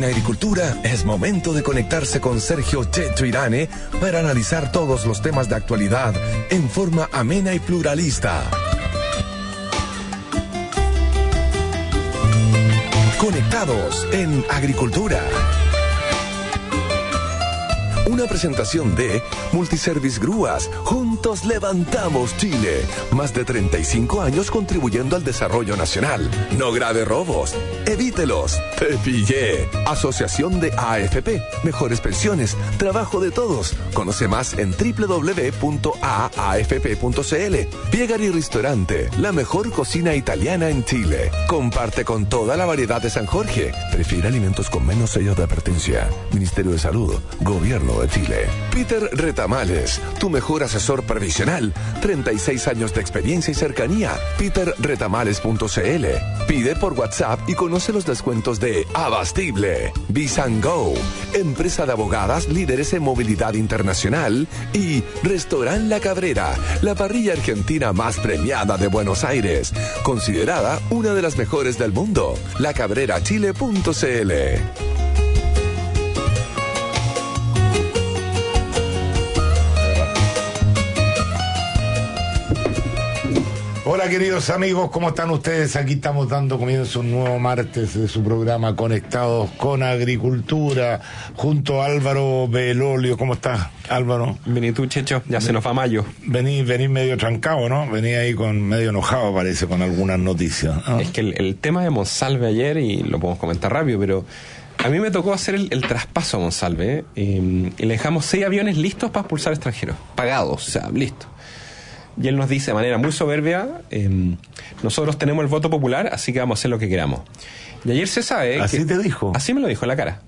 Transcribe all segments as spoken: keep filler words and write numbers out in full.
En Agricultura es momento de conectarse con Sergio Checho Irane para analizar todos los temas de actualidad en forma amena y pluralista. Conectados en Agricultura. Una presentación de Multiservice Grúas. Juntos levantamos Chile. Más de treinta y cinco años contribuyendo al desarrollo nacional. No grave robos. Evítelos. Te pillé. Asociación de A F P. Mejores pensiones. Trabajo de todos. Conoce más en doble u doble u doble u punto a a f p punto c l. Piegari Ristorante. La mejor cocina italiana en Chile. Comparte con toda la variedad de San Jorge. Prefiere alimentos con menos sellos de advertencia. Ministerio de Salud. Gobierno de Chile. Peter Retamales, tu mejor asesor previsional. treinta y seis años de experiencia y cercanía. peter retamales punto c l. Pide por WhatsApp y conoce los descuentos de Abastible. Visa and Go, empresa de abogadas líderes en movilidad internacional. Y Restaurant La Cabrera, la parrilla argentina más premiada de Buenos Aires. Considerada una de las mejores del mundo. la cabrera chile punto c l. Hola queridos amigos, ¿cómo están ustedes? Aquí estamos dando comienzo un nuevo martes de su programa Conectados con Agricultura, junto a Álvaro Belolio. ¿Cómo estás, Álvaro? Vení tú, Checho, ya se nos va mayo. Vení, vení medio trancado, ¿no? Vení ahí con medio enojado, parece, con algunas noticias, ¿no? Es que el, el tema de Monsalve ayer, y lo podemos comentar rápido, pero a mí me tocó hacer el, el traspaso a Monsalve, ¿eh? y, y le dejamos seis aviones listos para expulsar extranjeros, pagados, o sea, listos. Y él nos dice de manera muy soberbia, eh, nosotros tenemos el voto popular, así que vamos a hacer lo que queramos. Y ayer se sabe... ¿Así que, te dijo? Así me lo dijo en la cara.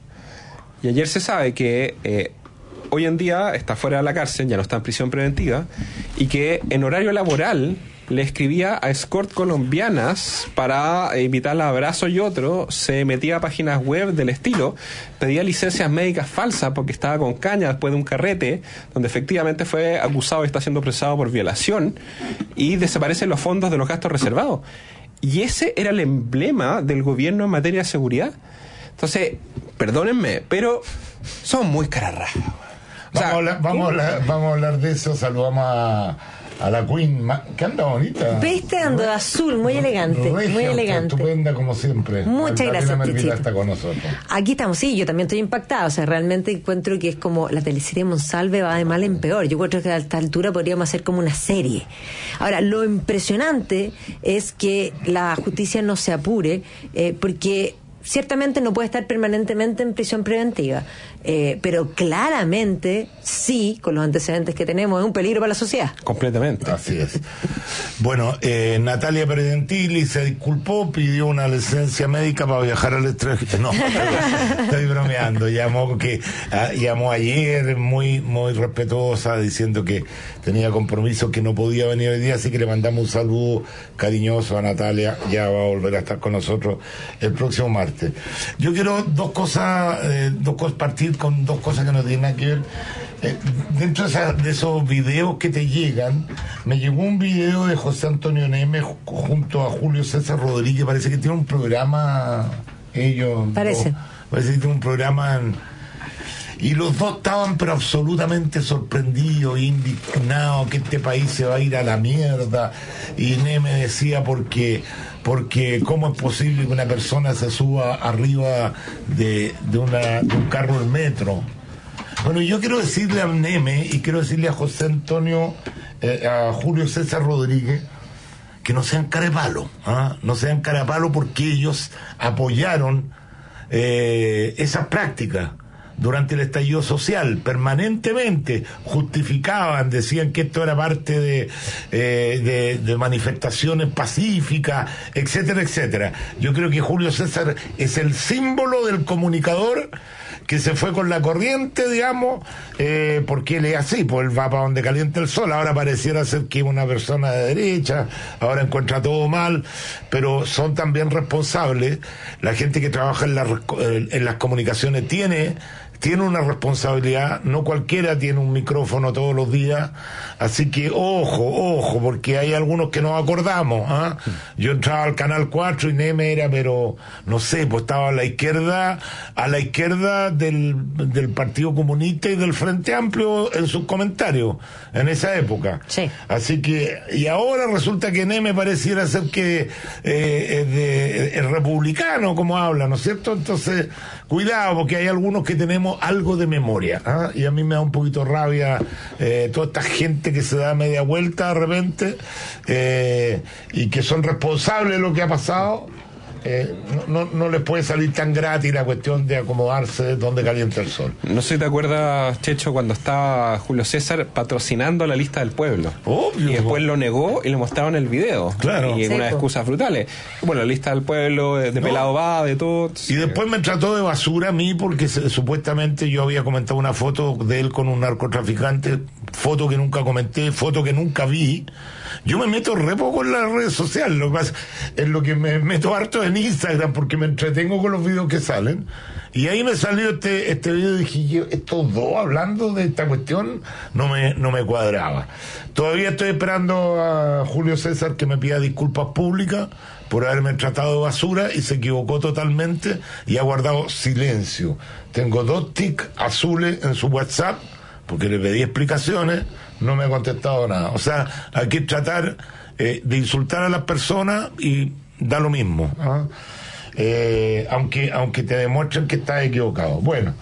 Y ayer se sabe que eh, hoy en día está fuera de la cárcel, ya no está en prisión preventiva, y que en horario laboral le escribía a escort colombianas para invitarla a abrazo y otro, se metía a páginas web del estilo, pedía licencias médicas falsas porque estaba con caña después de un carrete, donde efectivamente fue acusado y está siendo procesado por violación, y desaparecen los fondos de los gastos reservados. Y ese era el emblema del gobierno en materia de seguridad. Entonces, perdónenme, pero son muy cararrajas. O sea, vamos, a hablar, vamos, a hablar, vamos a hablar de eso. Saludamos a... a la Queen, que anda bonita. Viste, ando de azul, muy elegante, Regia, muy elegante. Estupenda como siempre. Muchas gracias, Tichito. Está con nosotros. Aquí estamos, sí, yo también estoy impactada, o sea, realmente encuentro que es como la teleserie Monsalve va de mal en peor. Yo creo que a esta altura podríamos hacer como una serie. Ahora, lo impresionante es que la justicia no se apure, eh, porque ciertamente no puede estar permanentemente en prisión preventiva, eh, pero claramente sí, con los antecedentes que tenemos, es un peligro para la sociedad. Completamente. Así es. Bueno, eh, Natalia Predentili se disculpó, pidió una licencia médica para viajar al extranjero. No, estoy bromeando. Llamó que ah, llamó ayer muy muy respetuosa, diciendo que tenía compromiso, que no podía venir hoy día, así que le mandamos un saludo cariñoso a Natalia. Ya va a volver a estar con nosotros el próximo martes. Yo quiero dos cosas, eh, dos cosas, partir con dos cosas que no tienen nada que ver. Eh, dentro de, esa, de esos videos que te llegan, me llegó un video de José Antonio Neme junto a Julio César Rodríguez. Parece que tiene un programa, ellos. Parece. Dos, parece que tiene un programa. En, y los dos estaban pero absolutamente sorprendidos, indignados, que este país se va a ir a la mierda. Y Neme decía porque porque cómo es posible que una persona se suba arriba de, de, una, de un carro del metro. Bueno, yo quiero decirle a Neme y quiero decirle a José Antonio, eh, a Julio César Rodríguez, que no sean carapalo, ¿ah? no sean carapalo, porque ellos apoyaron eh, esas prácticas durante el estallido social, permanentemente justificaban, decían que esto era parte de, eh, de, de manifestaciones pacíficas, etcétera, etcétera. Yo creo que Julio César es el símbolo del comunicador que se fue con la corriente, digamos, eh, porque él es así, pues él va para donde calienta el sol. Ahora pareciera ser que es una persona de derecha, ahora encuentra todo mal, pero son también responsables. La gente que trabaja en, la, en las comunicaciones tiene tiene una responsabilidad, no cualquiera tiene un micrófono todos los días, así que ojo, ojo, porque hay algunos que nos acordamos, ¿eh? Yo entraba al Canal cuatro y Neme era, pero no sé, pues estaba a la izquierda, a la izquierda del, del Partido Comunista y del Frente Amplio en sus comentarios, en esa época. Sí. Así que, y ahora resulta que Neme pareciera ser que eh, es, de, es republicano, como habla, ¿no es cierto? Entonces, cuidado, porque hay algunos que tenemos algo de memoria, ¿eh? Y a mí me da un poquito rabia eh, toda esta gente que se da media vuelta de repente eh, y que son responsables de lo que ha pasado. Eh, no, no, no les puede salir tan gratis la cuestión de acomodarse donde calienta el sol. No sé si te acuerdas, Checho, cuando estaba Julio César patrocinando la Lista del Pueblo. Obvio. Y después lo negó y le mostraron el video. Claro. Y Sí, unas po. excusas brutales. Bueno, la Lista del Pueblo, de, de No. Pelado va, de todo. Y después me trató de basura a mí porque se, supuestamente yo había comentado una foto de él con un narcotraficante, foto que nunca comenté, foto que nunca vi. Yo me meto re poco en las redes sociales, lo que pasa es lo que me meto harto en Instagram porque me entretengo con los videos que salen. Y ahí me salió este este video y dije, yo, estos dos hablando de esta cuestión no me, no me cuadraba. Todavía estoy esperando a Julio César que me pida disculpas públicas por haberme tratado de basura y se equivocó totalmente y ha guardado silencio. Tengo dos tics azules en su WhatsApp porque le pedí explicaciones, no me ha contestado nada. O sea, hay que tratar eh, de insultar a las personas y da lo mismo, ¿ah? eh, aunque aunque te demuestren que estás equivocado. Bueno,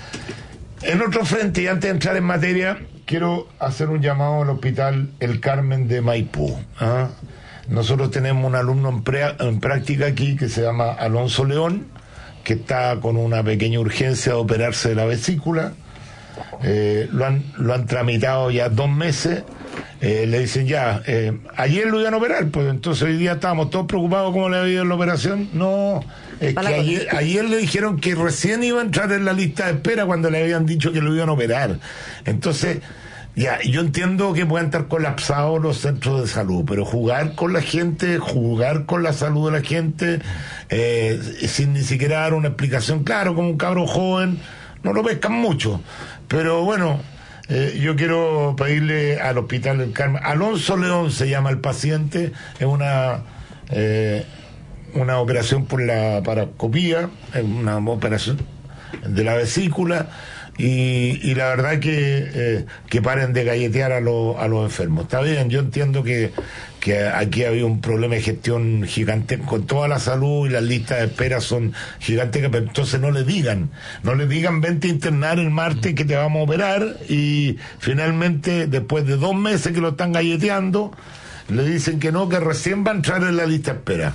en otro frente, y antes de entrar en materia, quiero hacer un llamado al Hospital El Carmen de Maipú, ¿ah? Nosotros tenemos un alumno en, pre- en práctica aquí que se llama Alonso León, que está con una pequeña urgencia de operarse de la vesícula. Eh, lo han lo han tramitado ya dos meses. Eh, le dicen ya, eh, ayer lo iban a operar, pues entonces hoy día estábamos todos preocupados cómo le había ido la operación. No, es que ayer, ayer le dijeron que recién iba a entrar en la lista de espera cuando le habían dicho que lo iban a operar. Entonces, ya, yo entiendo que puedan estar colapsados los centros de salud, pero jugar con la gente, jugar con la salud de la gente, eh, sin ni siquiera dar una explicación, claro, como un cabro joven, no lo pescan mucho. Pero bueno, eh, yo quiero pedirle al Hospital del Carmen, Alonso León se llama el paciente, es una eh, una operación por la paroscopía, es una operación de la vesícula, y, y la verdad que eh, que paren de galletear a, lo, a los enfermos. Está bien, yo entiendo que, que aquí había un problema de gestión gigante con toda la salud y las listas de espera son gigantescas, pero entonces no le digan, no le digan vente a internar el martes que te vamos a operar y finalmente después de dos meses que lo están galleteando le dicen que no, que recién va a entrar en la lista de espera.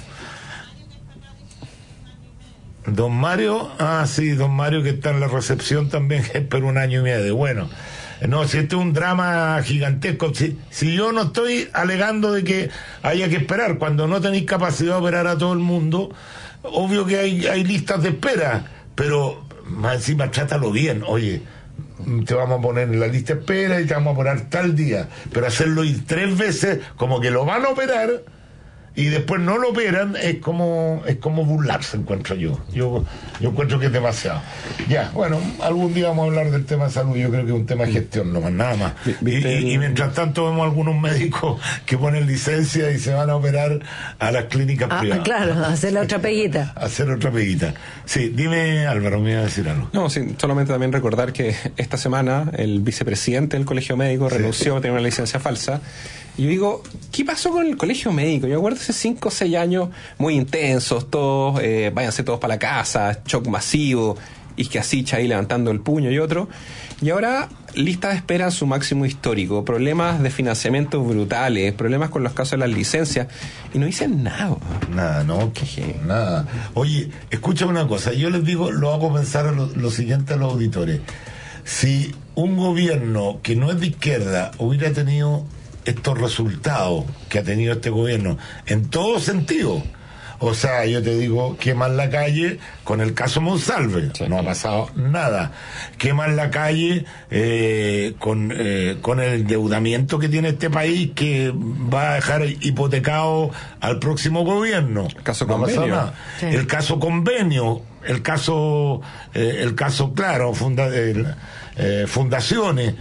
Don Mario, ah sí, don Mario que está en la recepción también, que espera un año y medio. Bueno, no, si este es un drama gigantesco, si, si yo no estoy alegando de que haya que esperar, cuando no tenéis capacidad de operar a todo el mundo, obvio que hay, hay listas de espera, pero más encima trátalo bien, oye, te vamos a poner en la lista de espera y te vamos a operar tal día, pero hacerlo ir tres veces como que lo van a operar y después no lo operan es como es como burlarse, encuentro yo yo yo encuentro que es demasiado. Ya, bueno, algún día vamos a hablar del tema de salud, yo creo que es un tema de gestión nomás, nada más. Y, y, y mientras tanto vemos algunos médicos que ponen licencia y se van a operar a las clínicas ah, privadas. Claro, a hacer la otra peguita. Hacer otra peguita. Sí, dime Álvaro, me iba a decir algo. No, sí, solamente también recordar que esta semana el vicepresidente del Colegio Médico Sí. renunció a tener una licencia falsa. Y yo digo, ¿qué pasó con el colegio médico? Yo acuerdo hace cinco o seis años muy intensos, todos, eh, váyanse todos para la casa, shock masivo, y que así ahí levantando el puño y otro. Y ahora, lista de espera en su máximo histórico, problemas de financiamiento brutales, problemas con los casos de las licencias, y no dicen nada. Nada, no, que, nada. Oye, escucha una cosa, yo les digo, lo hago pensar a lo, lo siguiente a los auditores. Si un gobierno que no es de izquierda hubiera tenido estos resultados que ha tenido este gobierno en todo sentido, o sea, yo te digo, queman la calle con el caso Monsalve, sí, no ha pasado nada. Queman la calle eh, con eh, con el endeudamiento que tiene este país, que va a dejar hipotecado al próximo gobierno. El caso no convenio. Ha pasado nada. Sí. El caso convenio, el caso, eh, el caso claro, funda, eh, eh, fundaciones,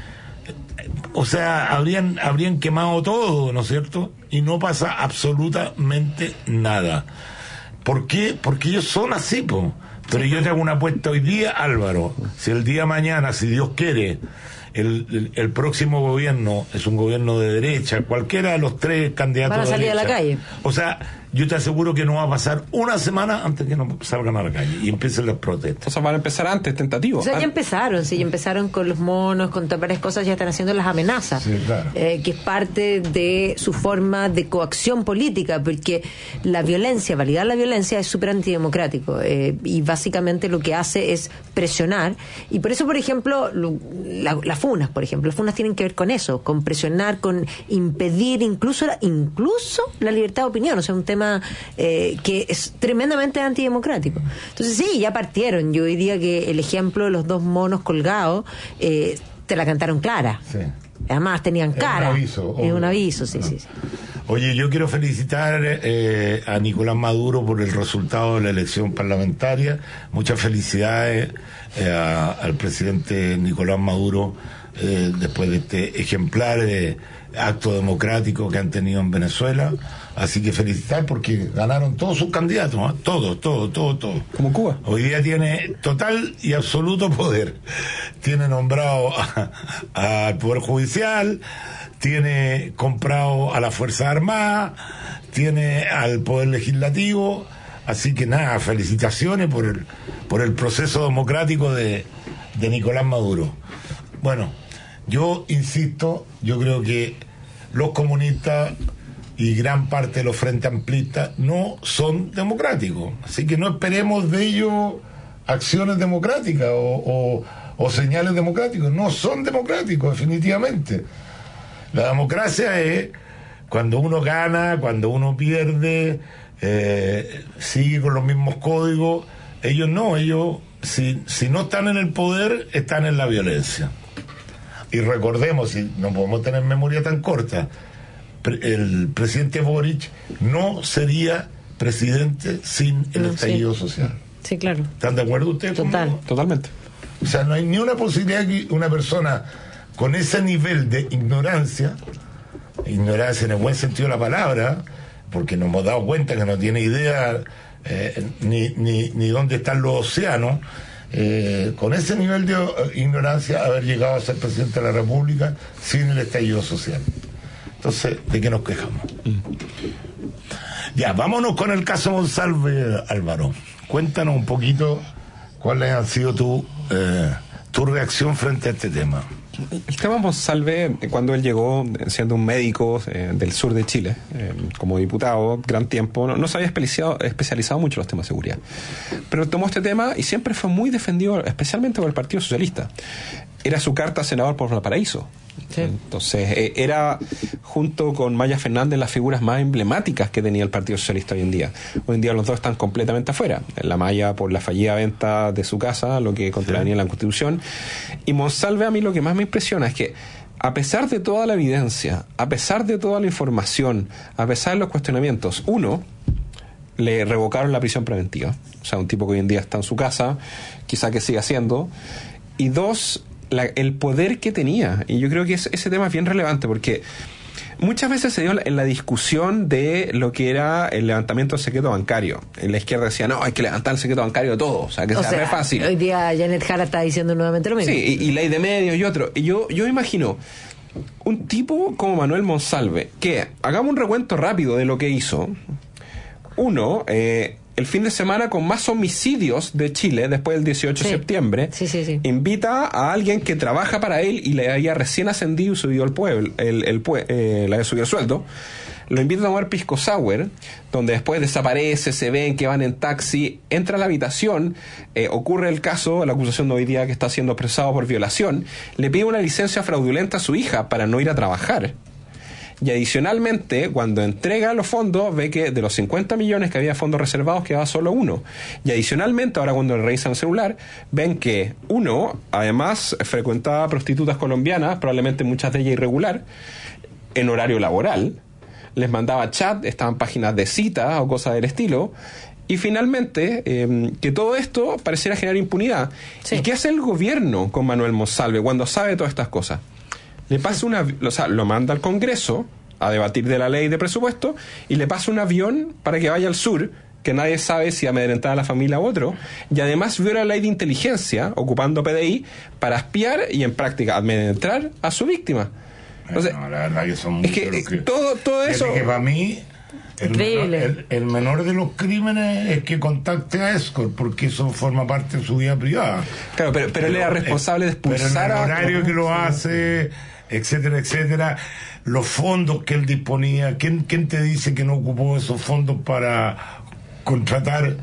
o sea, habrían, habrían quemado todo, ¿no es cierto? Y no pasa absolutamente nada. ¿Por qué? Porque ellos son así, po. Pero yo te hago una apuesta hoy día, Álvaro, si el día de mañana, si Dios quiere, El, el, el próximo gobierno es un gobierno de derecha, cualquiera de los tres candidatos van a salir de derecha, a la calle. O sea, yo te aseguro que no va a pasar una semana antes que no salgan a la calle y empiecen las protestas. O sea, van a empezar antes, tentativo. O sea, ya empezaron, sí, ya empezaron con los monos, con varias cosas, ya están haciendo las amenazas, sí, claro. eh, que es parte de su forma de coacción política, porque la violencia, validar la violencia es súper antidemocrático, eh, y básicamente lo que hace es presionar, y por eso, por ejemplo, lo, la, las funas, por ejemplo, las funas tienen que ver con eso, con presionar, con impedir incluso la, incluso la libertad de opinión, o sea, un tema eh, que es tremendamente antidemocrático. Entonces sí, ya partieron. Yo diría que el ejemplo de los dos monos colgados eh, te la cantaron clara. Sí. Además tenían cara. Es un aviso. Es un aviso, sí, no. sí, sí. Oye, yo quiero felicitar eh, a Nicolás Maduro por el resultado de la elección parlamentaria. Muchas felicidades eh, a, al presidente Nicolás Maduro eh, después de este ejemplar eh, acto democrático que han tenido en Venezuela. Así que felicitar porque ganaron todos sus candidatos, ¿eh? todos, todos, todos, todos. Como Cuba. Hoy día tiene total y absoluto poder. Tiene nombrado al Poder Judicial, tiene comprado a la Fuerza Armada, tiene al Poder Legislativo. Así que nada, felicitaciones por el, por el proceso democrático de, de Nicolás Maduro. Bueno, yo insisto, yo creo que los comunistas y gran parte de los frentes amplistas no son democráticos, así que no esperemos de ellos acciones democráticas o, o, o señales democráticas. No son democráticos, definitivamente. La democracia es cuando uno gana, cuando uno pierde, eh, sigue con los mismos códigos. Ellos no, ellos si, si no están en el poder, están en la violencia. Y recordemos, si no podemos tener memoria tan corta, el presidente Boric no sería presidente sin el no, estallido sí. social. Sí, claro. ¿Están de acuerdo ustedes? Total. Conmigo? Totalmente. O sea, no hay ni una posibilidad que una persona con ese nivel de ignorancia, ignorancia en el buen sentido de la palabra, porque nos hemos dado cuenta que no tiene idea eh, ni, ni, ni dónde están los océanos, eh, con ese nivel de ignorancia haber llegado a ser presidente de la República sin el estallido social. Entonces, ¿de qué nos quejamos? Mm. Ya, vámonos con el caso Monsalve, Álvaro. Cuéntanos un poquito cuáles han sido tu, eh, tu reacción frente a este tema. El tema Monsalve, cuando él llegó siendo un médico eh, del sur de Chile, eh, como diputado, gran tiempo, no, no se había especializado, especializado mucho en los temas de seguridad. Pero tomó este tema y siempre fue muy defendido, especialmente por el Partido Socialista. Era su carta a senador por Valparaíso. Sí. Entonces, eh, era, junto con Maya Fernández, las figuras más emblemáticas que tenía el Partido Socialista hoy en día. Hoy en día los dos están completamente afuera. La Maya por la fallida venta de su casa, lo que contravenía sí. la Constitución. Y Monsalve, a mí lo que más me impresiona es que, a pesar de toda la evidencia, a pesar de toda la información, a pesar de los cuestionamientos, uno, le revocaron la prisión preventiva. O sea, un tipo que hoy en día está en su casa, quizá que siga haciendo. Y dos, La, el poder que tenía. Y yo creo que es, ese tema es bien relevante porque muchas veces se dio en la discusión de lo que era el levantamiento del secreto bancario. En la izquierda decía, no, hay que levantar el secreto bancario de todo, o sea, que o sea, sea re fácil. Hoy día Janet Jara está diciendo nuevamente lo mismo. Sí, y, y ley de medios y otro. Y yo, yo imagino un tipo como Manuel Monsalve, que hagamos un recuento rápido de lo que hizo. Uno, eh, el fin de semana con más homicidios de Chile después del dieciocho de sí. septiembre, sí, sí, sí. invita a alguien que trabaja para él y le había recién ascendido y subido el pueblo, el, el, el, eh, le había subido el sueldo, lo invita a tomar pisco sour, donde después desaparece, se ven que van en taxi, entra a la habitación, eh, ocurre el caso, la acusación de hoy día que está siendo procesado por violación, le pide una licencia fraudulenta a su hija para no ir a trabajar. Y adicionalmente, cuando entrega los fondos, ve que de los cincuenta millones que había fondos reservados quedaba solo uno. Y adicionalmente, ahora cuando le revisan el celular, ven que uno, además, frecuentaba prostitutas colombianas, probablemente muchas de ellas irregular, en horario laboral, les mandaba chat, estaban páginas de citas o cosas del estilo, Y finalmente, eh, que todo esto pareciera generar impunidad. Sí. ¿Y qué hace el gobierno con Manuel Monsalve cuando sabe todas estas cosas? Le pasa una, o sea, lo manda al Congreso a debatir de la ley de presupuesto y le pasa un avión para que vaya al sur, que nadie sabe si amedrentar a la familia u otro, y además viola la ley de inteligencia, ocupando P D I, para espiar y en práctica amedrentar a su víctima. Entonces, no, la verdad que son es que, muchos que todo, todo eso... que para mí el menor, Increíble. el, el menor de los crímenes es que contacte a Escort, porque eso forma parte de su vida privada. Claro, pero, pero él era responsable de expulsar pero en el a... horario que lo hace, etcétera, etcétera, los fondos que él disponía, ¿quién, quién te dice que no ocupó esos fondos para contratar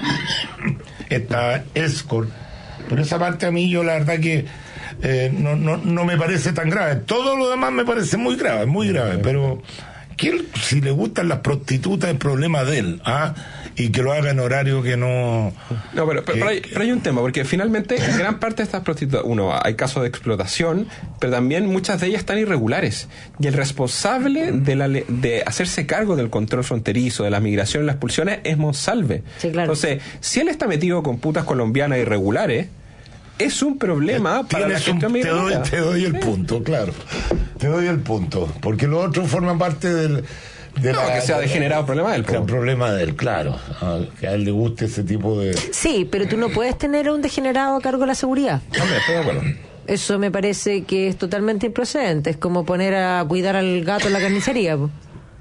esta Escort? Pero esa parte a mí, yo la verdad que eh, no, no, no me parece tan grave. Todo lo demás me parece muy grave, muy grave, pero que él, si le gustan las prostitutas, es problema de él, ¿ah? Y que lo haga en horario que no... No, pero, pero, que, pero, hay, pero hay un tema, porque finalmente en gran parte de estas prostitutas, uno, hay casos de explotación, pero también muchas de ellas están irregulares. Y el responsable de, la, de hacerse cargo del control fronterizo, de la migración y las expulsiones, es Monsalve. Sí, claro. Entonces, si él está metido con putas colombianas irregulares, es un problema para la Tienes un- gestión te, doy, migratoria. te doy el punto, claro. Te doy el punto. Porque lo otro forma parte del... De No, la- que sea de- degenerado problema de él, que el po. problema de él, claro. Ah, que a él le guste ese tipo de... Sí, pero tú no puedes tener a un degenerado a cargo de la seguridad. Hombre, estoy de acuerdo. Eso me parece que es totalmente improcedente. Es como poner a cuidar al gato en la carnicería. Po.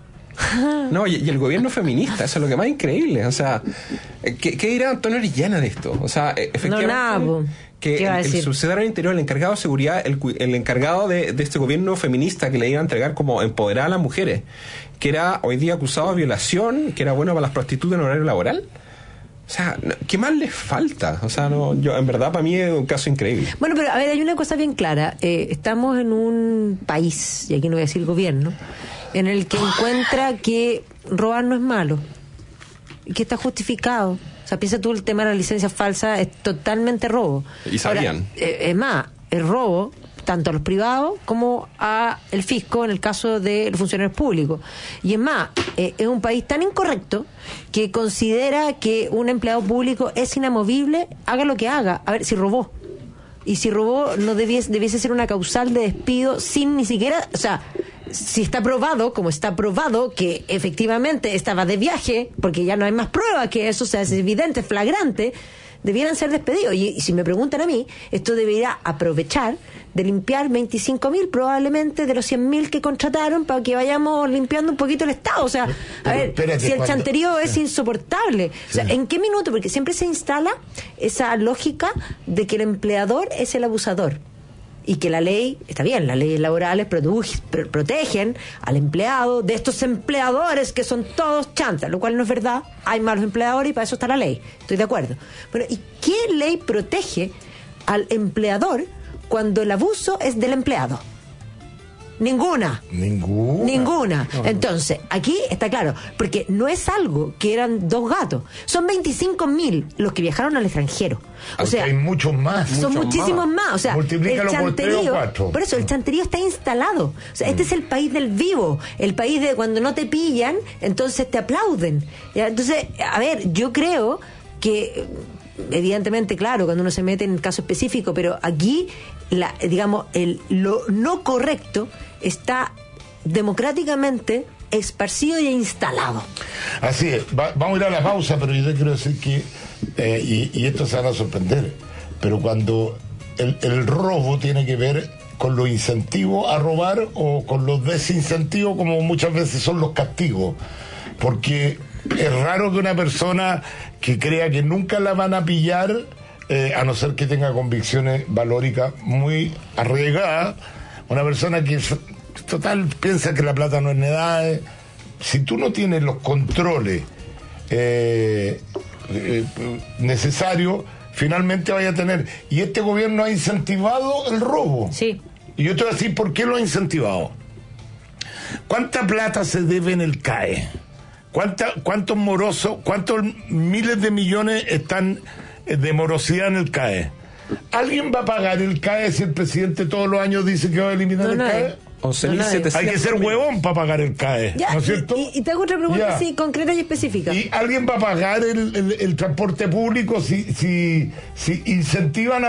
No, y, y el gobierno feminista, eso es lo que más increíble. O sea, ¿qué, qué dirá Antonio Orellana de esto? O sea, eh, efectivamente, No, nada, po. que ¿Qué iba a el, el decir? subsecretario del Interior, el encargado de seguridad, el, cu- el encargado de, de este gobierno feminista que le iba a entregar como empoderar a las mujeres, que era hoy día acusado de violación, que era bueno para las prostitutas en horario laboral. O sea, no- ¿qué más les falta? O sea, no, yo en verdad para mí es un caso increíble. Bueno, pero a ver, hay una cosa bien clara. Eh, estamos en un país, y aquí no voy a decir gobierno, en el que encuentra que robar no es malo y que está justificado. O sea, piensa tú, el tema de la licencia falsa es totalmente robo. Y sabían. Ahora, eh, es más, el robo tanto a los privados como a el fisco en el caso de los funcionarios públicos. Y es más, eh, es un país tan incorrecto que considera que un empleado público es inamovible, haga lo que haga. A ver, si robó. Y si robó, no debiese, debiese ser una causal de despido sin ni siquiera, o sea, si está probado, como está probado, que efectivamente estaba de viaje, porque ya no hay más prueba que eso, o sea, es evidente, flagrante, debieran ser despedidos. Y, y si me preguntan a mí, esto debería aprovechar de limpiar veinticinco mil probablemente de los cien mil que contrataron para que vayamos limpiando un poquito el Estado. O sea, a Pero ver, espérate, si el cuando- chanterío es sí. insoportable. O sea, Sí. ¿en qué minuto? Porque siempre se instala esa lógica de que el empleador es el abusador. Y que la ley, está bien, las leyes laborales produ- pro- protegen al empleado de estos empleadores que son todos chantas, lo cual no es verdad. Hay malos empleadores y para eso está la ley. Estoy de acuerdo. Bueno, ¿y qué ley protege al empleador cuando el abuso es del empleado? Ninguna. Ninguna. Ninguna. Entonces, aquí está claro, porque no es algo que eran dos gatos, son veinticinco mil los que viajaron al extranjero. O Porque sea, hay muchos más. son muchos muchísimos más. más. O sea, Multiplícalo el por tres o chanterío, cuatro. por eso el chanterío está instalado. O sea, este es el país del vivo, el país de cuando no te pillan, entonces te aplauden. ¿Ya? Entonces, a ver, yo creo que evidentemente, claro, cuando uno se mete en caso específico, pero aquí, la, digamos, el, lo no correcto está democráticamente esparcido y instalado. Así es, Va- vamos a ir a la pausa, pero yo te quiero decir que, eh, y, y esto se van a sorprender, pero cuando el, el robo tiene que ver con los incentivos a robar o con los desincentivos, como muchas veces son los castigos, porque es raro que una persona que crea que nunca la van a pillar, eh, a no ser que tenga convicciones valóricas muy arriesgadas, una persona que total piensa que la plata no es nada, eh, si tú no tienes los controles eh, eh, necesarios, finalmente vaya a tener. Y este gobierno ha incentivado el robo. Sí. Y yo te voy a decir por qué lo ha incentivado. ¿Cuánta plata se debe en el C A E? ¿Cuánta, ¿Cuántos morosos, cuántos miles de millones están de morosidad en el C A E? ¿Alguien va a pagar el C A E si el presidente todos los años dice que va a eliminar No, el nadie. C A E? once mil setecientos. Hay que ser huevón para pagar el C A E, ya, ¿no es cierto? Y, y te hago otra pregunta así, concreta y específica. ¿Y alguien va a pagar el, el, el transporte público si, si, si incentivan a...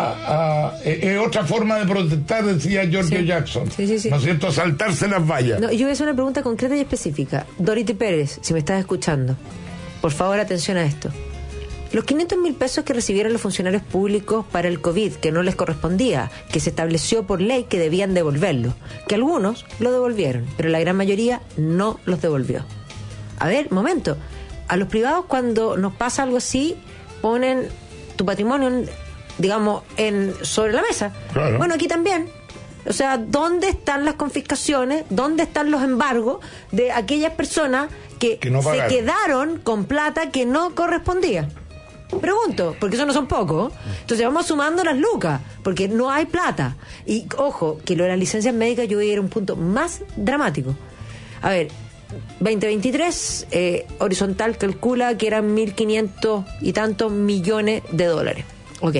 a, a es otra forma de protestar, decía George sí. Jackson, sí, sí, sí. ¿no es cierto? Saltarse las vallas. No, yo voy a hacer una pregunta concreta y específica. Dorothy Pérez, si me estás escuchando, por favor, atención a esto. Los quinientos mil pesos que recibieron los funcionarios públicos para el COVID, que no les correspondía, que se estableció por ley que debían devolverlo, que algunos lo devolvieron, pero la gran mayoría no los devolvió. A ver, momento. A los privados, cuando nos pasa algo así, ponen tu patrimonio, en, digamos, en sobre la mesa. Claro. Bueno, aquí también. O sea, ¿dónde están las confiscaciones? ¿Dónde están los embargos de aquellas personas que, que no se pagaron. quedaron con plata que no correspondía? Pregunto, porque eso no son pocos. Entonces vamos sumando las lucas, porque no hay plata. Y ojo, que lo de las licencias médicas yo voy a ir a un punto más dramático. A ver, veinte veintitrés, eh, Horizontal calcula que eran mil quinientos y tantos millones de dólares. Ok.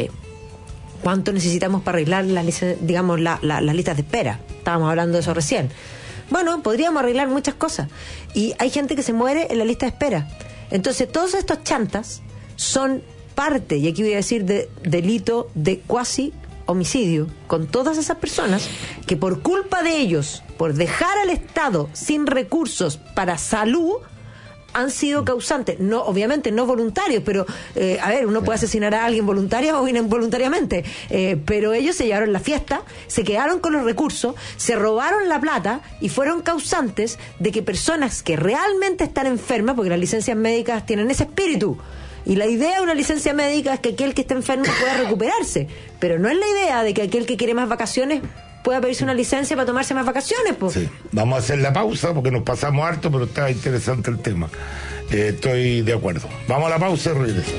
¿Cuánto necesitamos para arreglar las, digamos, la, la, las listas de espera? Estábamos hablando de eso recién. Bueno, podríamos arreglar muchas cosas. Y hay gente que se muere en la lista de espera. Entonces, todos estos chantas son parte, y aquí voy a decir, de delito de cuasi homicidio con todas esas personas que por culpa de ellos, por dejar al Estado sin recursos para salud, han sido causantes, no, obviamente no voluntarios, pero eh, a ver, uno puede asesinar a alguien voluntaria o involuntariamente, eh, pero ellos se llevaron la fiesta, se quedaron con los recursos, se robaron la plata y fueron causantes de que personas que realmente están enfermas, porque las licencias médicas tienen ese espíritu, y la idea de una licencia médica es que aquel que está enfermo pueda recuperarse, pero no es la idea de que aquel que quiere más vacaciones pueda pedirse una licencia para tomarse más vacaciones, pues. Sí. Vamos a hacer la pausa porque nos pasamos harto, pero está interesante el tema. Eh, estoy de acuerdo. Vamos a la pausa y regresamos.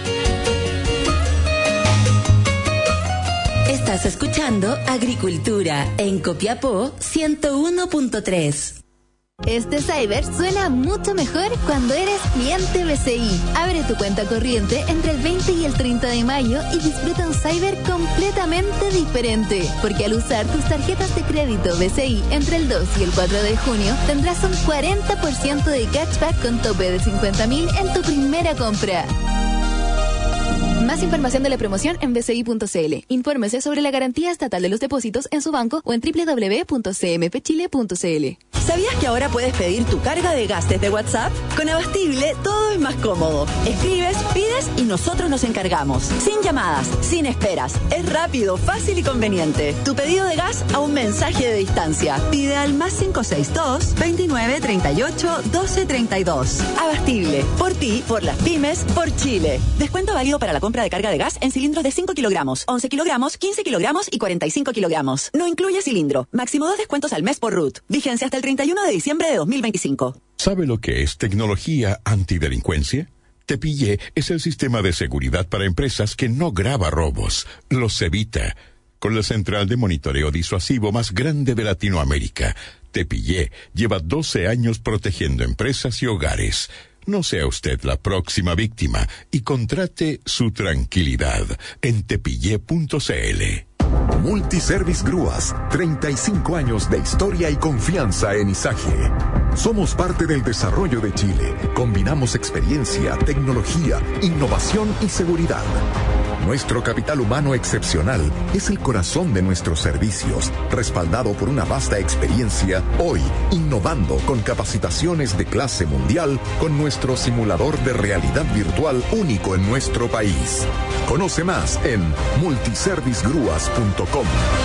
Estás escuchando Agricultura en Copiapó ciento uno punto tres. Este cyber suena mucho mejor cuando eres cliente B C I. Abre tu cuenta corriente entre el veinte y el treinta de mayo y disfruta un cyber completamente diferente. Porque al usar tus tarjetas de crédito B C I entre el dos y el cuatro de junio, tendrás un cuarenta por ciento de cashback con tope de cincuenta mil en tu primera compra. Más información de la promoción en b c i punto c l. Infórmese sobre la garantía estatal de los depósitos en su banco o en doble u doble u doble u punto c m p chile punto c l. ¿Sabías que ahora puedes pedir tu carga de gas desde WhatsApp? Con Abastible todo es más cómodo. Escribes, pides y nosotros nos encargamos. Sin llamadas, sin esperas. Es rápido, fácil y conveniente. Tu pedido de gas a un mensaje de distancia. Pide al más cinco seis dos, veintinueve, treinta y ocho, doce, treinta y dos. Abastible. Por ti, por las pymes, por Chile. Descuento válido para la compra de carga de gas en cilindros de cinco kilogramos, once kilogramos, quince kilogramos y cuarenta y cinco kilogramos. No incluye cilindro. Máximo dos descuentos al mes por R U T. Vigencia hasta el treinta y uno de diciembre de dos mil veinticinco. ¿Sabe lo que es tecnología antidelincuencia? Tepillé es el sistema de seguridad para empresas que no graba robos, los evita. Con la central de monitoreo disuasivo más grande de Latinoamérica, Tepillé lleva doce años protegiendo empresas y hogares. No sea usted la próxima víctima y contrate su tranquilidad en tepillé punto c l. Multiservice Grúas, treinta y cinco años de historia y confianza en Izaje. Somos parte del desarrollo de Chile. Combinamos experiencia, tecnología, innovación y seguridad. Nuestro capital humano excepcional es el corazón de nuestros servicios, respaldado por una vasta experiencia, hoy innovando con capacitaciones de clase mundial con nuestro simulador de realidad virtual único en nuestro país. Conoce más en multiservice grúas punto com.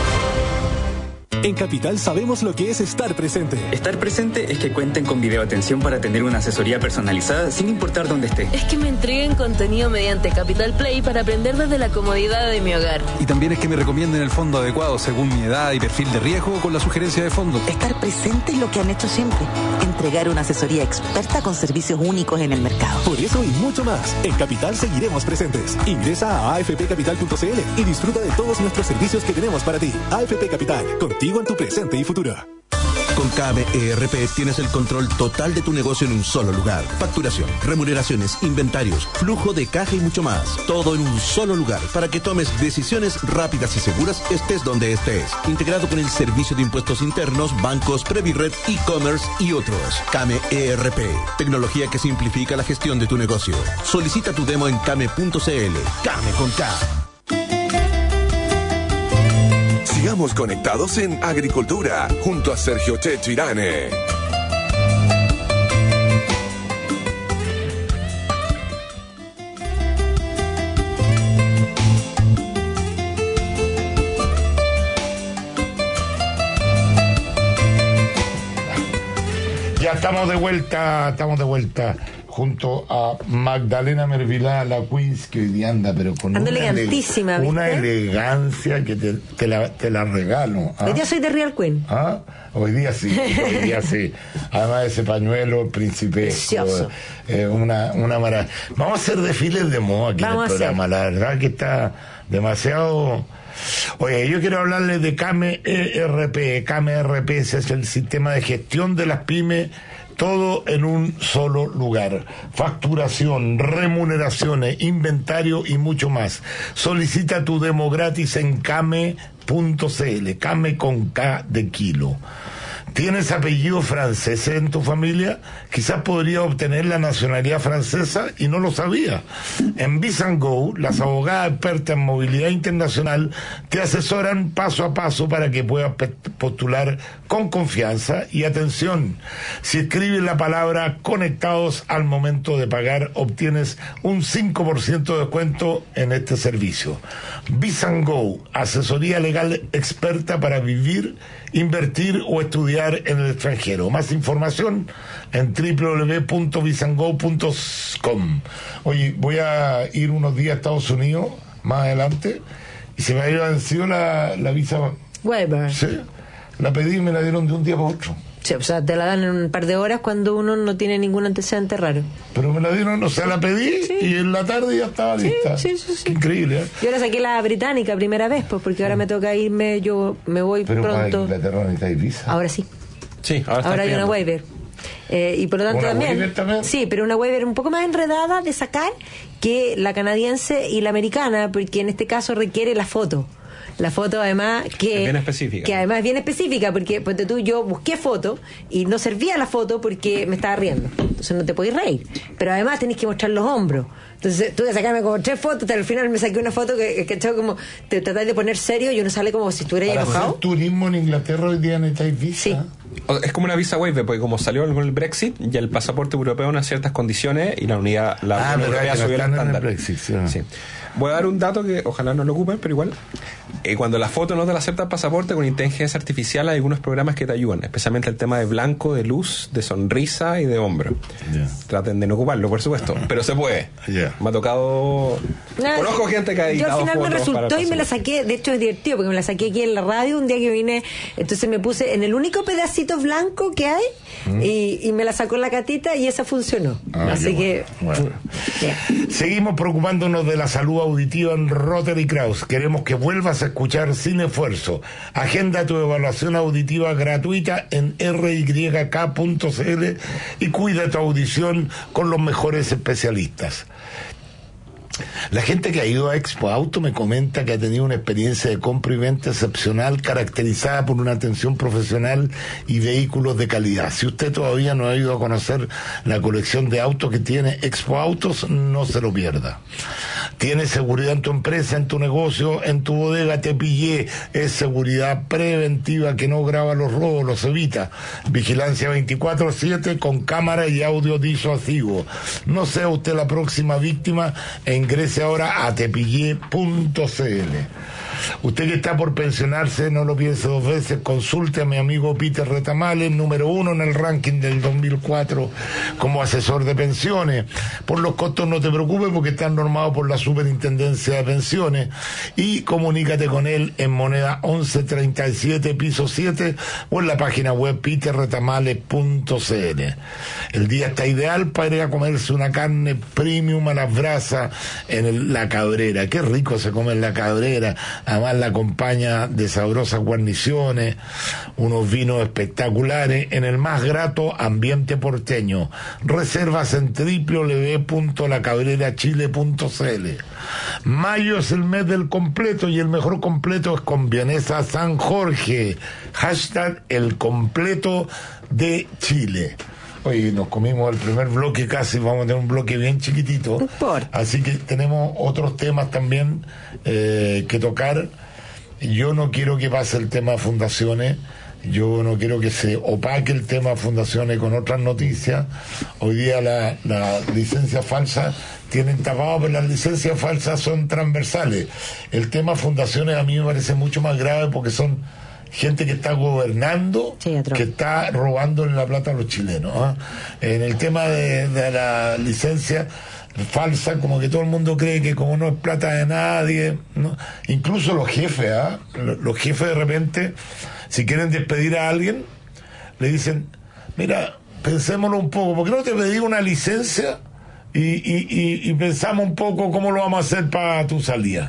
En Capital sabemos lo que es estar presente. Estar presente es que cuenten con videoatención para tener una asesoría personalizada sin importar dónde esté. Es que me entreguen contenido mediante Capital Play para aprender desde la comodidad de mi hogar. Y también es que me recomienden el fondo adecuado según mi edad y perfil de riesgo con la sugerencia de fondo. Estar presente es lo que han hecho siempre. Entregar una asesoría experta con servicios únicos en el mercado. Por eso y mucho más, en Capital seguiremos presentes. Ingresa a a f p capital punto c l y disfruta de todos nuestros servicios que tenemos para ti. A F P Capital, contigo en tu presente y futuro. Con Came E R P tienes el control total de tu negocio en un solo lugar. Facturación, remuneraciones, inventarios, flujo de caja y mucho más. Todo en un solo lugar para que tomes decisiones rápidas y seguras estés donde estés. Integrado con el servicio de impuestos internos, bancos, Previred, e-commerce y otros. Came E R P. Tecnología que simplifica la gestión de tu negocio. Solicita tu demo en came punto c l. Came con K. Sigamos conectados en Agricultura, junto a Sergio Checho Irane. Ya estamos de vuelta, estamos de vuelta. Junto a Magdalena Mervilá, la Queens, que hoy día anda, pero con anda una, elegantísima, ele una ¿viste? elegancia que te, te, la, te la regalo. ¿Ah? Hoy día soy de Real Queen. ¿Ah? Hoy día sí, hoy día sí. Además ese pañuelo principesco, eh, una, una maravilla. Vamos a hacer desfiles de moda aquí Vamos en el programa, la verdad que está demasiado... Oye, yo quiero hablarles de Came E R P. Came E R P es el sistema de gestión de las pymes, todo en un solo lugar. Facturación, remuneraciones, inventario y mucho más. Solicita tu demo gratis en came punto c l. Came con K de kilo. ¿Tienes apellido francés en tu familia? Quizás podría obtener la nacionalidad francesa y no lo sabía. En Visa and Go, las abogadas expertas en movilidad internacional te asesoran paso a paso para que puedas postular con confianza. Y atención, si escribes la palabra conectados al momento de pagar, obtienes un cinco por ciento de descuento en este servicio. Visa and Go, asesoría legal experta para vivir, invertir o estudiar en el extranjero. Más información en doble u doble u doble u punto visa and go punto com. Oye, voy a ir unos días a Estados Unidos más adelante y se me ha ido vencido la, la visa Waiver. Sí, la pedí y me la dieron de un día para otro. Sí, o sea, te la dan en un par de horas cuando uno no tiene ningún antecedente raro. Pero me la dieron, o sea, la pedí sí. y en la tarde ya estaba sí, lista. Sí, sí, sí. Qué increíble, ¿eh? Yo ahora saqué la británica primera vez, pues porque ahora me toca irme, yo me voy Pero pronto. Pero para Inglaterra necesitáis visa. Ahora sí. Sí, ahora, ahora hay una waiver. Eh, y por lo tanto ¿Una también, waiver también? Sí, pero una waiver un poco más enredada de sacar que la canadiense y la americana, porque en este caso requiere la foto. La foto además que... Es bien específica. Que además es bien específica, porque pues, tú, yo busqué foto y no servía la foto porque me estaba riendo. Entonces no te podés reír. Pero además tenés que mostrar los hombros. Entonces tuve que sacarme como tres fotos, hasta al final me saqué una foto que, que, que como te tratás de poner serio y uno sale como si estuvieras Para enojado. hacer turismo en Inglaterra hoy día necesitáis visa. Sí. Es como una visa waiver, porque como salió con el Brexit, ya el pasaporte europeo unas ciertas condiciones y la unidad, la ah, Unión Europea subió el estándar. En el Brexit, sí. Sí. Voy a dar un dato que ojalá no lo ocupen, pero igual. Eh, cuando la foto no te la acepta el pasaporte, con inteligencia artificial hay algunos programas que te ayudan, especialmente el tema de blanco, de luz, de sonrisa y de hombro. Yeah. Traten de no ocuparlo, por supuesto, pero se puede. Yeah. Me ha tocado... No, conozco gente que ha editado yo al final me resultó y me la saqué. saqué, de hecho es divertido porque me la saqué aquí en la radio un día que vine, entonces me puse en el único pedacito blanco que hay mm. y, y me la sacó la catita y esa funcionó. Ah, así que bueno. Bueno. Yeah. Seguimos preocupándonos de la salud auditiva en Rotary Kraus. Queremos que vuelvas a escuchar sin esfuerzo. Agenda tu evaluación auditiva gratuita en r y k punto c l y cuida tu audición con los mejores especialistas. La gente que ha ido a Expo Auto me comenta que ha tenido una experiencia de compra y venta excepcional, caracterizada por una atención profesional y vehículos de calidad. Si usted todavía no ha ido a conocer la colección de autos que tiene Expo Autos, no se lo pierda. Tienes seguridad en tu empresa, en tu negocio, en tu bodega, te pillé. Es seguridad preventiva que no graba los robos, los evita. Vigilancia veinticuatro siete con cámara y audio disuasivo. No sea usted la próxima víctima e ingrese ahora a tepillé punto c l. Usted que está por pensionarse, no lo piense dos veces, consulte a mi amigo Peter Retamales, número uno en el ranking del dos mil cuatro como asesor de pensiones. Por los costos no te preocupes porque están normados por la Superintendencia de Pensiones, y comunícate con él en moneda once treinta y siete piso siete o en la página web peter retamales punto c l. El día está ideal para ir a comerse una carne premium a las brasas en el, la Cabrera. Qué rico se come en la Cabrera. además la acompaña de sabrosas guarniciones, unos vinos espectaculares en el más grato ambiente porteño. Reservas en doble u doble u doble u punto la cabrera chile punto c l. Mayo es el mes del completo y el mejor completo es con vienesa San Jorge. Hashtag el completo de Chile. Oye, nos comimos el primer bloque casi, vamos a tener un bloque bien chiquitito. Por. Así que tenemos otros temas también eh, que tocar. Yo no quiero que pase el tema fundaciones. Yo no quiero que se opaque el tema fundaciones con otras noticias. Hoy día la, la licencia falsa tienen tapado, pero las licencias falsas son transversales. El tema fundaciones a mí me parece mucho más grave porque son gente que está gobernando, sí, que está robando la plata a los chilenos. ¿eh? En el tema de, de la licencia falsa, como que todo el mundo cree que como no es plata de nadie, ¿no? Incluso los jefes, ¿eh? los jefes de repente, si quieren despedir a alguien, le dicen, mira, pensémoslo un poco, ¿por qué no te pedí una licencia y, y, y, y pensamos un poco cómo lo vamos a hacer para tu salida?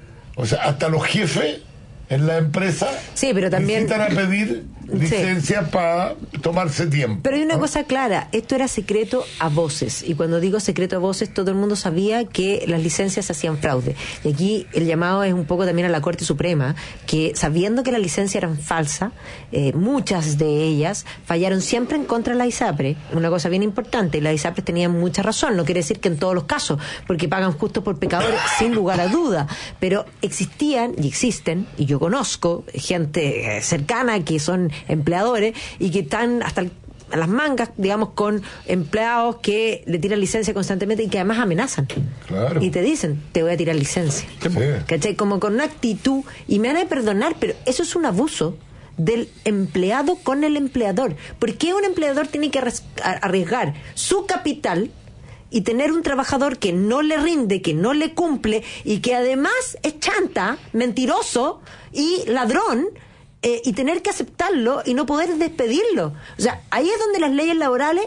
O sea, hasta los jefes en la empresa sí, pero también necesitan a pedir licencia sí. para tomarse tiempo. Pero hay una ¿no? cosa clara, esto era secreto a voces, y cuando digo secreto a voces, todo el mundo sabía que las licencias hacían fraude. Y aquí el llamado es un poco también a la Corte Suprema, que sabiendo que las licencias eran falsas, eh, muchas de ellas fallaron siempre en contra de la ISAPRE, una cosa bien importante, y las ISAPRE tenían mucha razón, no quiere decir que en todos los casos, porque pagan justo por pecadores, sin lugar a duda, pero existían y existen, y yo conozco gente eh, cercana que son empleadores y que están hasta el, a las mangas, digamos, con empleados que le tiran licencia constantemente y que además amenazan. Claro. Y te dicen, te voy a tirar licencia. Sí. ¿Cachai? Como con una actitud, y me van a perdonar, pero eso es un abuso del empleado con el empleador. ¿Por qué un empleador tiene que arriesgar su capital y tener un trabajador que no le rinde, que no le cumple y que además es chanta, mentiroso y ladrón, eh, y tener que aceptarlo y no poder despedirlo? O sea, ahí es donde las leyes laborales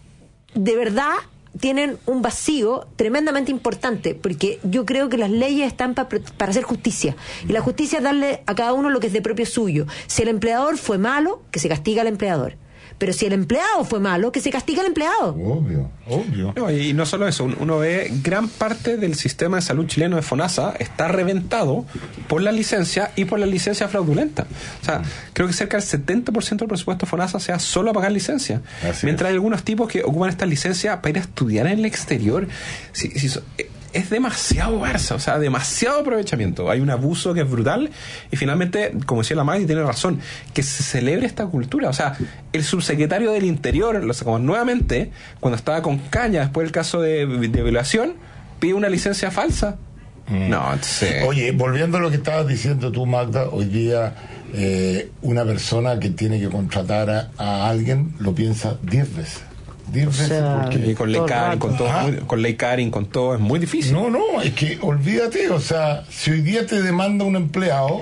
de verdad tienen un vacío tremendamente importante, porque yo creo que las leyes están pa, para hacer justicia, y la justicia es darle a cada uno lo que es de propio suyo. Si el empleador fue malo, que se castiga al empleador. Pero si el empleado fue malo, que se castiga al empleado. Obvio, obvio. No, y no solo eso, uno ve gran parte del sistema de salud chileno de FONASA está reventado por la licencia y por la licencia fraudulenta. O sea, creo que cerca del setenta por ciento del presupuesto de FONASA sea solo a pagar licencia. Así Mientras es. Hay algunos tipos que ocupan esta licencia para ir a estudiar en el exterior. Si, si, es demasiado Barça, o sea, demasiado aprovechamiento. Hay un abuso que es brutal, y finalmente, como decía la Magdi, tiene razón, que se celebre esta cultura. O sea, el subsecretario del Interior, lo sacamos nuevamente, cuando estaba con Caña después del caso de, de violación, pide una licencia falsa. Mm. No, entonces... Oye, volviendo a lo que estabas diciendo tú, Magda, hoy día eh, una persona que tiene que contratar a, a alguien lo piensa diez veces. diez veces, o sea, porque... Y con ley Karin, con todo, muy, con ley Karin, con todo, es muy difícil. No, no, es que olvídate, o sea, si hoy día te demanda un empleado,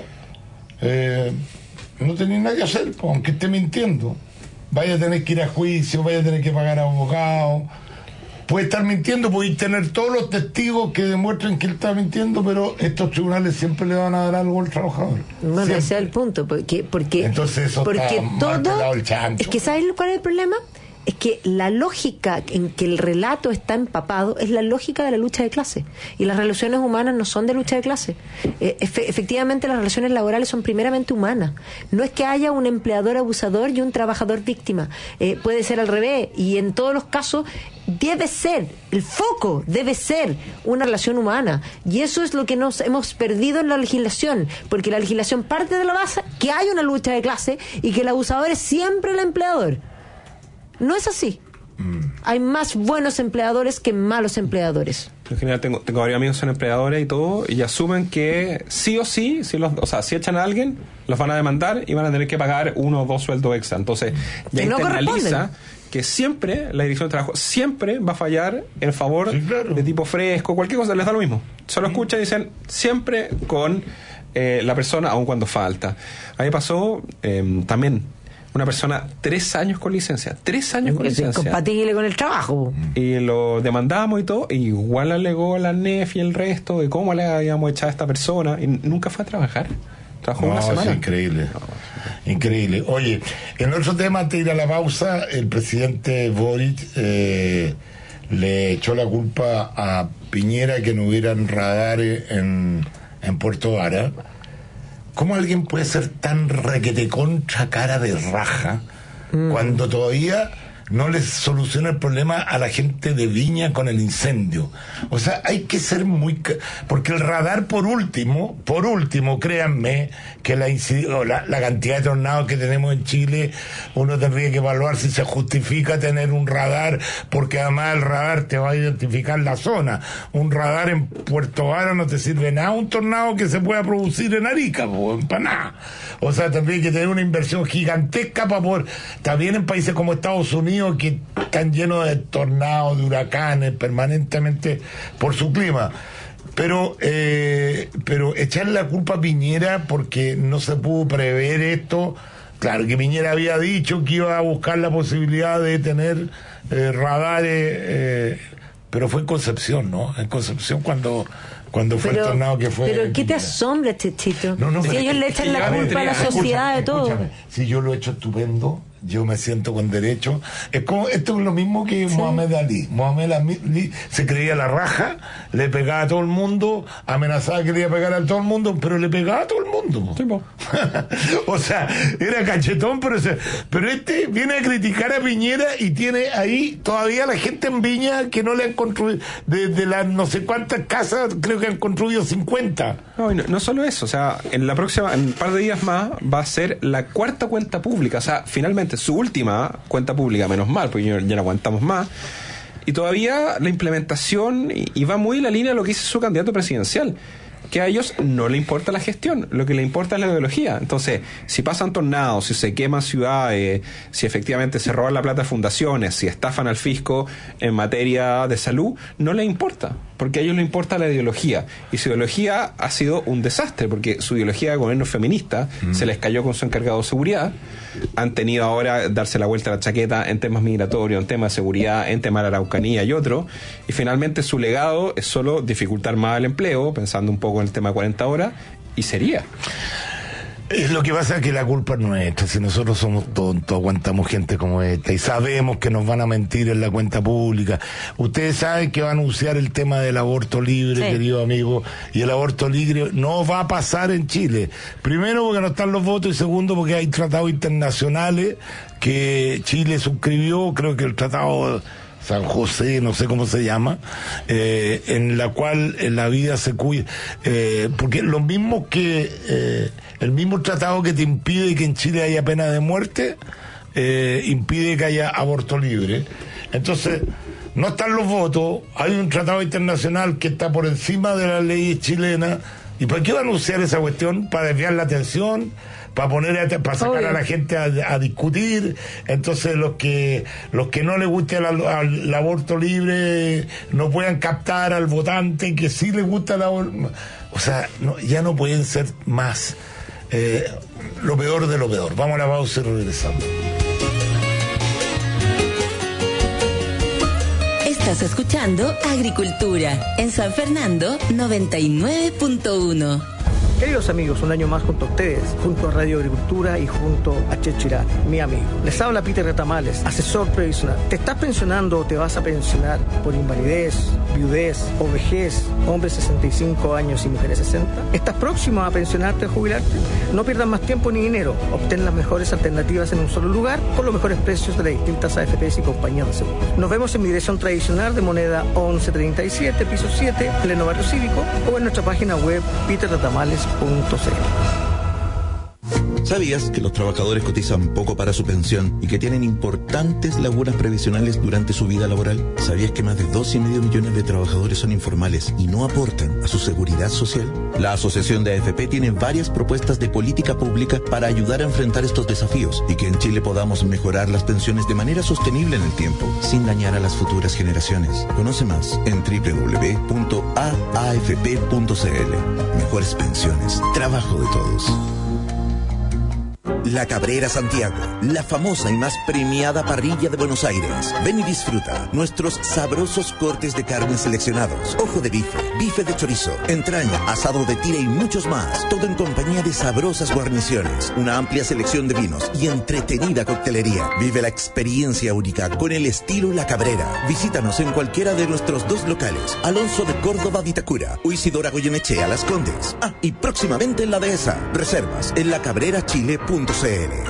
eh, no tenés nada que hacer, aunque esté mintiendo. Vaya a tener que ir a juicio, vaya a tener que pagar a abogado. Puede estar mintiendo, puede tener todos los testigos que demuestren que él está mintiendo, pero estos tribunales siempre le van a dar algo al trabajador. Bueno, siempre. Ese es el punto, porque, porque, Entonces eso porque está todo, el chancho. Es que ¿sabes cuál es el problema? Es que la lógica en que el relato está empapado es la lógica de la lucha de clase, y las relaciones humanas no son de lucha de clase. Eh, efe, efectivamente las relaciones laborales son primeramente humanas. No es que haya un empleador abusador y un trabajador víctima, eh, puede ser al revés, y en todos los casos debe ser, el foco debe ser una relación humana, y eso es lo que nos hemos perdido en la legislación, porque la legislación parte de la base que hay una lucha de clase y que el abusador es siempre el empleador. No es así. Mm. Hay más buenos empleadores que malos empleadores. En general tengo, tengo varios amigos que son empleadores y todo, y asumen que sí o sí, si los, o sea, si echan a alguien, los van a demandar y van a tener que pagar uno o dos sueldos extra. Entonces, ya no internaliza que siempre la dirección de trabajo siempre va a fallar en favor sí, claro. de tipo fresco, cualquier cosa, les da lo mismo. Solo escuchan y dicen siempre con eh, la persona, aun cuando falta. A mí pasó eh, también Una persona tres años con licencia. Tres años con Es licencia. incompatible con el trabajo. Y lo demandamos y todo. Y igual alegó la N E F y el resto de cómo le habíamos echado a esta persona. Y nunca fue a trabajar. Trabajó No, una semana. es increíble. Increíble. Oye, en otro tema, antes de ir a la pausa, el presidente Boric eh, le echó la culpa a Piñera que no hubieran radares en, en Puerto Vara. ¿Cómo alguien puede ser tan requete contra cara de raja mm. cuando todavía no les soluciona el problema a la gente de Viña con el incendio? O sea, hay que ser muy... Porque el radar, por último, por último, créanme, que la, la, la cantidad de tornados que tenemos en Chile, uno tendría que evaluar si se justifica tener un radar, porque además el radar te va a identificar la zona. Un radar en Puerto Vara no te sirve nada un tornado que se pueda producir en Arica, o en Paná. O sea, tendría que tener una inversión gigantesca para poder... También en países como Estados Unidos, que están llenos de tornados, de huracanes, permanentemente por su clima. Pero eh, pero echar la culpa a Piñera porque no se pudo prever esto. Claro que Piñera había dicho que iba a buscar la posibilidad de tener eh, radares, eh, pero fue en Concepción, ¿no? En Concepción cuando... Cuando fue pero, el tornado que fue... Pero ¿qué te asombra, Chichito? No, no, si ellos que, le echan que, la culpa a la sociedad de todo. Si yo lo he hecho estupendo, yo me siento con derecho. Es como, esto es lo mismo que sí. Mohamed Ali. Mohamed Ali se creía la raja, le pegaba a todo el mundo, amenazaba que le iba a pegar a todo el mundo, pero le pegaba a todo el mundo. Sí, o sea, era cachetón, pero, pero este viene a criticar a Piñera y tiene ahí todavía la gente en Viña que no le han construido, de, de las no sé cuántas casas, creo que han construido cincuenta. No, y no, no solo eso, o sea, en la próxima, en un par de días más, va a ser la cuarta cuenta pública, o sea, finalmente su última cuenta pública, menos mal, porque ya no aguantamos más, y todavía la implementación, y, y va muy en la línea de lo que dice su candidato presidencial, que a ellos no le importa la gestión, lo que le importa es la ideología. Entonces, si pasan tornados, si se queman ciudades, si efectivamente se roban la plata de fundaciones, si estafan al fisco en materia de salud, no les importa, porque a ellos les importa la ideología. Y su ideología ha sido un desastre, porque su ideología de gobierno feminista mm. se les cayó con su encargado de seguridad. Han tenido ahora darse la vuelta a la chaqueta en temas migratorios, en temas de seguridad, en temas de Araucanía y otros. Y finalmente su legado es solo dificultar más el empleo, pensando un poco en el tema de cuarenta horas, y sería. Es lo que pasa es que la culpa es nuestra. Si nosotros somos tontos, aguantamos gente como esta y sabemos que nos van a mentir en la cuenta pública. Ustedes saben que va a anunciar el tema del aborto libre, sí. querido amigo, y el aborto libre no va a pasar en Chile. Primero porque no están los votos y segundo porque hay tratados internacionales que Chile suscribió, creo que el tratado San José, no sé cómo se llama, eh, en la cual eh, la vida se cuida, eh, porque lo mismo que eh, el mismo tratado que te impide que en Chile haya pena de muerte, eh, impide que haya aborto libre. Entonces, no están los votos, hay un tratado internacional que está por encima de las leyes chilenas, ¿y por qué va a anunciar esa cuestión? Para desviar la atención, para poner a, para sacar Obvio. a la gente a, a discutir. Entonces los que los que no les guste el, el aborto libre no puedan captar al votante que sí les gusta el aborto. O sea, no, ya no pueden ser más eh, lo peor de lo peor. Vamos a la pausa y regresamos. Estás escuchando Agricultura en San Fernando noventa y nueve punto uno. Queridos amigos, un año más junto a ustedes, junto a Radio Agricultura y junto a Chechirá, mi amigo. Les habla Peter Retamales, asesor previsional. ¿Te estás pensionando o te vas a pensionar por invalidez, viudez o vejez, hombres sesenta y cinco años y mujeres sesenta? ¿Estás próximo a pensionarte o jubilarte? No pierdas más tiempo ni dinero. Obtén las mejores alternativas en un solo lugar con los mejores precios de las distintas A F Pes y compañías de seguro. Nos vemos en mi dirección tradicional de moneda once treinta y siete, piso siete, pleno barrio cívico, o en nuestra página web peter retamales punto c l. ¿Sabías que los trabajadores cotizan poco para su pensión y que tienen importantes lagunas previsionales durante su vida laboral? ¿Sabías que más de dos y medio millones de trabajadores son informales y no aportan a su seguridad social? La Asociación de A F P tiene varias propuestas de política pública para ayudar a enfrentar estos desafíos y que en Chile podamos mejorar las pensiones de manera sostenible en el tiempo, sin dañar a las futuras generaciones. Conoce más en doble u doble u doble u punto a a f p punto c l. Mejores pensiones, trabajo de todos. La Cabrera Santiago, la famosa y más premiada parrilla de Buenos Aires. Ven y disfruta nuestros sabrosos cortes de carne seleccionados. Ojo de bife, bife de chorizo, entraña, asado de tira y muchos más. Todo en compañía de sabrosas guarniciones, una amplia selección de vinos y entretenida coctelería. Vive la experiencia única con el estilo La Cabrera. Visítanos en cualquiera de nuestros dos locales. Alonso de Córdoba, Vitacura, o Isidora Goyenechea, Las Condes. Ah, y próximamente en La Dehesa. Reservas en la cabrera chile punto c l.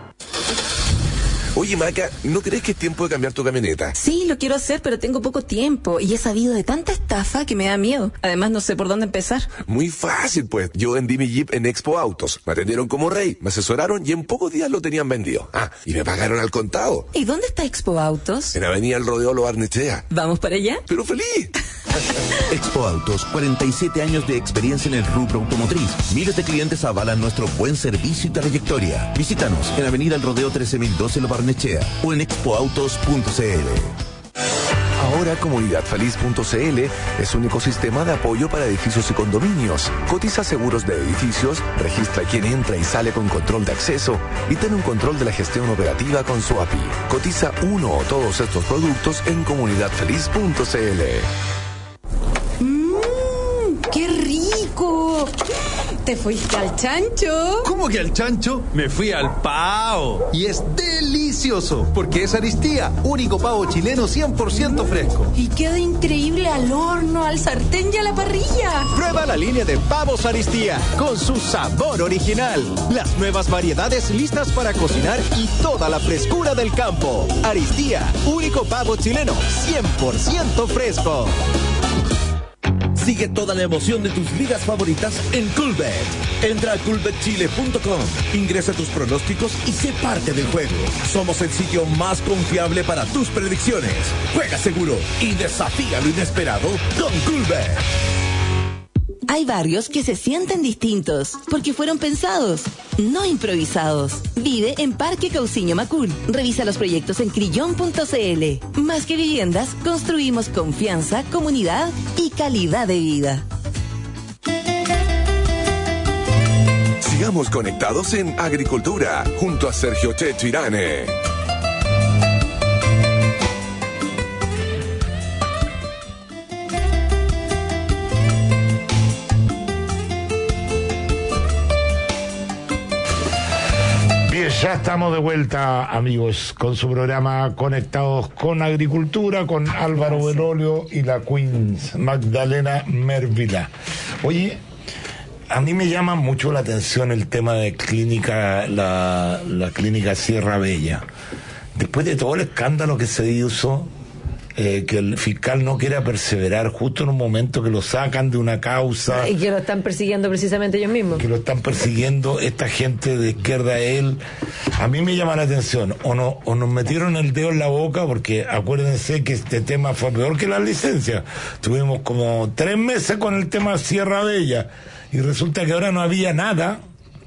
Oye, Maca, ¿no crees que es tiempo de cambiar tu camioneta? Sí, lo quiero hacer, pero tengo poco tiempo y he sabido de tanta estafa que me da miedo. Además, no sé por dónde empezar. Muy fácil, pues. Yo vendí mi Jeep en Expo Autos. Me atendieron como rey, me asesoraron y en pocos días lo tenían vendido. Ah, y me pagaron al contado. ¿Y dónde está Expo Autos? En Avenida El Rodeo Lo Barnechea. ¿Vamos para allá? ¡Pero feliz! Expo Autos, cuarenta y siete años de experiencia en el rubro automotriz. Miles de clientes avalan nuestro buen servicio y trayectoria. Visítanos en Avenida El Rodeo trece mil doce Lo Barnechea o en expo autos punto c l. Ahora Comunidad Feliz punto c l es un ecosistema de apoyo para edificios y condominios. Cotiza seguros de edificios, registra quién entra y sale con control de acceso y ten un control de la gestión operativa con su A P I. Cotiza uno o todos estos productos en Comunidad Feliz punto c l. ¡Mmm! ¡Qué rico! ¿Te fuiste al chancho? ¿Cómo que al chancho? Me fui al pao. Y es delicioso, porque es Aristía, único pavo chileno cien por ciento fresco. Y queda increíble al horno, al sartén y a la parrilla. Prueba la línea de pavos Aristía, con su sabor original. Las nuevas variedades listas para cocinar y toda la frescura del campo. Aristía, único pavo chileno cien por ciento fresco. Sigue toda la emoción de tus ligas favoritas en Coolbet. Entra a coolbet chile punto com, ingresa tus pronósticos y sé parte del juego. Somos el sitio más confiable para tus predicciones. Juega seguro y desafía lo inesperado con Coolbet. Hay barrios que se sienten distintos porque fueron pensados, no improvisados. Vive en Parque Cauciño Macul. Revisa los proyectos en crillón punto c l. Más que viviendas, construimos confianza, comunidad y calidad de vida. Sigamos conectados en Agricultura junto a Sergio Checho Irane. Ya estamos de vuelta, amigos, con su programa Conectados con Agricultura, con Álvaro Belolio y la Queen Magdalena Mervila. Oye, a mí me llama mucho la atención el tema de clínica, la, la clínica Sierra Bella. Después de todo el escándalo que se hizo, eh, que el fiscal no quiera perseverar justo en un momento que lo sacan de una causa. Y que lo están persiguiendo precisamente ellos mismos. Que lo están persiguiendo esta gente de izquierda, él. A mí me llama la atención, o, no, o nos metieron el dedo en la boca, porque acuérdense que este tema fue peor que las licencias. Tuvimos como tres meses con el tema Sierra Bella, y resulta que ahora no había nada.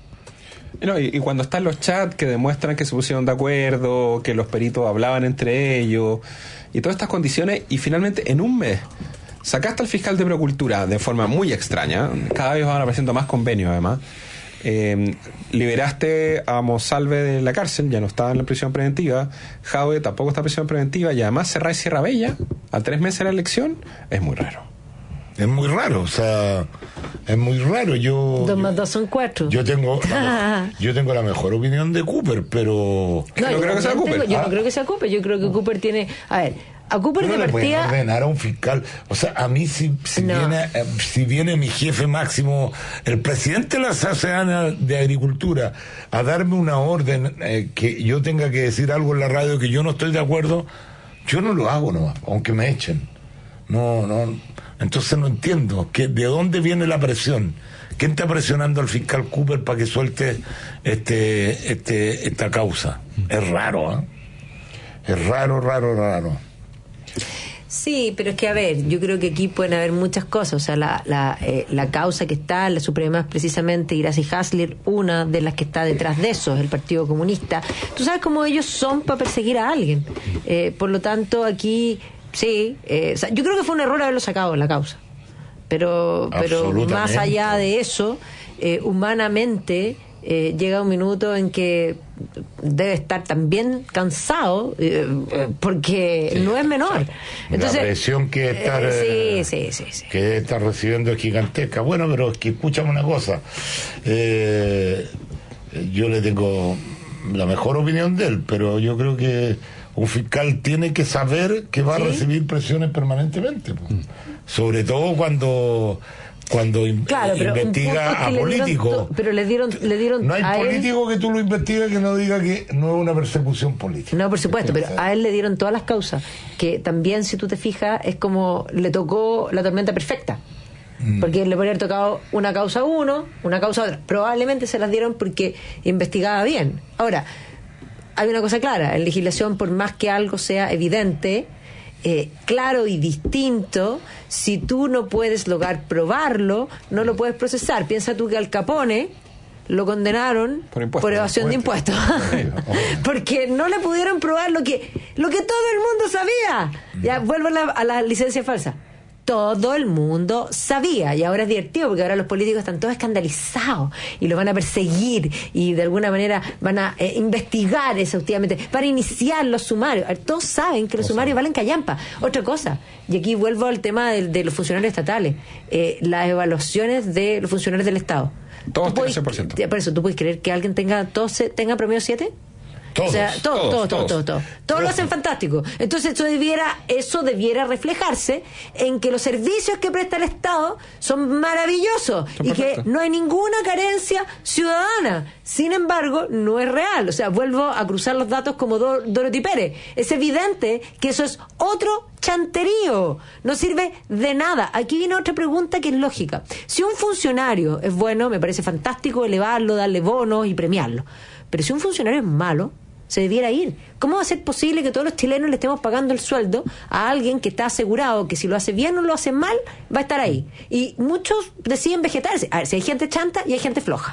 No, y, y cuando están los chats que demuestran que se pusieron de acuerdo, que los peritos hablaban entre ellos, y todas estas condiciones, y finalmente en un mes sacaste al fiscal de Procultura de forma muy extraña, cada vez van apareciendo más convenios además, eh, liberaste a Monsalve de la cárcel, ya no estaba en la prisión preventiva, Jaue tampoco está en prisión preventiva, y además cerráis Sierra Bella a tres meses de la elección, es muy raro. Es muy raro, o sea, es muy raro. Yo dos más dos son cuatro. Yo tengo, la, yo tengo la mejor opinión de Cooper, pero no, yo, creo que sea Cooper. Tengo, yo ah. no creo que sea Cooper. Yo creo que Cooper tiene, a ver, a Cooper no de le partida. Pueden ordenar a un fiscal. O sea, a mí si, si no. viene, eh, si viene mi jefe máximo, el presidente de la Asociación de Agricultura, a darme una orden eh, que yo tenga que decir algo en la radio que yo no estoy de acuerdo, yo no lo hago nomás, aunque me echen. No, no. Entonces no entiendo que de dónde viene la presión. ¿Quién está presionando al fiscal Cooper para que suelte este, este, esta causa? Es raro, ¿eh? Es raro, raro, raro. Sí, pero es que, a ver, yo creo que aquí pueden haber muchas cosas. O sea, la, la, eh, la causa que está, la Suprema es precisamente Gracie Hasler, una de las que está detrás de eso, es el Partido Comunista. Tú sabes cómo ellos son para perseguir a alguien. Eh, por lo tanto, aquí... Sí, eh, o sea, yo creo que fue un error haberlo sacado en la causa, pero pero más allá de eso, eh, humanamente eh, llega un minuto en que debe estar también cansado, eh, porque sí, no es menor. Entonces, la presión que estar, eh, sí, sí, sí, sí. que está recibiendo es gigantesca. Bueno, pero es que escúchame una cosa, eh, yo le tengo la mejor opinión de él, pero yo creo que un fiscal tiene que saber que va ¿Sí? a recibir presiones permanentemente, pues. mm. sobre todo cuando cuando claro, investiga a políticos. Pero le dieron, le dieron no hay a político él... que tú lo investigues que no diga que no es una persecución política. No, por supuesto, pero a él le dieron todas las causas, que también, si tú te fijas, es como le tocó la tormenta perfecta. Mm. Porque le podría haber tocado una causa a uno, una causa a otra. Probablemente se las dieron porque investigaba bien. Ahora, hay una cosa clara, en legislación, por más que algo sea evidente, eh, claro y distinto, si tú no puedes lograr probarlo, no lo puedes procesar. Piensa tú que Al Capone lo condenaron por, impuesto, por evasión impuesto. de impuestos. Porque no le pudieron probar lo que lo que todo el mundo sabía. Ya vuelvo a la, a la licencia falsa. Todo el mundo sabía, y ahora es divertido porque ahora los políticos están todos escandalizados y los van a perseguir y de alguna manera van a eh, investigar exhaustivamente para iniciar los sumarios. Todos saben que los sumarios valen callampa. Otra cosa, y aquí vuelvo al tema de, de los funcionarios estatales, eh, las evaluaciones de los funcionarios del Estado. Todos tienen cien por ciento. Por eso, ¿tú puedes creer que alguien tenga, todos tenga promedio siete? Todos, o sea, todos, todos, todos, todos, todos, todos. Todos lo hacen fantástico. Entonces eso debiera, eso debiera reflejarse en que los servicios que presta el Estado son maravillosos y que no hay ninguna carencia ciudadana. Sin embargo, no es real. O sea, vuelvo a cruzar los datos como Do- Dorothy Pérez. Es evidente que eso es otro chanterío. No sirve de nada. Aquí viene otra pregunta que es lógica. Si un funcionario es bueno, me parece fantástico elevarlo, darle bonos y premiarlo. Pero si un funcionario es malo, se debiera ir. ¿Cómo va a ser posible que todos los chilenos le estemos pagando el sueldo a alguien que está asegurado que si lo hace bien o lo hace mal, va a estar ahí? Y muchos deciden vegetarse. A ver, si hay gente chanta y hay gente floja.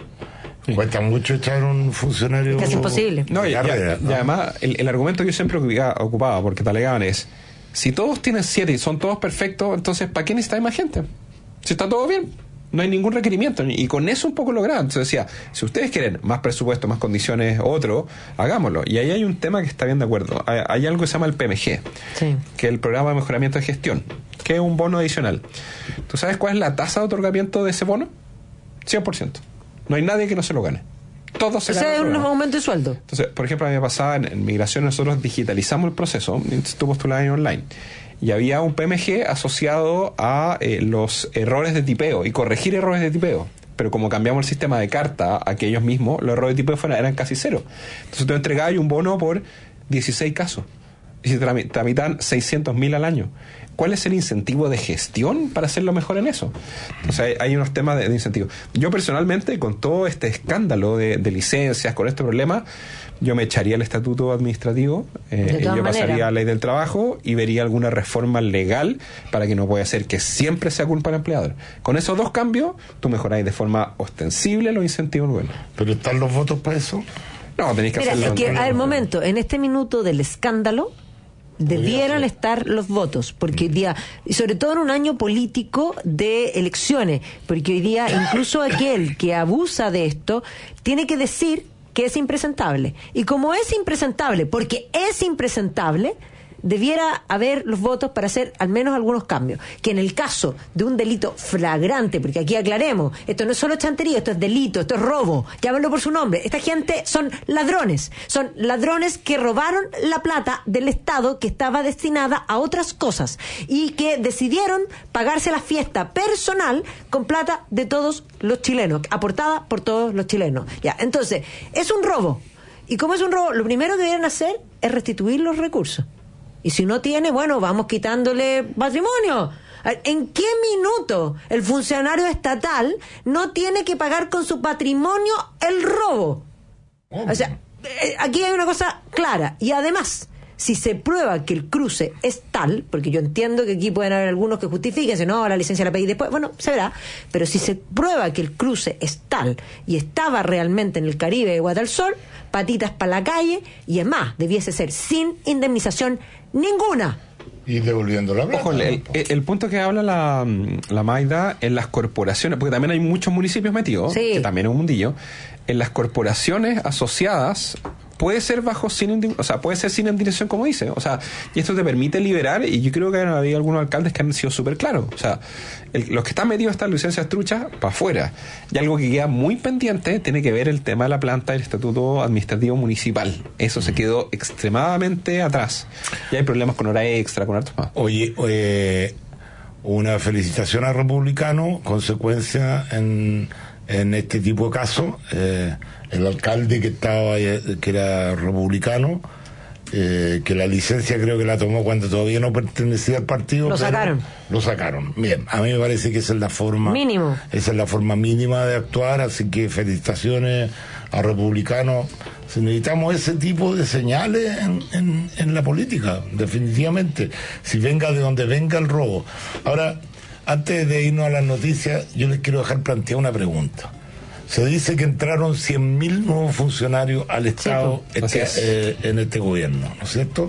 Sí. Cuesta mucho echar un funcionario. Es casi imposible. No, y, carrera, y, ¿no? y además, el, el argumento que yo siempre ocupaba, porque te alegaban, es: si todos tienen siete y son todos perfectos, entonces ¿para qué necesitáis más gente? Si está todo bien. No hay ningún requerimiento, y con eso un poco logrado. Entonces decía, si ustedes quieren más presupuesto, más condiciones, otro, hagámoslo. Y ahí hay un tema que está bien de acuerdo. Hay, hay algo que se llama el P M G, sí. que es el Programa de Mejoramiento de Gestión, que es un bono adicional. ¿Tú sabes cuál es la tasa de otorgamiento de ese bono? cien por ciento. No hay nadie que no se lo gane. Todos se ganan. O sea, es un aumento de sueldo. Entonces, por ejemplo, a mí me pasaba en, en migración, nosotros digitalizamos el proceso, tú postulabas en online. Y había un P M G asociado a eh, los errores de tipeo y corregir errores de tipeo. Pero como cambiamos el sistema de carta a que ellos mismos, los errores de tipeo fueran, eran casi cero. Entonces tú entregabas un bono por dieciséis casos. Y se tramitan seiscientos mil al año. ¿Cuál es el incentivo de gestión para hacerlo mejor en eso? O sea, hay, hay unos temas de, de incentivo. Yo personalmente, con todo este escándalo de, de licencias, con este problema, yo me echaría el estatuto administrativo, eh, yo pasaría a la ley del trabajo y vería alguna reforma legal para que no pueda ser que siempre sea culpa del empleador. Con esos dos cambios, tú mejoráis de forma ostensible los incentivos buenos. ¿Pero están los votos para eso? No, tenéis que Mira, hacerlo. Es que, a ver, momento, en este minuto del escándalo debieran estar los votos, porque hoy día, y sobre todo en un año político de elecciones, porque hoy día incluso aquel que abusa de esto tiene que decir que es impresentable. Y como es impresentable, porque es impresentable, debiera haber los votos para hacer al menos algunos cambios. Que en el caso de un delito flagrante, porque aquí aclaremos, esto no es solo chantería, esto es delito, esto es robo, llámenlo por su nombre. Esta gente son ladrones, son ladrones que robaron la plata del Estado que estaba destinada a otras cosas y que decidieron pagarse la fiesta personal con plata de todos los chilenos, aportada por todos los chilenos. Ya, entonces, es un robo. Y como es un robo, lo primero que deberían hacer es restituir los recursos. Y si no tiene, bueno, vamos quitándole patrimonio. ¿En qué minuto el funcionario estatal no tiene que pagar con su patrimonio el robo? O sea, aquí hay una cosa clara. Y además, si se prueba que el cruce es tal, porque yo entiendo que aquí pueden haber algunos que justifiquen, no, la licencia la pedí después, bueno, se verá, pero si se prueba que el cruce es tal y estaba realmente en el Caribe de Guadalsol, patitas para la calle, y es más, debiese ser sin indemnización ninguna. Y devolviendo la plata. Ojo, el, el, el punto que habla la, la Maida en las corporaciones, porque también hay muchos municipios metidos, sí. que también es un mundillo, en las corporaciones asociadas puede ser bajo sin, o sea, puede ser sin indemnización, como dice, o sea, y esto te permite liberar, y yo creo que ha habido algunos alcaldes que han sido súper claros, o sea, el, los que están metidos en estas licencias truchas, para afuera, y algo que queda muy pendiente tiene que ver el tema de la planta del estatuto administrativo municipal, eso se quedó extremadamente atrás, y hay problemas con hora extra, con hartos más. Oye, eh, una felicitación al republicano, consecuencia en, en este tipo de casos, eh, el alcalde que estaba que era republicano, eh, que la licencia creo que la tomó cuando todavía no pertenecía al partido. Lo sacaron. Lo sacaron. Bien, a mí me parece que esa es la forma mínimo. Esa es la forma mínima de actuar, así que felicitaciones a republicanos. Si necesitamos ese tipo de señales en, en, en la política, definitivamente. Si venga de donde venga el robo. Ahora, antes de irnos a las noticias, yo les quiero dejar plantear una pregunta. Se dice que entraron cien mil nuevos funcionarios al Estado sí, este, eh, en este gobierno, ¿no es cierto?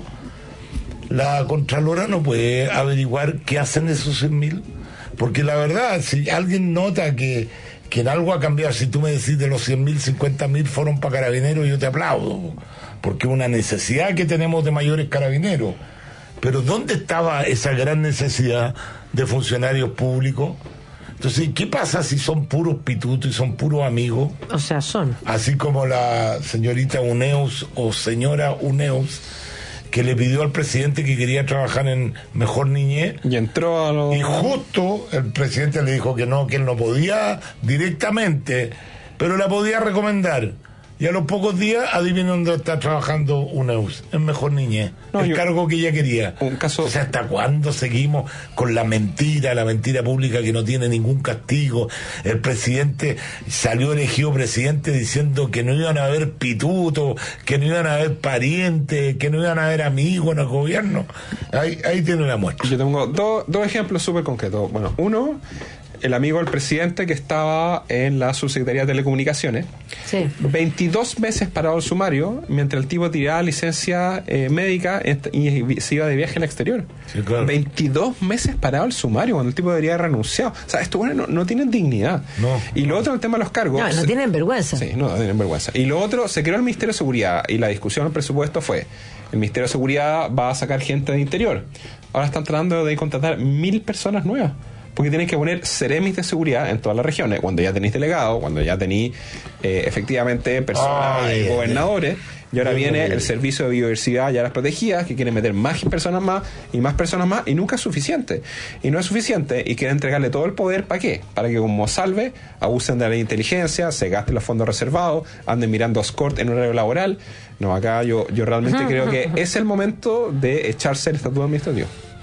La Contralora no puede averiguar qué hacen esos cien mil, porque la verdad, si alguien nota que, que en algo ha cambiado, si tú me decís de los cien mil, cincuenta mil fueron para carabineros, yo te aplaudo, porque es una necesidad que tenemos de mayores carabineros. Pero ¿dónde estaba esa gran necesidad de funcionarios públicos? Entonces, ¿qué pasa si son puros pitutos y son puros amigos? O sea, son. Así como la señorita Uneus o señora Uneus, que le pidió al presidente que quería trabajar en Mejor Niñez. Y entró a lo... Y justo el presidente le dijo que no, que él no podía directamente, pero la podía recomendar. Y a los pocos días, adivinen dónde está trabajando Uneus, en Mejor Niñez, no, el yo, cargo que ella quería. Un caso... O sea, ¿hasta cuándo seguimos con la mentira, la mentira pública que no tiene ningún castigo? El presidente salió elegido presidente diciendo que no iban a haber pitutos, que no iban a haber parientes, que no iban a haber amigos en el gobierno. Ahí, ahí tiene la muestra. Yo tengo dos, dos ejemplos súper concretos. Bueno, uno... el amigo del presidente que estaba en la subsecretaría de Telecomunicaciones. Sí. veintidós meses parado el sumario, mientras el tipo tiraba licencia eh, médica y se iba de viaje al exterior. Sí, claro. veintidós meses parado el sumario, cuando el tipo debería haber renunciado. O sea, estos bueno, no, no tienen dignidad. No. Y lo otro, el tema de los cargos. No, no tienen vergüenza. Sí, no, no tienen vergüenza. Y lo otro, se creó el Ministerio de Seguridad y la discusión del presupuesto fue: el Ministerio de Seguridad va a sacar gente de interior. Ahora están tratando de contratar mil personas nuevas, porque tienen que poner seremis de seguridad en todas las regiones, cuando ya tenéis delegados, cuando ya tenéis eh, efectivamente personas, Ay, eh, gobernadores, ay, y ahora ay, viene ay, el servicio de biodiversidad y áreas protegidas, que quieren meter más personas más y más personas más, y nunca es suficiente. Y no es suficiente, y quieren entregarle todo el poder, ¿para qué? Para que como salve, abusen de la inteligencia, se gasten los fondos reservados, anden mirando Oscort en horario laboral. No, acá yo, yo realmente Ajá, creo ajá. que es el momento de echarse el estatuto administrativo.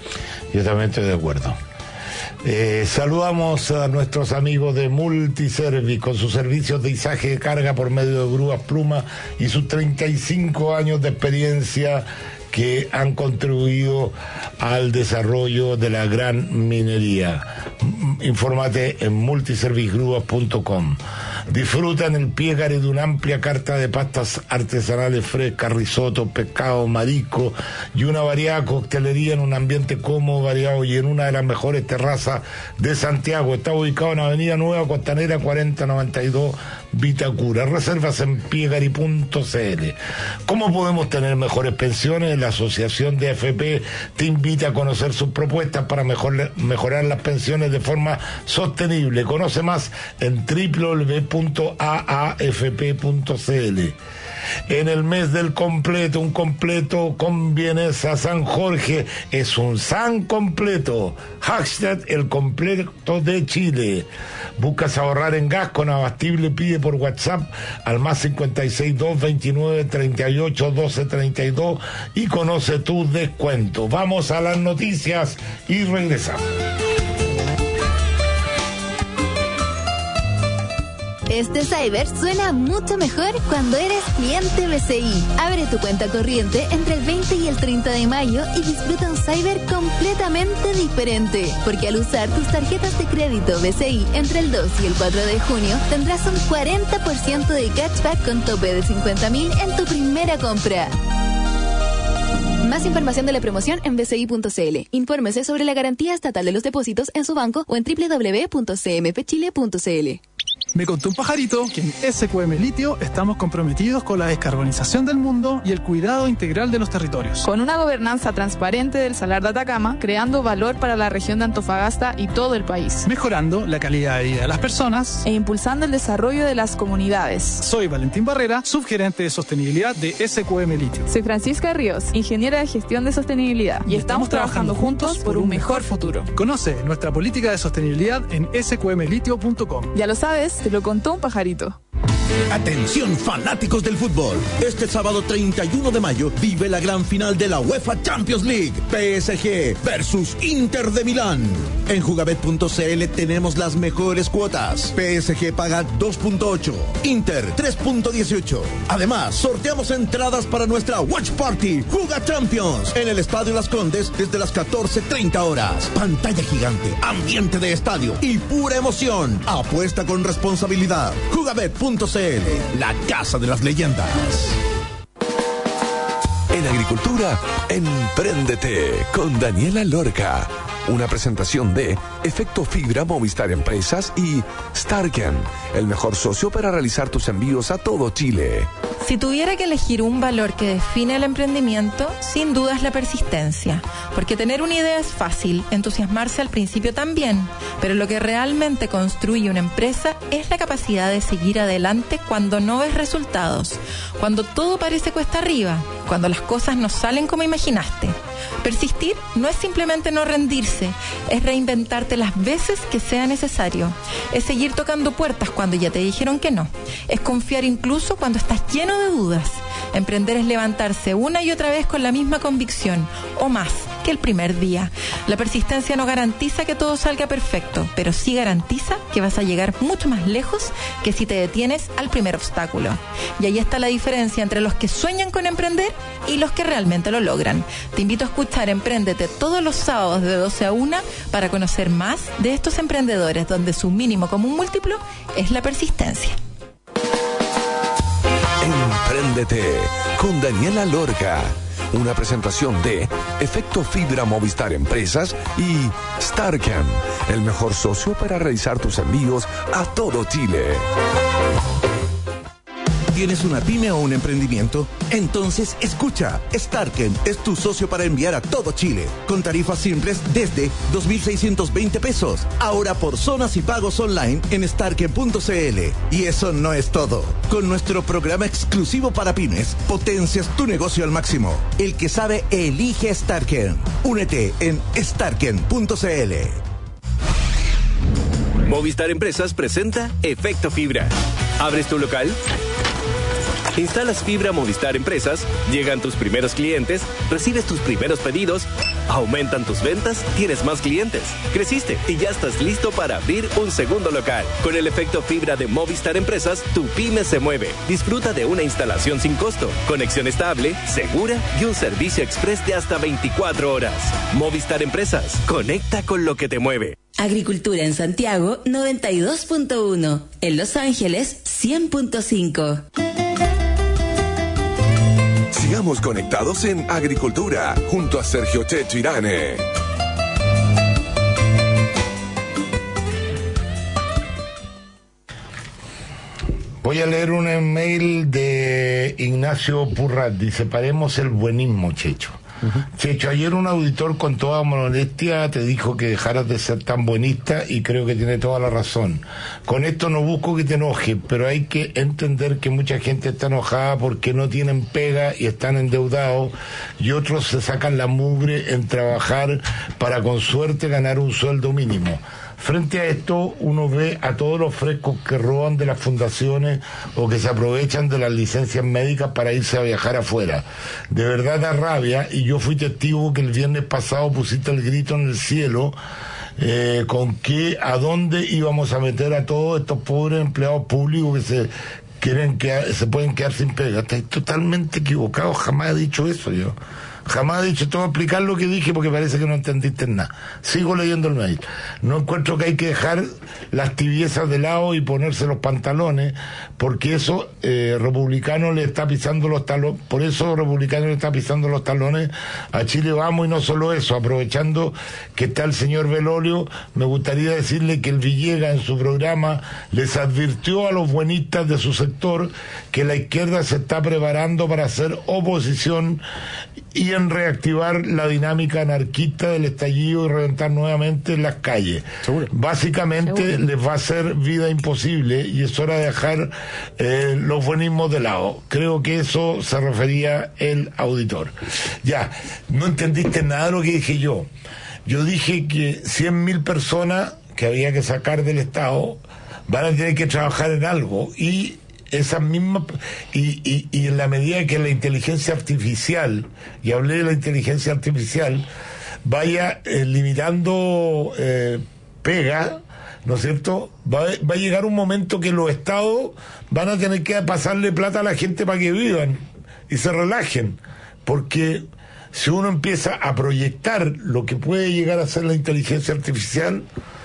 Yo también estoy de acuerdo. Eh, saludamos a nuestros amigos de Multiservice con sus servicios de izaje de carga por medio de grúas Pluma y sus treinta y cinco años de experiencia que han contribuido al desarrollo de la gran minería. Infórmate en multiservice grúas punto com. Disfruta en el Piegare de una amplia carta de pastas artesanales frescas, risotto, pescado, marisco y una variada coctelería en un ambiente cómodo, variado y en una de las mejores terrazas de Santiago. Está ubicado en Avenida Nueva Costanera cuarenta noventa y dos Vitacura. Reservas en piegari punto c l. ¿Cómo podemos tener mejores pensiones? La Asociación de A F P te invita a conocer sus propuestas para mejor, mejorar las pensiones de forma sostenible. Conoce más en doble u doble u doble u punto a a f p punto c l. En el mes del completo, un completo con bienes a San Jorge es un San completo. Hashtag el completo de Chile. Buscas ahorrar en gas con Abastible, pide por WhatsApp al más cincuenta y seis, dos veintinueve, treinta y ocho, doce, treinta y dos y conoce tus descuentos. Vamos a las noticias y regresamos. Este cyber suena mucho mejor cuando eres cliente B C I. Abre tu cuenta corriente entre el veinte y el treinta de mayo y disfruta un cyber completamente diferente. Porque al usar tus tarjetas de crédito B C I entre el dos y el cuatro de junio, tendrás un cuarenta por ciento de cashback con tope de cincuenta mil en tu primera compra. Más información de la promoción en b c i punto c l. Infórmese sobre la garantía estatal de los depósitos en su banco o en w w w punto c m p chile punto c l. Me contó un pajarito que en S Q M Litio estamos comprometidos con la descarbonización del mundo y el cuidado integral de los territorios. Con una gobernanza transparente del Salar de Atacama, creando valor para la región de Antofagasta y todo el país. Mejorando la calidad de vida de las personas e impulsando el desarrollo de las comunidades. Soy Valentín Barrera, subgerente de sostenibilidad de S Q M Litio. Soy Francisca Ríos, ingeniera de gestión de sostenibilidad. Y, y estamos, estamos trabajando, trabajando juntos por un mejor futuro. Conoce nuestra política de sostenibilidad en s q m litio punto com. Ya lo sabes, te lo contó un pajarito. Atención fanáticos del fútbol, este sábado treinta y uno de mayo vive la gran final de la UEFA Champions League, P S G versus Inter de Milán. En jugabet punto c l tenemos las mejores cuotas. P S G paga dos punto ocho, Inter tres punto dieciocho. Además, sorteamos entradas para nuestra Watch Party Juga Champions en el Estadio Las Condes desde las catorce treinta horas. Pantalla gigante, ambiente de estadio y pura emoción. Apuesta con responsabilidad. jugabet punto c l, la casa de las leyendas. En agricultura, empréndete con Daniela Lorca. Una presentación de Efecto Fibra Movistar Empresas y Starken, el mejor socio para realizar tus envíos a todo Chile. Si tuviera que elegir un valor que define el emprendimiento, sin duda es la persistencia. Porque tener una idea es fácil, entusiasmarse al principio también, pero lo que realmente construye una empresa es la capacidad de seguir adelante cuando no ves resultados, cuando todo parece cuesta arriba, cuando las cosas no salen como imaginaste. Persistir no es simplemente no rendirse, es reinventarte las veces que sea necesario. Es seguir tocando puertas cuando ya te dijeron que no. Es confiar incluso cuando estás lleno de dudas. Emprender es levantarse una y otra vez con la misma convicción, o más, que el primer día. La persistencia no garantiza que todo salga perfecto, pero sí garantiza que vas a llegar mucho más lejos que si te detienes al primer obstáculo. Y ahí está la diferencia entre los que sueñan con emprender y los que realmente lo logran. Te invito a escuchar Empréndete todos los sábados de doce a una para conocer más de estos emprendedores donde su mínimo común múltiplo es la persistencia. Empréndete con Daniela Lorca. Una presentación de Efecto Fibra Movistar Empresas y Starken, el mejor socio para realizar tus envíos a todo Chile. ¿Tienes una pyme o un emprendimiento? Entonces escucha, Starken es tu socio para enviar a todo Chile, con tarifas simples desde dos mil seiscientos veinte pesos, ahora por zonas y pagos online en starken punto c l. Y eso no es todo. Con nuestro programa exclusivo para pymes, potencias tu negocio al máximo. El que sabe, elige Starken. Únete en starken punto c l. Movistar Empresas presenta Efecto Fibra. ¿Abres tu local? Instalas fibra Movistar Empresas, llegan tus primeros clientes, recibes tus primeros pedidos, aumentan tus ventas, tienes más clientes, creciste y ya estás listo para abrir un segundo local. Con el efecto fibra de Movistar Empresas, tu pyme se mueve. Disfruta de una instalación sin costo, conexión estable, segura y un servicio express de hasta veinticuatro horas. Movistar Empresas, conecta con lo que te mueve. Agricultura en Santiago noventa y dos punto uno, en Los Ángeles cien punto cinco. Sigamos conectados en Agricultura, junto a Sergio Checho Irane. Voy a leer un email de Ignacio Purrat. Dice: paremos el buenismo, Checho. Uh-huh. Checho, ayer un auditor con toda modestia te dijo que dejaras de ser tan buenista y creo que tiene toda la razón. Con esto no busco que te enojes, pero hay que entender que mucha gente está enojada porque no tienen pega y están endeudados, y otros se sacan la mugre en trabajar para con suerte ganar un sueldo mínimo. Frente a esto, uno ve a todos los frescos que roban de las fundaciones o que se aprovechan de las licencias médicas para irse a viajar afuera. De verdad da rabia, y yo fui testigo que el viernes pasado pusiste el grito en el cielo eh, con que a dónde íbamos a meter a todos estos pobres empleados públicos que se quieren quedar, se pueden quedar sin pega. Estáis totalmente equivocados, jamás he dicho eso yo. Jamás he dicho, te voy a explicar lo que dije porque parece que no entendiste nada. Sigo leyendo el mail. No encuentro que hay que dejar las tibiezas de lado y ponerse los pantalones, porque eso eh, republicano le está pisando los talones, por eso republicano le está pisando los talones a Chile Vamos. Y no solo eso, aprovechando que está el señor Belolio, me gustaría decirle que el Villegas en su programa les advirtió a los buenistas de su sector que la izquierda se está preparando para hacer oposición y en reactivar la dinámica anarquista del estallido y reventar nuevamente en las calles. ¿Seguro? Básicamente ¿Seguro? Les va a hacer vida imposible y es hora de dejar eh, los buenismos de lado. Creo que eso se refería el auditor. Ya, no entendiste nada de lo que dije yo. Yo dije que cien mil personas que había que sacar del Estado van a tener que trabajar en algo y esas mismas y, y, y en la medida que la inteligencia artificial, y hablé de la inteligencia artificial, vaya eh, limitando eh, pega, ¿no es cierto? Va, va a llegar un momento que los estados van a tener que pasarle plata a la gente para que vivan y se relajen, porque si uno empieza a proyectar lo que puede llegar a ser la inteligencia artificial,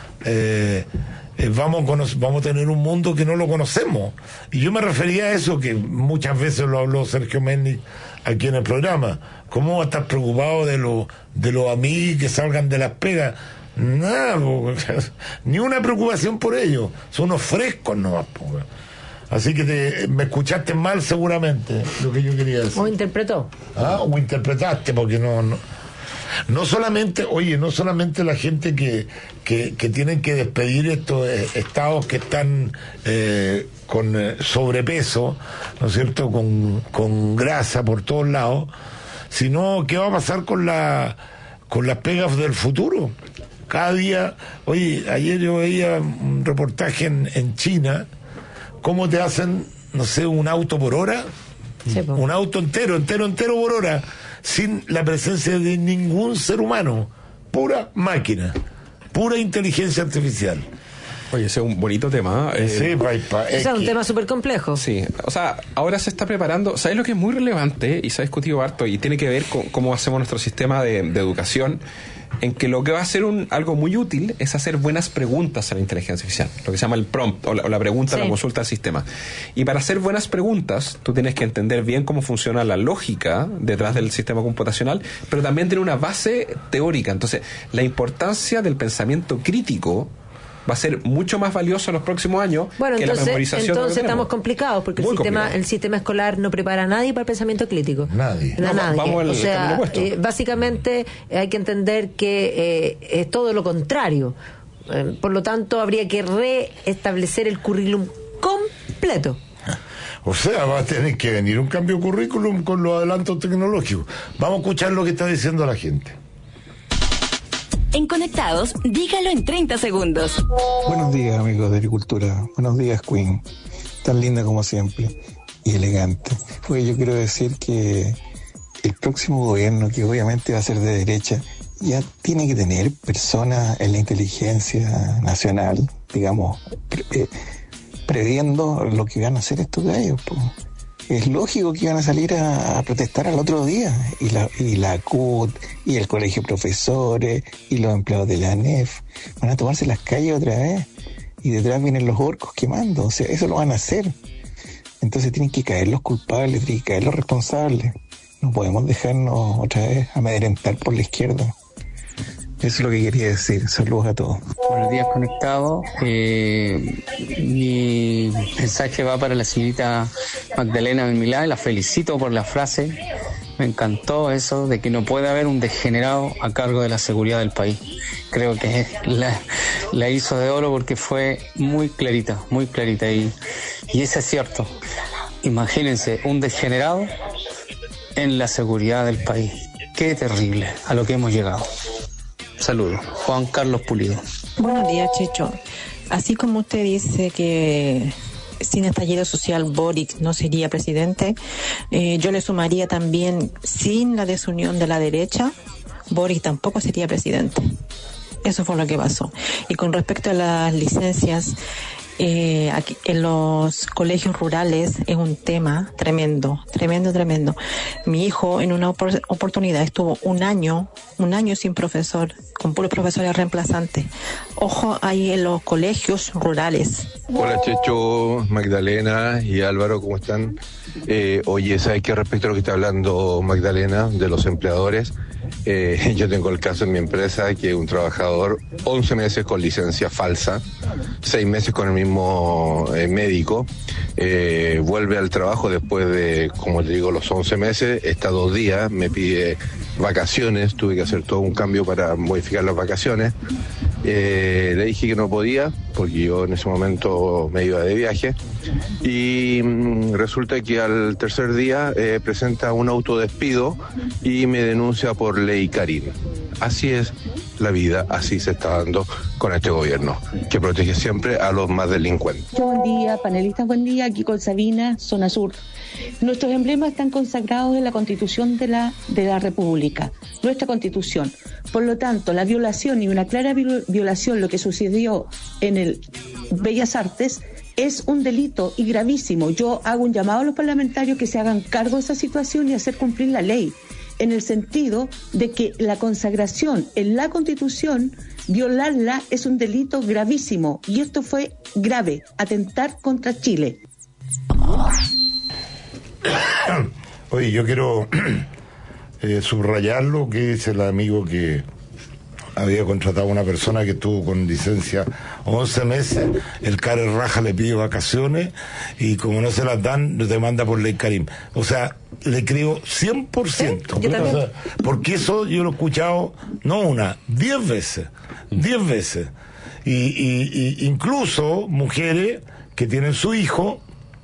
eh, Eh, vamos, a vamos a tener un mundo que no lo conocemos. Y yo me refería a eso, que muchas veces lo habló Sergio Menni aquí en el programa. ¿Cómo va a estar preocupado de los de los amigos que salgan de las pegas? Nada, po, ni una preocupación por ellos. Son unos frescos nomás, po. Así que te, me escuchaste mal seguramente lo que yo quería decir. O interpretó. Ah, o interpretaste, porque no... no No solamente, oye, no solamente la gente que, que, que tienen que despedir estos eh, estados que están eh, con eh, sobrepeso, ¿no es cierto?, con, con grasa por todos lados, sino qué va a pasar con la con las pegas del futuro. Cada día, oye, ayer yo veía un reportaje en, en China, cómo te hacen, no sé, un auto por hora, sí, pues. Un auto entero, entero, entero por hora, sin la presencia de ningún ser humano, pura máquina, pura inteligencia artificial. Oye, ese es un bonito tema. Eh, sí, pa, pa, es, es un que... tema súper complejo. Sí, o sea, ahora se está preparando. ¿Sabes lo que es muy relevante y se ha discutido harto y tiene que ver con cómo hacemos nuestro sistema de, de educación? En que lo que va a ser un, algo muy útil es hacer buenas preguntas a la inteligencia artificial, lo que se llama el prompt o la, o la pregunta, sí. La consulta al sistema. Y para hacer buenas preguntas, tú tienes que entender bien cómo funciona la lógica detrás del sistema computacional, pero también tener una base teórica. Entonces, la importancia del pensamiento crítico va a ser mucho más valioso en los próximos años bueno, que entonces, la memorización. Entonces estamos complicados porque el sistema, el sistema escolar no prepara a nadie para el pensamiento crítico. Nadie. No, no, nadie. Vamos al, o sea, eh, básicamente hay que entender que eh, es todo lo contrario. Eh, por lo tanto, habría que reestablecer el currículum completo. O sea, va a tener que venir un cambio de currículum con los adelantos tecnológicos. Vamos a escuchar lo que está diciendo la gente. En Conectados, dígalo en treinta segundos. Buenos días, amigos de Agricultura. Buenos días, Queen. Tan linda como siempre y elegante. Pues yo quiero decir que el próximo gobierno, que obviamente va a ser de derecha, ya tiene que tener personas en la inteligencia nacional, digamos, pre- eh, previendo lo que van a hacer estos gallos, pues. Es lógico que iban a salir a, a protestar al otro día, y la, y la C U T, y el colegio de profesores, y los empleados de la A N E F, van a tomarse las calles otra vez, y detrás vienen los orcos quemando, o sea, eso lo van a hacer. Entonces tienen que caer los culpables, tienen que caer los responsables. No podemos dejarnos otra vez amedrentar por la izquierda. Eso es lo que quería decir. Saludos a todos. Buenos días, Conectado. Eh, mi mensaje va para la señorita Magdalena Benmilá. La felicito por la frase. Me encantó eso de que no puede haber un degenerado a cargo de la seguridad del país. Creo que la, la hizo de oro porque fue muy clarita, muy clarita. Y, y eso es cierto. Imagínense, un degenerado en la seguridad del país. Qué terrible a lo que hemos llegado. Saludos. Juan Carlos Pulido. Buenos días, Checho. Así como usted dice que sin estallido social Boric no sería presidente, eh, yo le sumaría también, sin la desunión de la derecha, Boric tampoco sería presidente. Eso fue lo que pasó. Y con respecto a las licencias, eh, aquí, en los colegios rurales es un tema tremendo, tremendo, tremendo. Mi hijo en una opor- oportunidad estuvo un año, un año sin profesor, con puros profesores reemplazantes. Ojo ahí en los colegios rurales. Hola Checho, Magdalena y Álvaro, ¿cómo están? Eh, oye, ¿sabes qué respecto a lo que está hablando Magdalena de los empleadores? Eh, yo tengo el caso en mi empresa que un trabajador, once meses con licencia falsa, seis meses con el mismo eh, médico, eh, vuelve al trabajo después de, como te digo, los once meses, está dos días, me pide vacaciones, tuve que hacer todo un cambio para modificar las vacaciones. Eh, le dije que no podía porque yo en ese momento me iba de viaje y mm, resulta que al tercer día eh, presenta un autodespido y me denuncia por ley Karim. Así es la vida, así se está dando con este gobierno, que protege siempre a los más delincuentes. Buen día, panelistas, buen día, aquí con Sabina, Zona Sur. Nuestros emblemas están consagrados en la Constitución de la, de la República, nuestra Constitución. Por lo tanto, la violación y una clara violación, lo que sucedió en el Bellas Artes, es un delito y gravísimo. Yo hago un llamado a los parlamentarios que se hagan cargo de esa situación y hacer cumplir la ley, en el sentido de que la consagración en la Constitución, violarla es un delito gravísimo, y esto fue grave, atentar contra Chile. Oye, yo quiero eh, subrayar lo que dice el amigo que había contratado a una persona que estuvo con licencia once meses, el Care Raja le pide vacaciones y como no se las dan, lo demanda por ley Karim. O sea, le creo cien por ciento. ¿Sí? Yo también. O sea, porque eso yo lo he escuchado, no una, diez veces, diez veces. Y, y, y incluso mujeres que tienen su hijo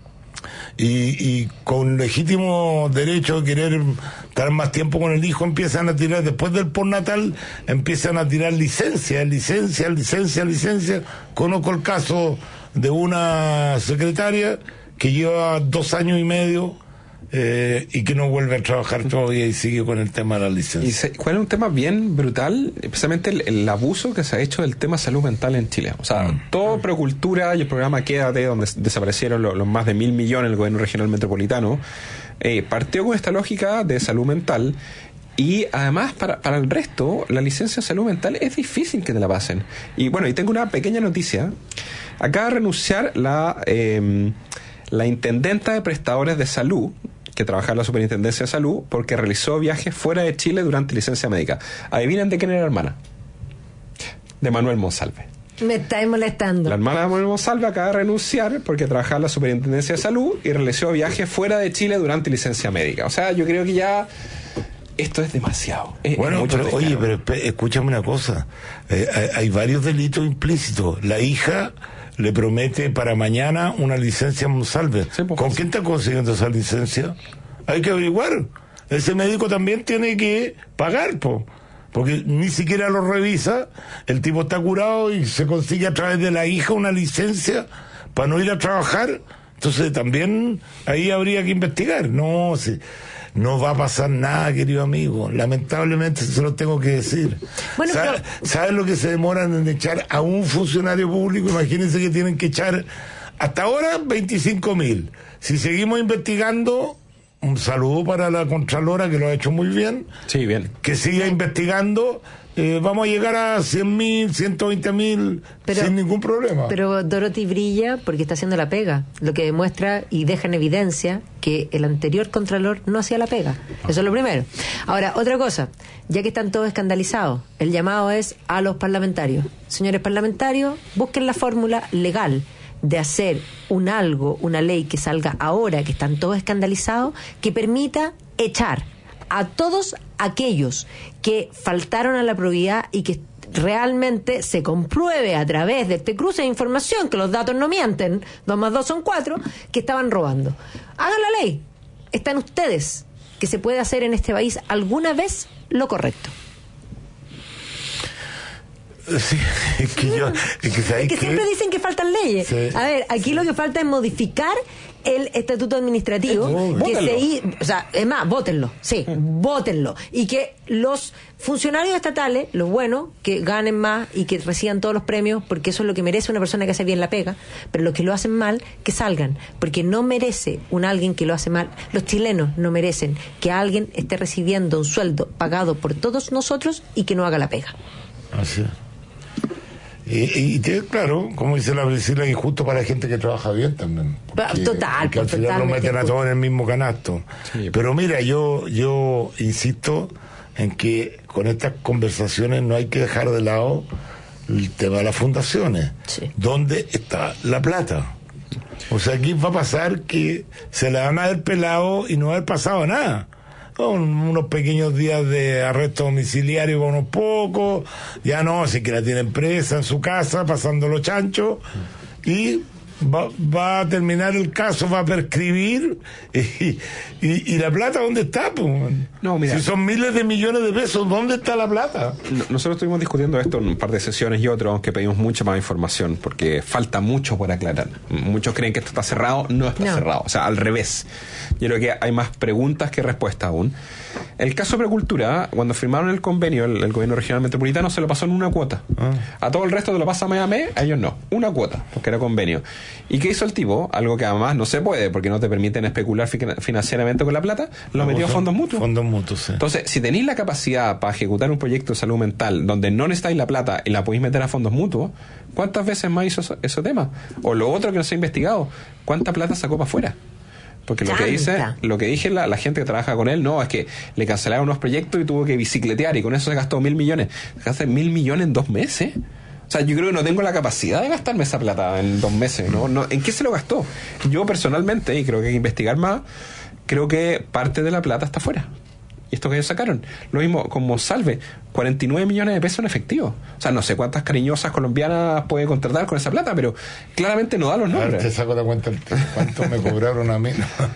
y, y con legítimo derecho de querer estar más tiempo con el hijo, empiezan a tirar, después del postnatal, empiezan a tirar licencia, licencia, licencia, licencia. Conozco el caso de una secretaria que lleva dos años y medio eh, y que no vuelve a trabajar todavía y sigue con el tema de la licencia. ¿Y se, cuál es un tema bien brutal? Especialmente el, el abuso que se ha hecho del tema salud mental en Chile. O sea, mm. todo Procultura y el programa Quédate, donde desaparecieron los, los más de mil millones del gobierno regional metropolitano, eh, partió con esta lógica de salud mental. Y además, para, para el resto, la licencia de salud mental es difícil que te la pasen. Y bueno, y tengo una pequeña noticia. Acaba de renunciar la, eh, la intendenta de prestadores de salud, que trabaja en la Superintendencia de Salud, porque realizó viajes fuera de Chile durante licencia médica. Adivinen de quién era la hermana. De Manuel Monsalve. Me estáis molestando. La hermana de Manuel Monsalve acaba de renunciar porque trabajaba en la Superintendencia de Salud y realizó viajes fuera de Chile durante licencia médica. O sea, yo creo que ya esto es demasiado. Es, bueno, es mucho pero, oye, pero escúchame una cosa. Eh, hay, hay varios delitos implícitos. La hija le promete para mañana una licencia Monsalve. Sí, pues, ¿con quién está consiguiendo esa licencia? Hay que averiguar. Ese médico también tiene que pagar, po, porque ni siquiera lo revisa. El tipo está curado y se consigue a través de la hija una licencia para no ir a trabajar. Entonces también ahí habría que investigar. No, si, no va a pasar nada, querido amigo. Lamentablemente se lo tengo que decir. Bueno, ¿Sabe, pero... ¿Sabes lo que se demoran en echar a un funcionario público? Imagínense que tienen que echar hasta ahora veinticinco mil. Si seguimos investigando, un saludo para la Contralora, que lo ha hecho muy bien. Sí, bien. Que siga investigando. Eh, vamos a llegar a cien mil, ciento veinte mil sin ningún problema. Pero Dorothy brilla porque está haciendo la pega, lo que demuestra y deja en evidencia que el anterior Contralor no hacía la pega. Eso es lo primero. Ahora, otra cosa, ya que están todos escandalizados, el llamado es a los parlamentarios. Señores parlamentarios, busquen la fórmula legal de hacer un algo, una ley que salga ahora, que están todos escandalizados, que permita echar a todos aquellos que faltaron a la probidad y que realmente se compruebe a través de este cruce de información, que los datos no mienten, dos más dos son cuatro, que estaban robando. Hagan la ley. Están ustedes, que se puede hacer en este país alguna vez lo correcto. Sí, es que yo... Es que, es que siempre dicen que faltan leyes. Sí. A ver, aquí lo que falta es modificar el estatuto administrativo. Oh, que bótenlo. se, o sea, es más, vótenlo. Sí, vótenlo. Y que los funcionarios estatales, los buenos, que ganen más y que reciban todos los premios, porque eso es lo que merece una persona que hace bien la pega, pero los que lo hacen mal, que salgan. Porque no merece un alguien que lo hace mal. Los chilenos no merecen que alguien esté recibiendo un sueldo pagado por todos nosotros y que no haga la pega. Así es. Y, y te, claro, como dice la Priscila, es injusto para la gente que trabaja bien también. Porque, Total, porque al final lo meten a todos en el mismo canasto. Sí. Pero mira, yo, yo insisto en que con estas conversaciones no hay que dejar de lado el tema de las fundaciones. Sí. ¿Dónde está la plata? O sea, aquí va a pasar que se la van a haber pelado y no va a haber pasado nada. Con unos pequeños días de arresto domiciliario con unos pocos, ya no, así que la tienen presa en su casa, pasando los chanchos, y va, va a terminar el caso, va a prescribir, y, y, y la plata, ¿dónde está? Pues? No, mira, si son miles de millones de pesos, ¿dónde está la plata? Nosotros estuvimos discutiendo esto en un par de sesiones y otros, aunque pedimos mucha más información, porque falta mucho por aclarar. Muchos creen que esto está cerrado, no está no. cerrado, o sea, al revés. Yo creo que hay más preguntas que respuestas aún. El caso de Precultura, cuando firmaron el convenio, el, el gobierno regional metropolitano se lo pasó en una cuota. Ah. A todo el resto te lo pasa mes a mes, a ellos no. Una cuota, porque era convenio. ¿Y qué hizo el tipo? Algo que además no se puede, porque no te permiten especular fi- financieramente con la plata, lo no, metió a fondos mutuos. Fondos mutuos, sí. Entonces, si tenéis la capacidad para ejecutar un proyecto de salud mental donde no necesitáis la plata y la podéis meter a fondos mutuos, ¿cuántas veces más hizo eso, ese tema? O lo otro que no se ha investigado, ¿cuánta plata sacó para afuera? Porque lo que dice, lo que dije la, la gente que trabaja con él, no, es que le cancelaron unos proyectos y tuvo que bicicletear y con eso se gastó mil millones. Se gasta mil millones en dos meses. O sea, yo creo que no tengo la capacidad de gastarme esa plata en dos meses, ¿no? no ¿En qué se lo gastó? Yo personalmente, y creo que hay que investigar más, creo que parte de la plata está fuera. Y esto que ellos sacaron, lo mismo como Salve, cuarenta y nueve millones de pesos en efectivo. O sea, no sé cuántas cariñosas colombianas puede contratar con esa plata, pero claramente no da los nombres. A ver, te saco la cuenta cuánto me cobraron a mí.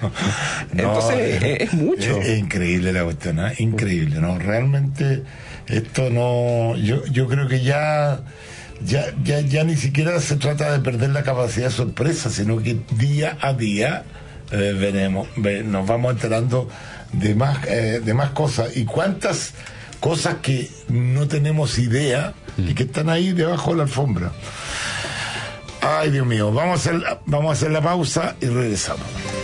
No, entonces, no, es, es mucho. Es, es increíble la cuestión, ¿eh? Increíble, ¿no? Realmente, esto no... Yo, yo creo que ya... Ya, ya, ya ni siquiera se trata de perder la capacidad de sorpresa, sino que día a día eh, veremos, ve, nos vamos enterando de más eh, de más cosas, y cuántas cosas que no tenemos idea y que están ahí debajo de la alfombra. Ay, Dios mío, vamos a hacer, vamos a hacer la pausa y regresamos.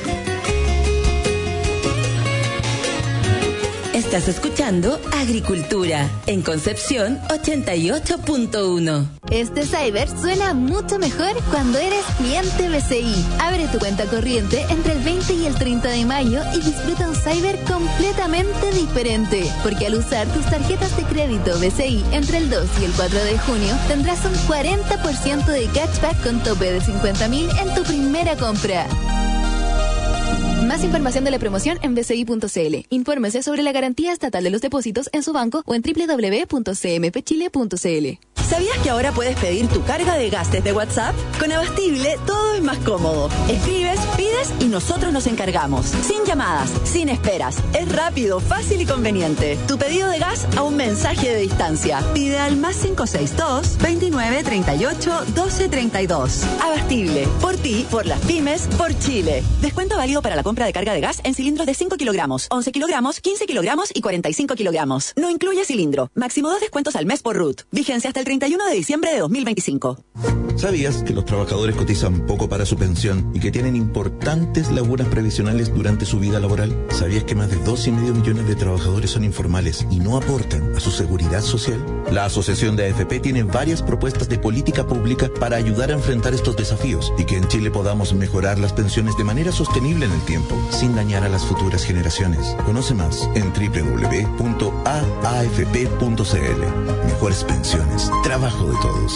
Estás escuchando Agricultura en Concepción ochenta y ocho punto uno. Este cyber suena mucho mejor cuando eres cliente B C I. Abre tu cuenta corriente entre el veinte y el treinta de mayo y disfruta un cyber completamente diferente. Porque al usar tus tarjetas de crédito B C I entre el dos y el cuatro de junio, tendrás un cuarenta por ciento de cashback con tope de cincuenta mil en tu primera compra. Más información de la promoción en b c i punto c l. Infórmese sobre la garantía estatal de los depósitos en su banco o en w w w punto c m p chile punto c l. ¿Sabías que ahora puedes pedir tu carga de gas desde WhatsApp? Con Abastible todo es más cómodo. Escribes, pides y nosotros nos encargamos. Sin llamadas, sin esperas. Es rápido, fácil y conveniente. Tu pedido de gas a un mensaje de distancia. Pide al más cinco seis dos, veintinueve, treinta y ocho, doce, treinta y dos. Abastible. Por ti, por las pymes, por Chile. Descuento válido para la compra de carga de gas en cilindros de cinco kilogramos, once kilogramos, quince kilogramos y cuarenta y cinco kilogramos. No incluye cilindro. Máximo dos descuentos al mes por R U T. Vigencia hasta el treinta y uno de diciembre de dos mil veinticinco. ¿Sabías que los trabajadores cotizan poco para su pensión y que tienen importantes lagunas previsionales durante su vida laboral? ¿Sabías que más de dos y medio millones de trabajadores son informales y no aportan a su seguridad social? La Asociación de A F P tiene varias propuestas de política pública para ayudar a enfrentar estos desafíos y que en Chile podamos mejorar las pensiones de manera sostenible en el tiempo, sin dañar a las futuras generaciones. Conoce más en doble u doble u doble u punto a a f p punto c l. Mejores pensiones, trabajo de todos.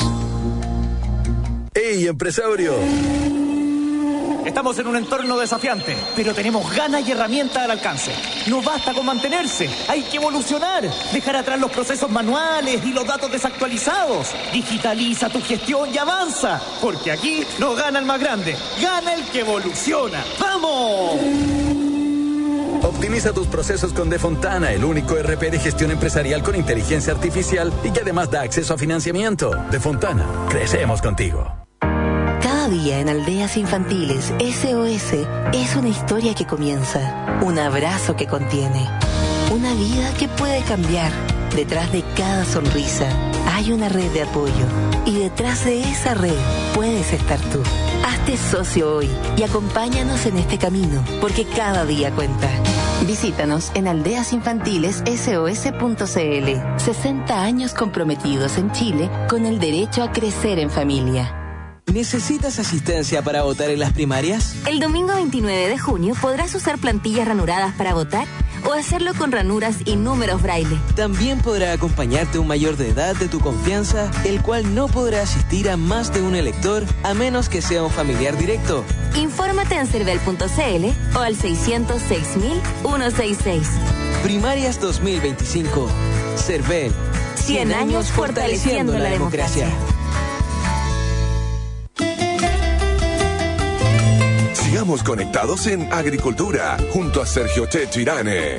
¡Ey, empresario! Estamos en un entorno desafiante, pero tenemos ganas y herramientas al alcance. No basta con mantenerse, hay que evolucionar, dejar atrás los procesos manuales y los datos desactualizados. Digitaliza tu gestión y avanza, porque aquí no gana el más grande, gana el que evoluciona. ¡Vamos! Optimiza tus procesos con Defontana, el único E R P de gestión empresarial con inteligencia artificial y que además da acceso a financiamiento. Defontana, crecemos contigo. Cada día en Aldeas Infantiles S O S es una historia que comienza, un abrazo que contiene, una vida que puede cambiar. Detrás de cada sonrisa hay una red de apoyo y detrás de esa red puedes estar tú. Hazte socio hoy y acompáñanos en este camino, porque cada día cuenta. Visítanos en aldeas infantiles S O S punto C L. sesenta años comprometidos en Chile con el derecho a crecer en familia. ¿Necesitas asistencia para votar en las primarias? El domingo veintinueve de junio podrás usar plantillas ranuradas para votar o hacerlo con ranuras y números braille. También podrá acompañarte un mayor de edad de tu confianza, el cual no podrá asistir a más de un elector a menos que sea un familiar directo. Infórmate en cervel punto C L o al seiscientos seis mil ciento sesenta y seis. Primarias dos mil veinticinco. Cervel. cien años fortaleciendo la democracia. Sigamos conectados en Agricultura, junto a Sergio Checho Irane.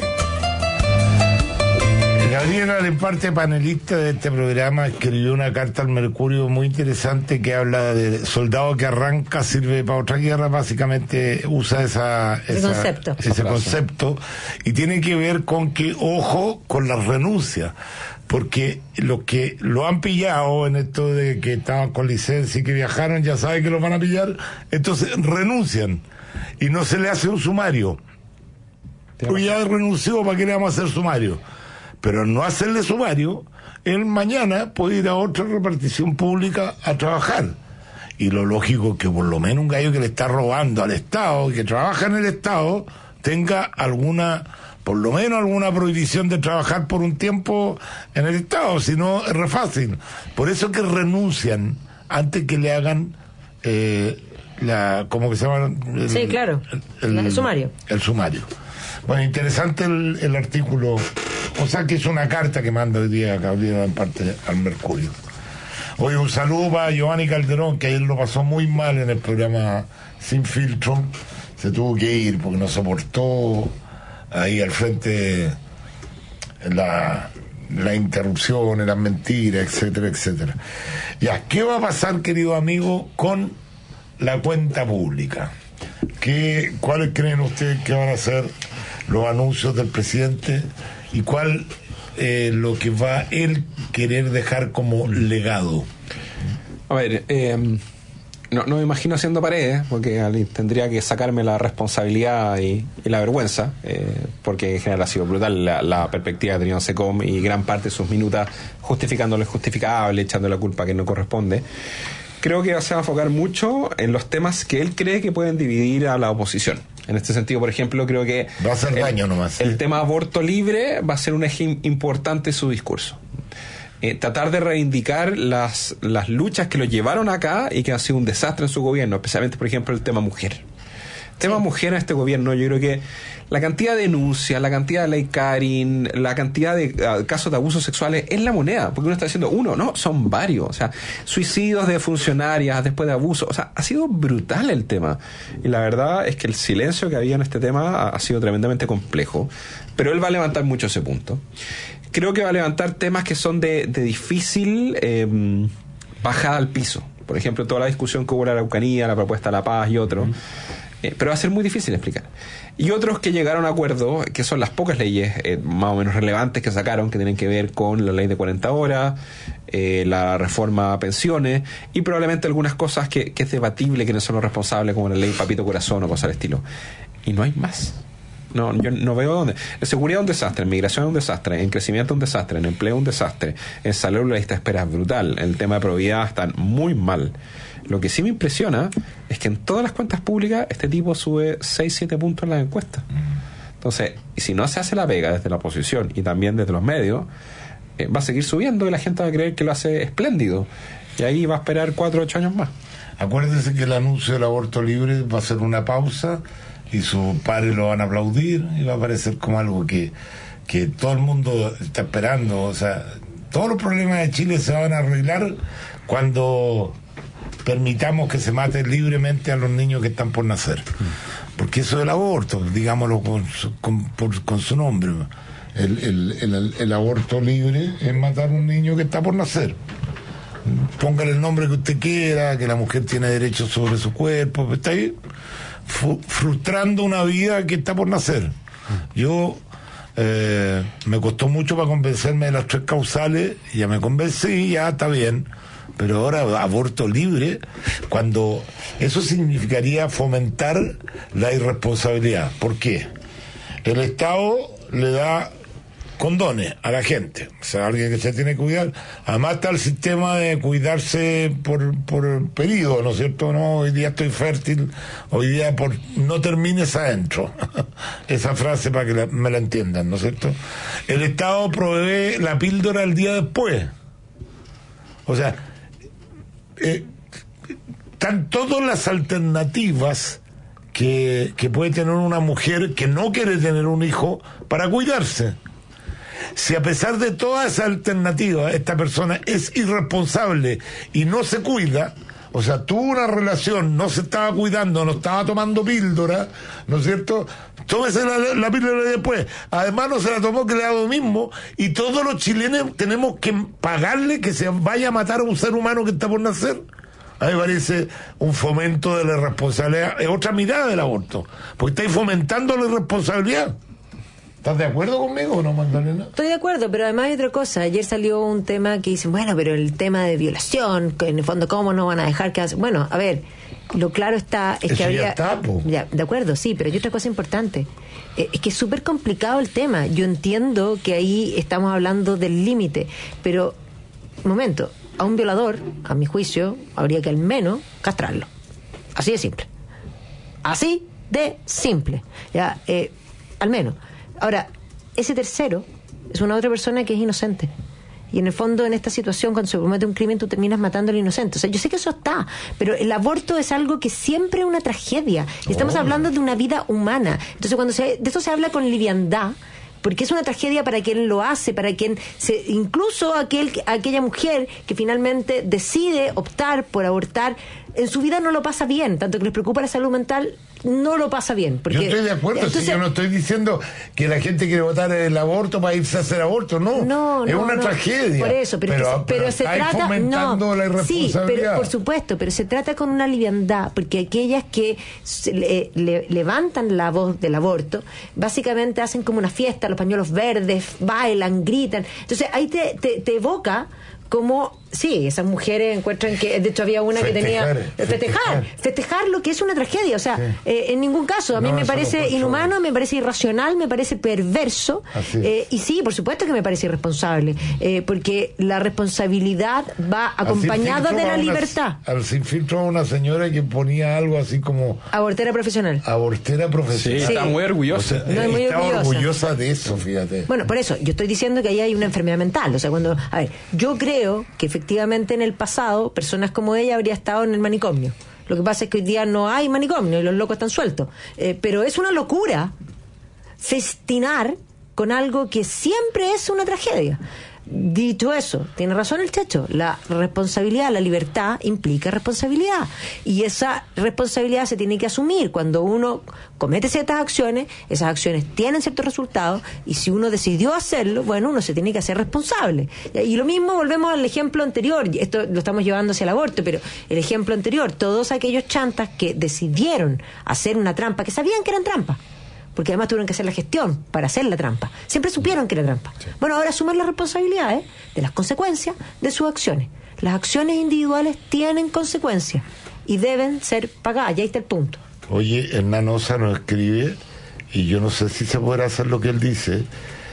Gabriela, de parte panelista de este programa, escribió una carta al Mercurio muy interesante que habla de soldado que arranca, sirve para otra guerra, básicamente usa esa, esa concepto. ese concepto, y tiene que ver con que, ojo, con las renuncias, porque los que lo han pillado en esto de que estaban con licencia y que viajaron, ya saben que los van a pillar, entonces renuncian y no se le hace un sumario. Pues ya renunció, ¿para qué le vamos a hacer sumario? Pero al no hacerle sumario, él mañana puede ir a otra repartición pública a trabajar. Y lo lógico es que por lo menos un gallo que le está robando al Estado, que trabaja en el Estado, tenga alguna, por lo menos alguna prohibición de trabajar por un tiempo en el Estado, si no es re fácil. Por eso que renuncian antes que le hagan eh, la, ¿cómo que se llama? El, sí, claro, el, el, el sumario. El sumario. Bueno, interesante el, el artículo, o sea que es una carta que manda hoy día Gabriela en parte al Mercurio. Oye, un saludo para Giovanni Calderón, que ayer lo pasó muy mal en el programa Sin Filtro, se tuvo que ir porque no soportó ahí al frente la, la interrupción, las mentiras, etcétera, etcétera. Ya, ¿qué va a pasar, querido amigo, con la cuenta pública? ¿Qué, ¿Cuáles creen ustedes que van a ser los anuncios del presidente y cuál eh, lo que va él querer dejar como legado? A ver, eh, no, no me imagino haciendo paredes, porque tendría que sacarme la responsabilidad y, y la vergüenza, eh, porque en general ha sido brutal la, la perspectiva que ha tenido SECOM y gran parte de sus minutas justificando lo injustificable, echando la culpa que no corresponde. Creo que se va a enfocar mucho en los temas que él cree que pueden dividir a la oposición. En este sentido, por ejemplo, creo que va a hacer el, daño nomás, ¿sí? El tema aborto libre va a ser un eje importante de su discurso. Eh, tratar de reivindicar las, las luchas que lo llevaron acá y que han sido un desastre en su gobierno, especialmente, por ejemplo, el tema mujer. El tema mujer en este gobierno, yo creo que la cantidad de denuncias, la cantidad de ley Karin, la cantidad de uh, casos de abusos sexuales es la moneda, porque uno está diciendo uno, no, son varios, o sea, suicidios de funcionarias después de abuso, o sea, ha sido brutal el tema, y la verdad es que el silencio que había en este tema ha, ha sido tremendamente complejo, pero él va a levantar mucho ese punto. Creo que va a levantar temas que son de, de difícil eh, bajada al piso, por ejemplo, toda la discusión que hubo en la Araucanía, la propuesta de la paz y otro. Mm. Eh, pero va a ser muy difícil explicar. Y otros que llegaron a acuerdo, que son las pocas leyes eh, más o menos relevantes que sacaron, que tienen que ver con la ley de cuarenta horas, eh, la reforma a pensiones, y probablemente algunas cosas que, que es debatible, que no son los responsables, como la ley Papito Corazón o cosas del estilo. Y no hay más. No, yo no veo dónde. En seguridad es un desastre, en migración es un desastre, en crecimiento es un desastre, en empleo es un desastre, en salud la lista de espera es brutal, el tema de probidad está muy mal. Lo que sí me impresiona es que en todas las cuentas públicas este tipo sube seis siete puntos en las encuestas. Entonces, y si no se hace la pega desde la oposición y también desde los medios, eh, va a seguir subiendo y la gente va a creer que lo hace espléndido. Y ahí va a esperar cuatro o ocho años más. Acuérdense que el anuncio del aborto libre va a ser una pausa y sus padres lo van a aplaudir y va a parecer como algo que, que todo el mundo está esperando. O sea, todos los problemas de Chile se van a arreglar cuando permitamos que se mate libremente a los niños que están por nacer. Porque eso es el aborto, digámoslo con su, con, por, con su nombre. El, el, el, el aborto libre es matar a un niño que está por nacer. Póngale el nombre que usted quiera, que la mujer tiene derecho sobre su cuerpo, pero está ahí frustrando una vida que está por nacer. Yo eh, me costó mucho para convencerme de las tres causales, ya me convencí, ya está bien, pero ahora aborto libre, cuando eso significaría fomentar la irresponsabilidad. ¿Por qué? El Estado le da condones a la gente, o sea, alguien que se tiene que cuidar. Además está el sistema de cuidarse por, por periodo, ¿no es cierto? No, hoy día estoy fértil, hoy día por no termines adentro. Esa frase para que la, me la entiendan, ¿no es cierto? El Estado provee la píldora el día después. O sea, eh, están todas las alternativas que, que puede tener una mujer que no quiere tener un hijo para cuidarse. Si a pesar de todas esas alternativas esta persona es irresponsable y no se cuida, o sea, tuvo una relación, no se estaba cuidando, no estaba tomando píldora, ¿no es cierto? Tómese la, la píldora después. Además no se la tomó, que le da lo mismo, y todos los chilenos tenemos que pagarle que se vaya a matar a un ser humano que está por nacer. A mí me parece un fomento de la irresponsabilidad, es otra mirada del aborto, porque estáis fomentando la irresponsabilidad. ¿Estás de acuerdo conmigo o no, Magdalena? Estoy de acuerdo, pero además hay otra cosa. Ayer salió un tema que dicen, bueno, pero el tema de violación, que en el fondo, ¿cómo no van a dejar que hace? Bueno, a ver, lo claro está es Eso que habría... ya está, po. Ya, de acuerdo, sí, pero hay otra cosa importante. Eh, es que es súper complicado el tema. Yo entiendo que ahí estamos hablando del límite, pero, un momento, a un violador, a mi juicio, habría que al menos castrarlo. Así de simple. Así de simple. Ya, eh, al menos. Ahora, ese tercero es una otra persona que es inocente. Y en el fondo, en esta situación, cuando se comete un crimen, tú terminas matando al inocente. O sea, yo sé que eso está, pero el aborto es algo que siempre es una tragedia. Y estamos oh. hablando de una vida humana. Entonces, cuando se, de esto se habla con liviandad, porque es una tragedia para quien lo hace, para quien se, incluso aquel, aquella mujer que finalmente decide optar por abortar, en su vida no lo pasa bien, tanto que les preocupa la salud mental, no lo pasa bien. Porque, yo estoy de acuerdo, entonces, si yo no estoy diciendo que la gente quiere votar el aborto para irse a hacer aborto, no, no es no, una no. tragedia. Por eso, pero, pero, pero, pero se trata, fomentando no, la irresponsabilidad. Sí, pero por supuesto, pero se trata con una liviandad, porque aquellas que se, le, le, levantan la voz del aborto, básicamente hacen como una fiesta, los pañuelos verdes, bailan, gritan, entonces ahí te, te, te evoca como, sí, esas mujeres encuentran que, de hecho había una festejar, que tenía festejar, festejar, festejar lo que es una tragedia, o sea, sí. eh, en ningún caso, a mí no, me parece no inhumano, me parece irracional, me parece perverso, eh, y sí, por supuesto que me parece irresponsable, eh, porque la responsabilidad va acompañada de la libertad. Al sin filtro a una señora que ponía algo así como... Abortera profesional. Abortera profesional. Sí, sí. Está muy orgullosa. O sea, no, muy está orgullosa. orgullosa de eso, fíjate. Bueno, por eso, yo estoy diciendo que ahí hay una enfermedad mental, o sea, cuando, a ver, yo creo que efectivamente en el pasado personas como ella habría estado en el manicomio. Lo que pasa es que hoy día no hay manicomio y los locos están sueltos. Eh, pero es una locura festinar con algo que siempre es una tragedia. Dicho eso, tiene razón el Checho, la responsabilidad, la libertad implica responsabilidad, y esa responsabilidad se tiene que asumir cuando uno comete ciertas acciones. Esas acciones tienen ciertos resultados, y si uno decidió hacerlo, bueno, uno se tiene que hacer responsable. Y lo mismo, volvemos al ejemplo anterior, esto lo estamos llevando hacia el aborto, pero el ejemplo anterior, todos aquellos chantas que decidieron hacer una trampa, que sabían que eran trampas, porque además tuvieron que hacer la gestión para hacer la trampa. Siempre supieron que era trampa. Sí. Bueno, ahora asumen las responsabilidades de las consecuencias de sus acciones. Las acciones individuales tienen consecuencias y deben ser pagadas. Ya ahí está el punto. Oye, Hernán Osa nos escribe, y yo no sé si se podrá hacer lo que él dice.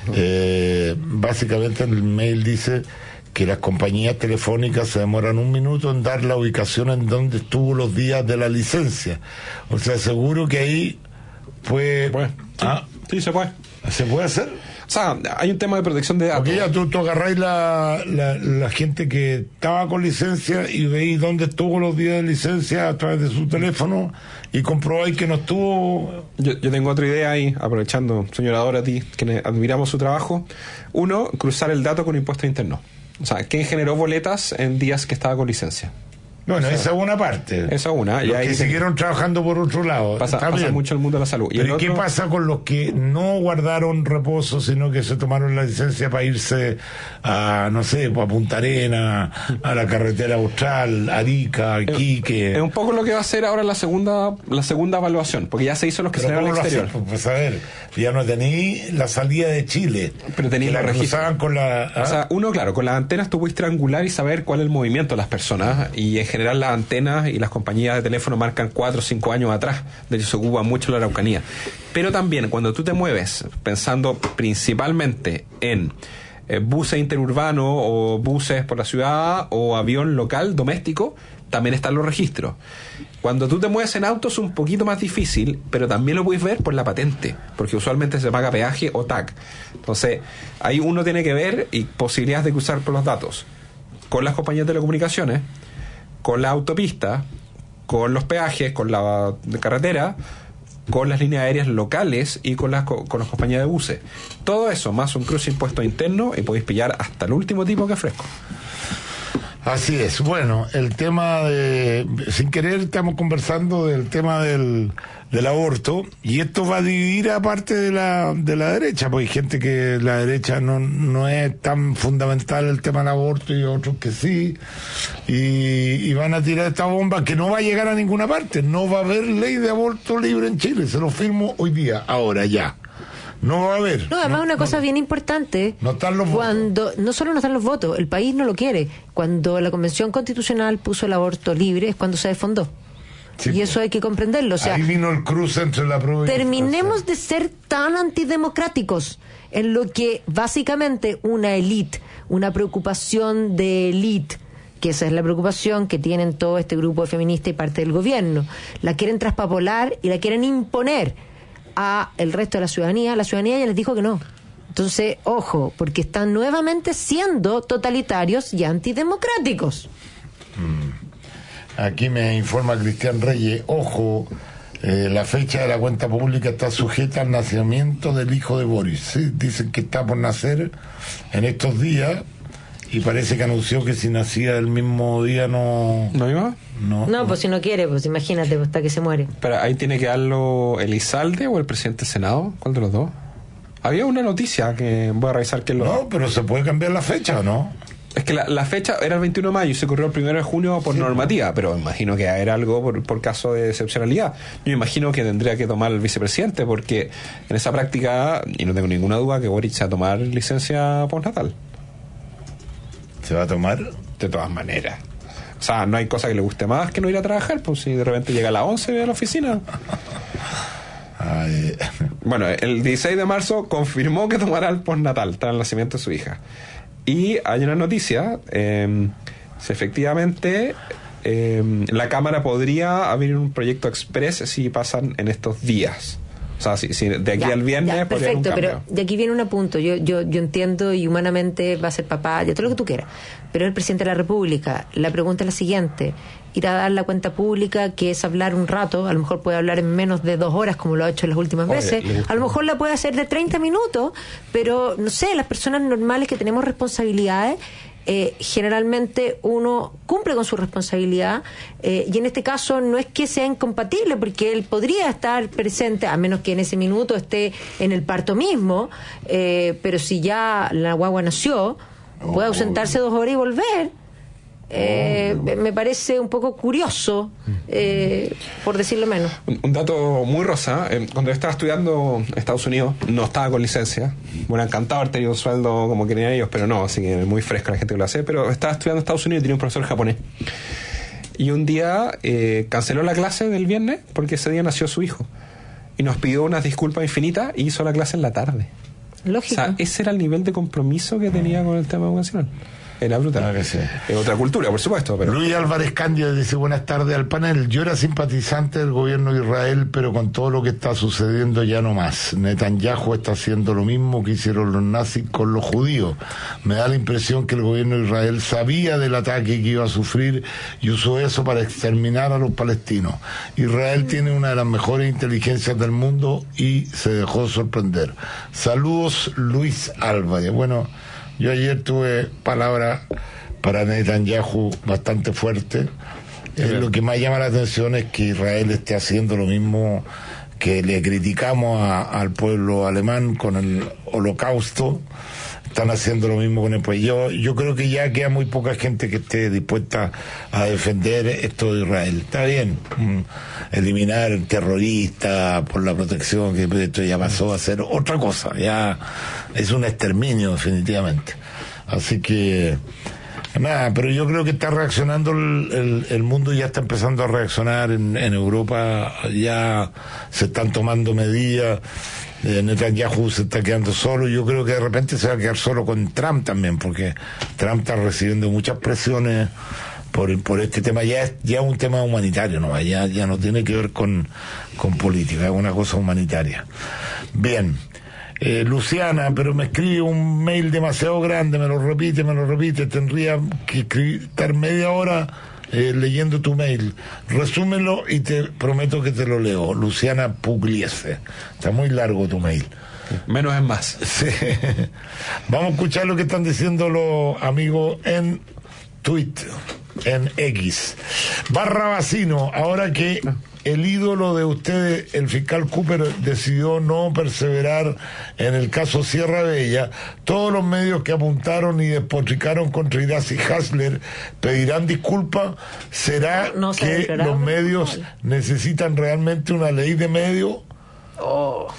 Eh, básicamente en el mail dice que las compañías telefónicas se demoran un minuto en dar la ubicación en donde estuvo los días de la licencia. O sea, seguro que ahí... Pues, pues sí, ah, sí, se puede. ¿Se puede hacer? O sea, hay un tema de protección de datos. Porque ya tú, tú agarráis la, la, la gente que estaba con licencia y veis dónde estuvo los días de licencia a través de su teléfono y comprobáis que no estuvo. Yo, yo tengo otra idea ahí, aprovechando, señora Dorothy, que admiramos su trabajo. Uno, cruzar el dato con impuestos internos. O sea, ¿quién generó boletas en días que estaba con licencia? Bueno, o sea, esa es una parte. Esa es una. Los y ahí que siguieron trabajando por otro lado. Pasa, Está pasa bien. mucho el mundo de la salud. Y Pero el ¿qué otro, pasa con los que no guardaron reposo, sino que se tomaron la licencia para irse a, no sé, a Punta Arenas, a la carretera austral, Arica, Iquique? es un poco lo que va a hacer ahora la segunda la segunda evaluación, porque ya se hizo los que Pero salieron al ¿cómo lo exterior. hacen? Pues a ver, ya no tení la salida de Chile. Pero tenéis que los la registros. cruzaban con la... ¿ah? O sea, uno, claro, con las antenas tú puedes triangular y saber cuál es el movimiento de las personas, y en general las antenas y las compañías de teléfono marcan cuatro o cinco años atrás. De hecho, se ocupa mucho la Araucanía. Pero también, cuando tú te mueves pensando principalmente en eh, buses interurbanos o buses por la ciudad o avión local, doméstico, también están los registros. Cuando tú te mueves en auto es un poquito más difícil, pero también lo puedes ver por la patente, porque usualmente se paga peaje o T A C. Entonces, ahí uno tiene que ver y posibilidades de cruzar por los datos con las compañías de telecomunicaciones, con la autopista, con los peajes, con la carretera, con las líneas aéreas locales y con las con las compañías de buses. Todo eso, más un cruce impuesto interno, y podéis pillar hasta el último tipo que fresco. Así es. Bueno, el tema de... Sin querer estamos conversando del tema del, del aborto, y esto va a dividir aparte de la, de la derecha, porque hay gente que la derecha no, no es tan fundamental el tema del aborto y otros que sí, y, y van a tirar esta bomba que no va a llegar a ninguna parte. No va a haber ley de aborto libre en Chile, se lo firmo hoy día, ahora ya. No va a haber. No, además no, una no, cosa bien importante. No están los cuando, votos. No solo no están los votos, el país no lo quiere. Cuando la Convención Constitucional puso el aborto libre es cuando se desfondó. Sí, y eso hay que comprenderlo. O sea, ahí vino el cruce entre la prueba y terminemos de ser tan antidemocráticos en lo que básicamente una élite, una preocupación de élite, que esa es la preocupación que tienen todo este grupo de feministas y parte del gobierno, la quieren traspapolar y la quieren imponer a el resto de la ciudadanía. La ciudadanía ya les dijo que no. Entonces, ojo, porque están nuevamente siendo totalitarios y antidemocráticos. Mm. Aquí me informa Cristian Reyes, ojo, eh, la fecha de la cuenta pública está sujeta al nacimiento del hijo de Boris. ¿Sí? Dicen que está por nacer en estos días, y parece que anunció que si nacía el mismo día no... ¿No iba? No, no, pues si no quiere, pues imagínate, pues, hasta que se muere. Pero ahí tiene que darlo Elizalde o el presidente del Senado. ¿Cuál de los dos? Había una noticia que voy a revisar que lo... No, pero se puede cambiar la fecha, ¿o no? Es que la, la fecha era el veintiuno de mayo y se corrió el primero de junio por sí, normativa, pero imagino que era algo por, por caso de excepcionalidad. Yo imagino que tendría que tomar el vicepresidente, porque en esa práctica, y no tengo ninguna duda, que Boric se va a tomar licencia postnatal. ¿Se va a tomar? De todas maneras. O sea, no hay cosa que le guste más que no ir a trabajar, pues si de repente llega a las once a la oficina. Ay. Bueno, el dieciséis de marzo confirmó que tomará el postnatal tras el nacimiento de su hija. Y hay una noticia, eh, si efectivamente eh, la Cámara podría abrir un proyecto express si pasan en estos días. O sea, si, si de aquí ya, al viernes ya, podría haber un perfecto, cambio. pero de aquí viene un apunto. Yo, yo, yo entiendo, y humanamente va a ser papá, ya todo lo que tú quieras. Pero el presidente de la República, la pregunta es la siguiente: ir a dar la cuenta pública, que es hablar un rato, a lo mejor puede hablar en menos de dos horas, como lo ha hecho en las últimas Oye, veces, a lo mejor la puede hacer de treinta minutos, pero no sé, las personas normales que tenemos responsabilidades, Eh, generalmente uno cumple con su responsabilidad, eh, y en este caso no es que sea incompatible, porque él podría estar presente, a menos que en ese minuto esté en el parto mismo, eh, pero si ya la guagua nació, oh, puede ausentarse dos horas y volver. Eh, oh, me parece un poco curioso, eh, por decirlo menos. Un, un dato muy rosa, eh, cuando yo estaba estudiando en Estados Unidos, no estaba con licencia. Bueno, encantado haber tenido un sueldo como querían ellos, pero no, así que muy fresca la gente que lo hace. Pero estaba estudiando en Estados Unidos y tenía un profesor japonés. Y un día eh, canceló la clase del viernes porque ese día nació su hijo. Y nos pidió unas disculpas infinitas y hizo la clase en la tarde. Lógico. O sea, ese era el nivel de compromiso que tenía con el tema educacional. Era brutal. Claro que sí. Es otra cultura, por supuesto. Pero... Luis Álvarez Cándido dice: buenas tardes al panel. Yo era simpatizante del gobierno de Israel, pero con todo lo que está sucediendo ya no más. Netanyahu está haciendo lo mismo que hicieron los nazis con los judíos. Me da la impresión que el gobierno de Israel sabía del ataque que iba a sufrir y usó eso para exterminar a los palestinos. Israel tiene una de las mejores inteligencias del mundo y se dejó sorprender. Saludos, Luis Álvarez. Bueno, yo ayer tuve palabras para Netanyahu bastante fuertes, Eh, lo que más llama la atención es que Israel esté haciendo lo mismo que le criticamos a, al pueblo alemán con el holocausto. Están haciendo lo mismo con el pueblo. Yo, yo creo que ya queda muy poca gente que esté dispuesta a defender esto de Israel. Está bien, mm, eliminar terroristas por la protección, que esto ya pasó a ser otra cosa, ya es un exterminio definitivamente. Así que nada, pero yo creo que está reaccionando el, el, el mundo, ya está empezando a reaccionar en, en Europa, ya se están tomando medidas. Eh, Netanyahu se está quedando solo. Yo creo que de repente se va a quedar solo con Trump también, porque Trump está recibiendo muchas presiones por, por este tema. Ya es ya un tema humanitario, no ya, ya no tiene que ver con, con política, es una cosa humanitaria. Bien. Eh, Luciana, pero me escribe un mail demasiado grande, me lo repite, me lo repite, tendría que escribir, estar media hora eh, leyendo tu mail. Resúmelo y te prometo que te lo leo. Luciana Pugliese. Está muy largo tu mail. Menos es más. Sí. Vamos a escuchar lo que están diciendo los amigos en Twitter, en X. Barra Vacino, ahora que el ídolo de ustedes, el fiscal Cooper, decidió no perseverar en el caso Sierra Bella, todos los medios que apuntaron y despotricaron contra Iracy Hasler pedirán disculpas. ¿Será no, no que los medios necesitan realmente una ley de medios? Oh.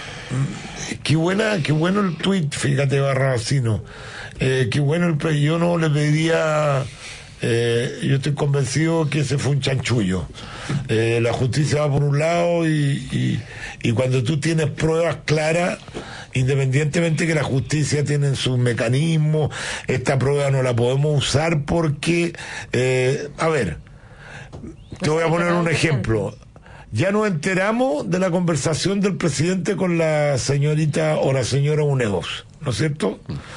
Qué buena, qué bueno el tuit, fíjate, Barra Vacino. Eh, qué bueno el... Yo no le pediría... Eh, yo estoy convencido que ese fue un chanchullo. Eh, la justicia va por un lado y, y, y cuando tú tienes pruebas claras, independientemente que la justicia tiene sus mecanismos, esta prueba no la podemos usar porque, eh, a ver, te voy a poner un ejemplo. Ya nos enteramos de la conversación del presidente con la señorita o la señora Unegos, ¿no es cierto?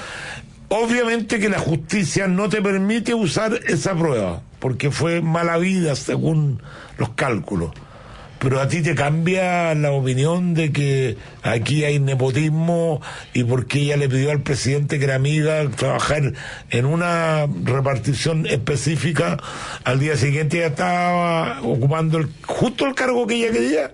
Obviamente que la justicia no te permite usar esa prueba, porque fue mala vida según los cálculos. Pero a ti te cambia la opinión de que aquí hay nepotismo y porque ella le pidió al presidente que era amiga trabajar en una repartición específica, al día siguiente ya estaba ocupando el, justo el cargo que ella quería.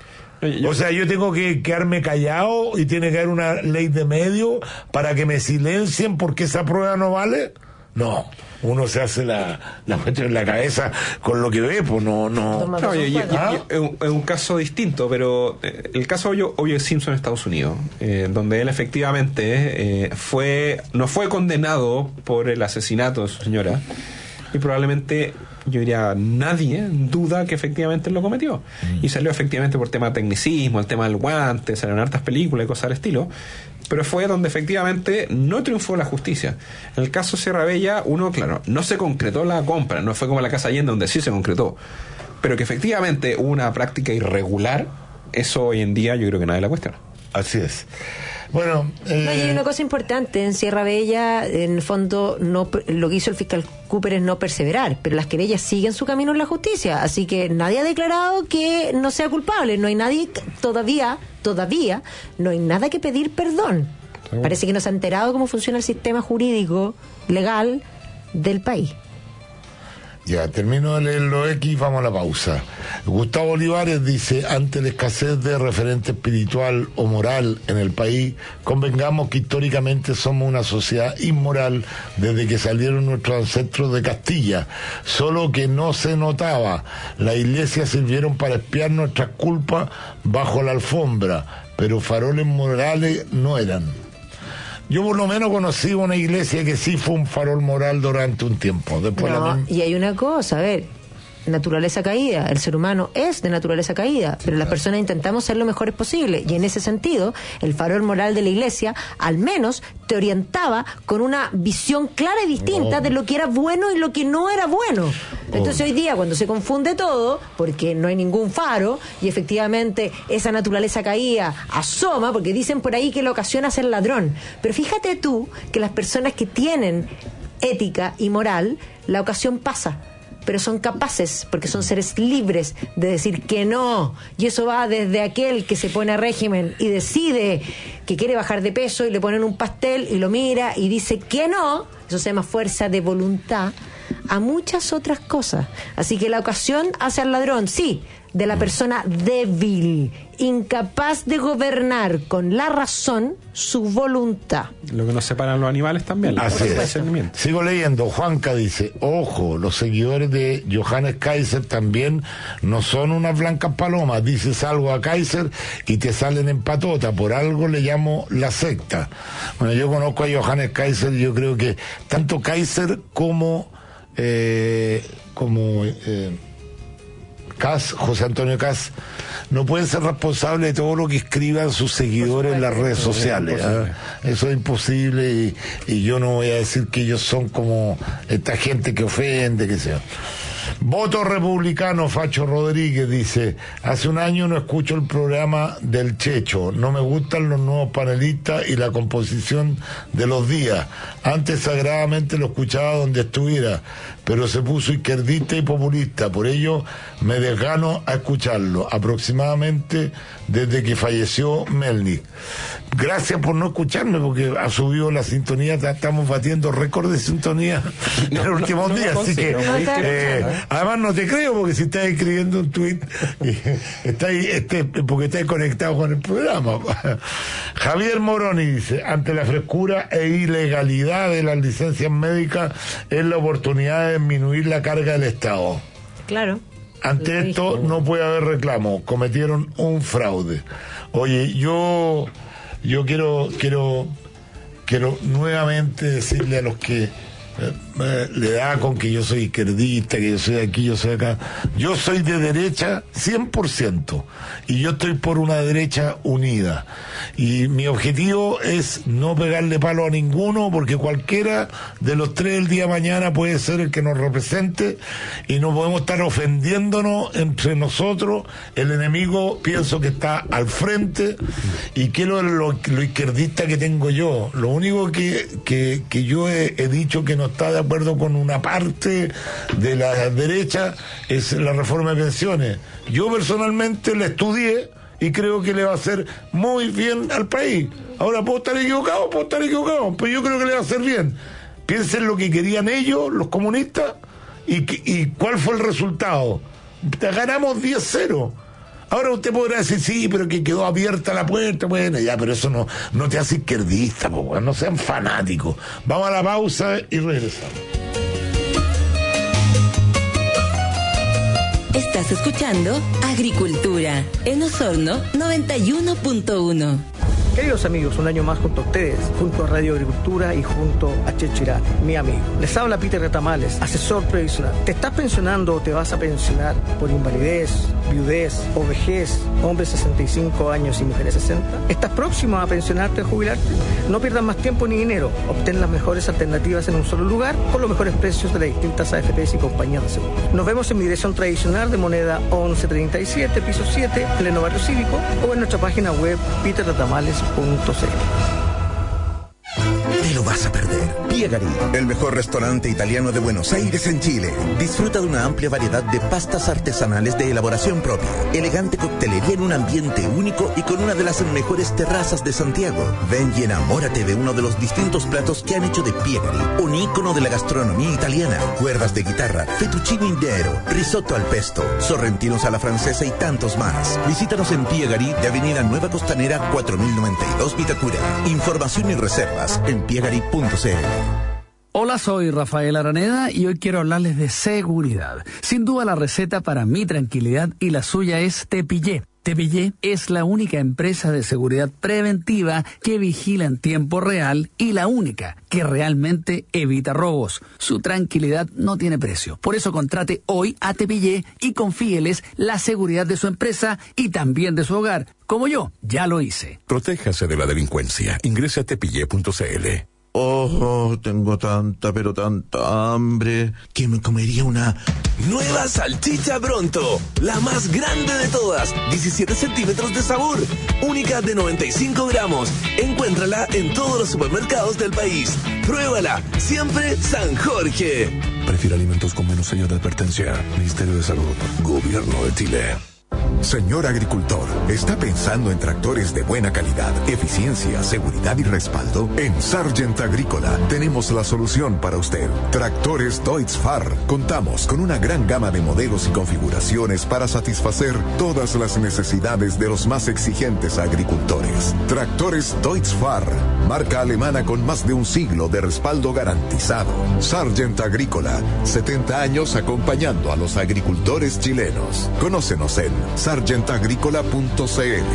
O sea, yo tengo que quedarme callado y tiene que haber una ley de medio para que me silencien porque esa prueba no vale. No, uno se hace la, la mete en la cabeza con lo que ve, pues no, no. no y, y, ¿Ah? y, es, un, es un caso distinto, pero eh, el caso de O J Simpson en Estados Unidos, eh, donde él efectivamente eh, fue, no fue condenado por el asesinato de su señora, y probablemente, yo diría, nadie duda que efectivamente él lo cometió. Mm. Y salió efectivamente por tema de tecnicismo, el tema del guante, salieron hartas películas y cosas del estilo, pero fue donde efectivamente no triunfó la justicia. En el caso Sierra Bella, uno, claro, no se concretó la compra, no fue como la Casa Allende donde sí se concretó, pero que efectivamente hubo una práctica irregular, eso hoy en día yo creo que nadie la cuestiona. Así es. Bueno, eh... no, y hay una cosa importante en Sierra Bella, en el fondo no, lo que hizo el fiscal Cooper es no perseverar, pero las querellas siguen su camino en la justicia, así que nadie ha declarado que no sea culpable, no hay nadie todavía, todavía no hay nada que pedir perdón. Sí. Parece que no se ha enterado cómo funciona el sistema jurídico legal del país. Ya, termino de leer lo X, vamos a la pausa. Gustavo Olivares dice, ante la escasez de referente espiritual o moral en el país, convengamos que históricamente somos una sociedad inmoral desde que salieron nuestros ancestros de Castilla, solo que no se notaba. Las iglesias sirvieron para espiar nuestras culpas bajo la alfombra, pero faroles morales no eran. Yo por lo menos conocí una iglesia que sí fue un farol moral durante un tiempo. Después no, la... y hay una cosa, a ver, naturaleza caída, el ser humano es de naturaleza caída, pero las personas intentamos ser lo mejores posible, y en ese sentido, el farol moral de la iglesia, al menos, te orientaba con una visión clara y distinta oh. de lo que era bueno y lo que no era bueno. Entonces oh. hoy día, cuando se confunde todo, porque no hay ningún faro, y efectivamente esa naturaleza caída asoma, porque dicen por ahí que la ocasiona ser ladrón, pero fíjate tú que las personas que tienen ética y moral, la ocasión pasa, pero son capaces, porque son seres libres, de decir que no. Y eso va desde aquel que se pone a régimen y decide que quiere bajar de peso y le ponen un pastel y lo mira y dice que no, eso se llama fuerza de voluntad, a muchas otras cosas. Así que la ocasión hace al ladrón, sí, de la persona débil, incapaz de gobernar con la razón su voluntad. Lo que nos separan los animales también. Así es. Sigo leyendo. Juanca dice, ojo, los seguidores de Johannes Kaiser también no son unas blancas palomas. Dices algo a Kaiser y te salen en patota. Por algo le llamo la secta. Bueno, yo conozco a Johannes Kaiser y yo creo que tanto Kaiser como eh, como eh, Kass, José Antonio Kass, no pueden ser responsables de todo lo que escriban sus seguidores en las redes sociales. ¿eh? Eso es imposible y, y yo no voy a decir que ellos son como esta gente que ofende, que sea. Voto republicano, Facho Rodríguez dice, hace un año no escucho el programa del Checho, no me gustan los nuevos panelistas y la composición de los días. Antes sagradamente lo escuchaba donde estuviera, pero se puso izquierdista y populista, por ello me desgano a escucharlo, aproximadamente desde que falleció Melnik. Gracias por no escucharme, porque ha subido la sintonía, estamos batiendo récord de sintonía en los últimos no, no días, así que no eh, además no te creo, porque si estás escribiendo un tweet estás, este, porque estás conectado con el programa. Javier Moroni dice, ante la frescura e ilegalidad de las licencias médicas es la oportunidad de disminuir la carga del Estado. Claro. Ante esto no puede haber reclamo, cometieron un fraude. Oye, yo yo quiero quiero quiero nuevamente decirle a los que eh, eh, le da con que yo soy izquierdista, que yo soy de aquí, yo soy de acá, yo soy de derecha cien por ciento y yo estoy por una derecha unida y mi objetivo es no pegarle palo a ninguno, porque cualquiera de los tres el día de mañana puede ser el que nos represente y no podemos estar ofendiéndonos entre nosotros. El enemigo pienso que está al frente y que lo, lo, lo izquierdista que tengo yo, lo único que, que, que yo he, he dicho que no está de acuerdo con una parte de la derecha es la reforma de pensiones. Yo personalmente la estudié y creo que le va a hacer muy bien al país. Ahora puedo estar equivocado, puedo estar equivocado, pero yo creo que le va a hacer bien. Piensen lo que querían ellos, los comunistas, y, y cuál fue el resultado. Ganamos diez cero. Ahora usted podrá decir, sí, pero que quedó abierta la puerta, bueno, ya, pero eso no, no te hace izquierdista, po, no sean fanáticos. Vamos a la pausa y regresamos. Estás escuchando Agricultura en Osorno noventa y uno punto uno. Queridos amigos, un año más junto a ustedes, junto a Radio Agricultura y junto a Chechirá, mi amigo. Les habla Peter Retamales, asesor previsional. ¿Te estás pensionando o te vas a pensionar por invalidez, viudez o vejez, hombres sesenta y cinco años y mujeres sesenta? ¿Estás próximo a pensionarte o jubilarte? No pierdas más tiempo ni dinero. Obtén las mejores alternativas en un solo lugar con los mejores precios de las distintas A F Pes y compañías de seguro. Nos vemos en mi dirección tradicional de moneda once treinta y siete, piso siete, pleno barrio cívico, o en nuestra página web peter retamales punto c l. Te lo vas a perder. Piegari, el mejor restaurante italiano de Buenos Aires en Chile. Disfruta de una amplia variedad de pastas artesanales de elaboración propia, elegante coctelería en un ambiente único y con una de las mejores terrazas de Santiago. Ven y enamórate de uno de los distintos platos que han hecho de Piegari un ícono de la gastronomía italiana. Cuerdas de guitarra, fettuccine intero, risotto al pesto, sorrentinos a la francesa y tantos más. Visítanos en Piegari de Avenida Nueva Costanera cuatro mil noventa y dos Vitacura. Información y reservas en piegari punto c l. Hola, soy Rafael Araneda y hoy quiero hablarles de seguridad. Sin duda la receta para mi tranquilidad y la suya es Tepillé. Tepillé es la única empresa de seguridad preventiva que vigila en tiempo real y la única que realmente evita robos. Su tranquilidad no tiene precio. Por eso contrate hoy a Tepillé y confíeles la seguridad de su empresa y también de su hogar, como yo ya lo hice. Protéjase de la delincuencia. Ingrese a tepillé punto c l. Oh, tengo tanta, pero tanta hambre que me comería una nueva salchicha Bronto, la más grande de todas, diecisiete centímetros de sabor, única de noventa y cinco gramos. Encuéntrala en todos los supermercados del país. Pruébala, siempre San Jorge. Prefiere alimentos con menos sello de advertencia. Ministerio de Salud, Gobierno de Chile. Señor agricultor, ¿está pensando en tractores de buena calidad, eficiencia, seguridad y respaldo? En Sargent Agrícola tenemos la solución para usted. Tractores Deutz-Fahr. Contamos con una gran gama de modelos y configuraciones para satisfacer todas las necesidades de los más exigentes agricultores. Tractores Deutz-Fahr, marca alemana con más de un siglo de respaldo garantizado. Sargent Agrícola, setenta años acompañando a los agricultores chilenos. Conócenos en sargent agrícola punto c l.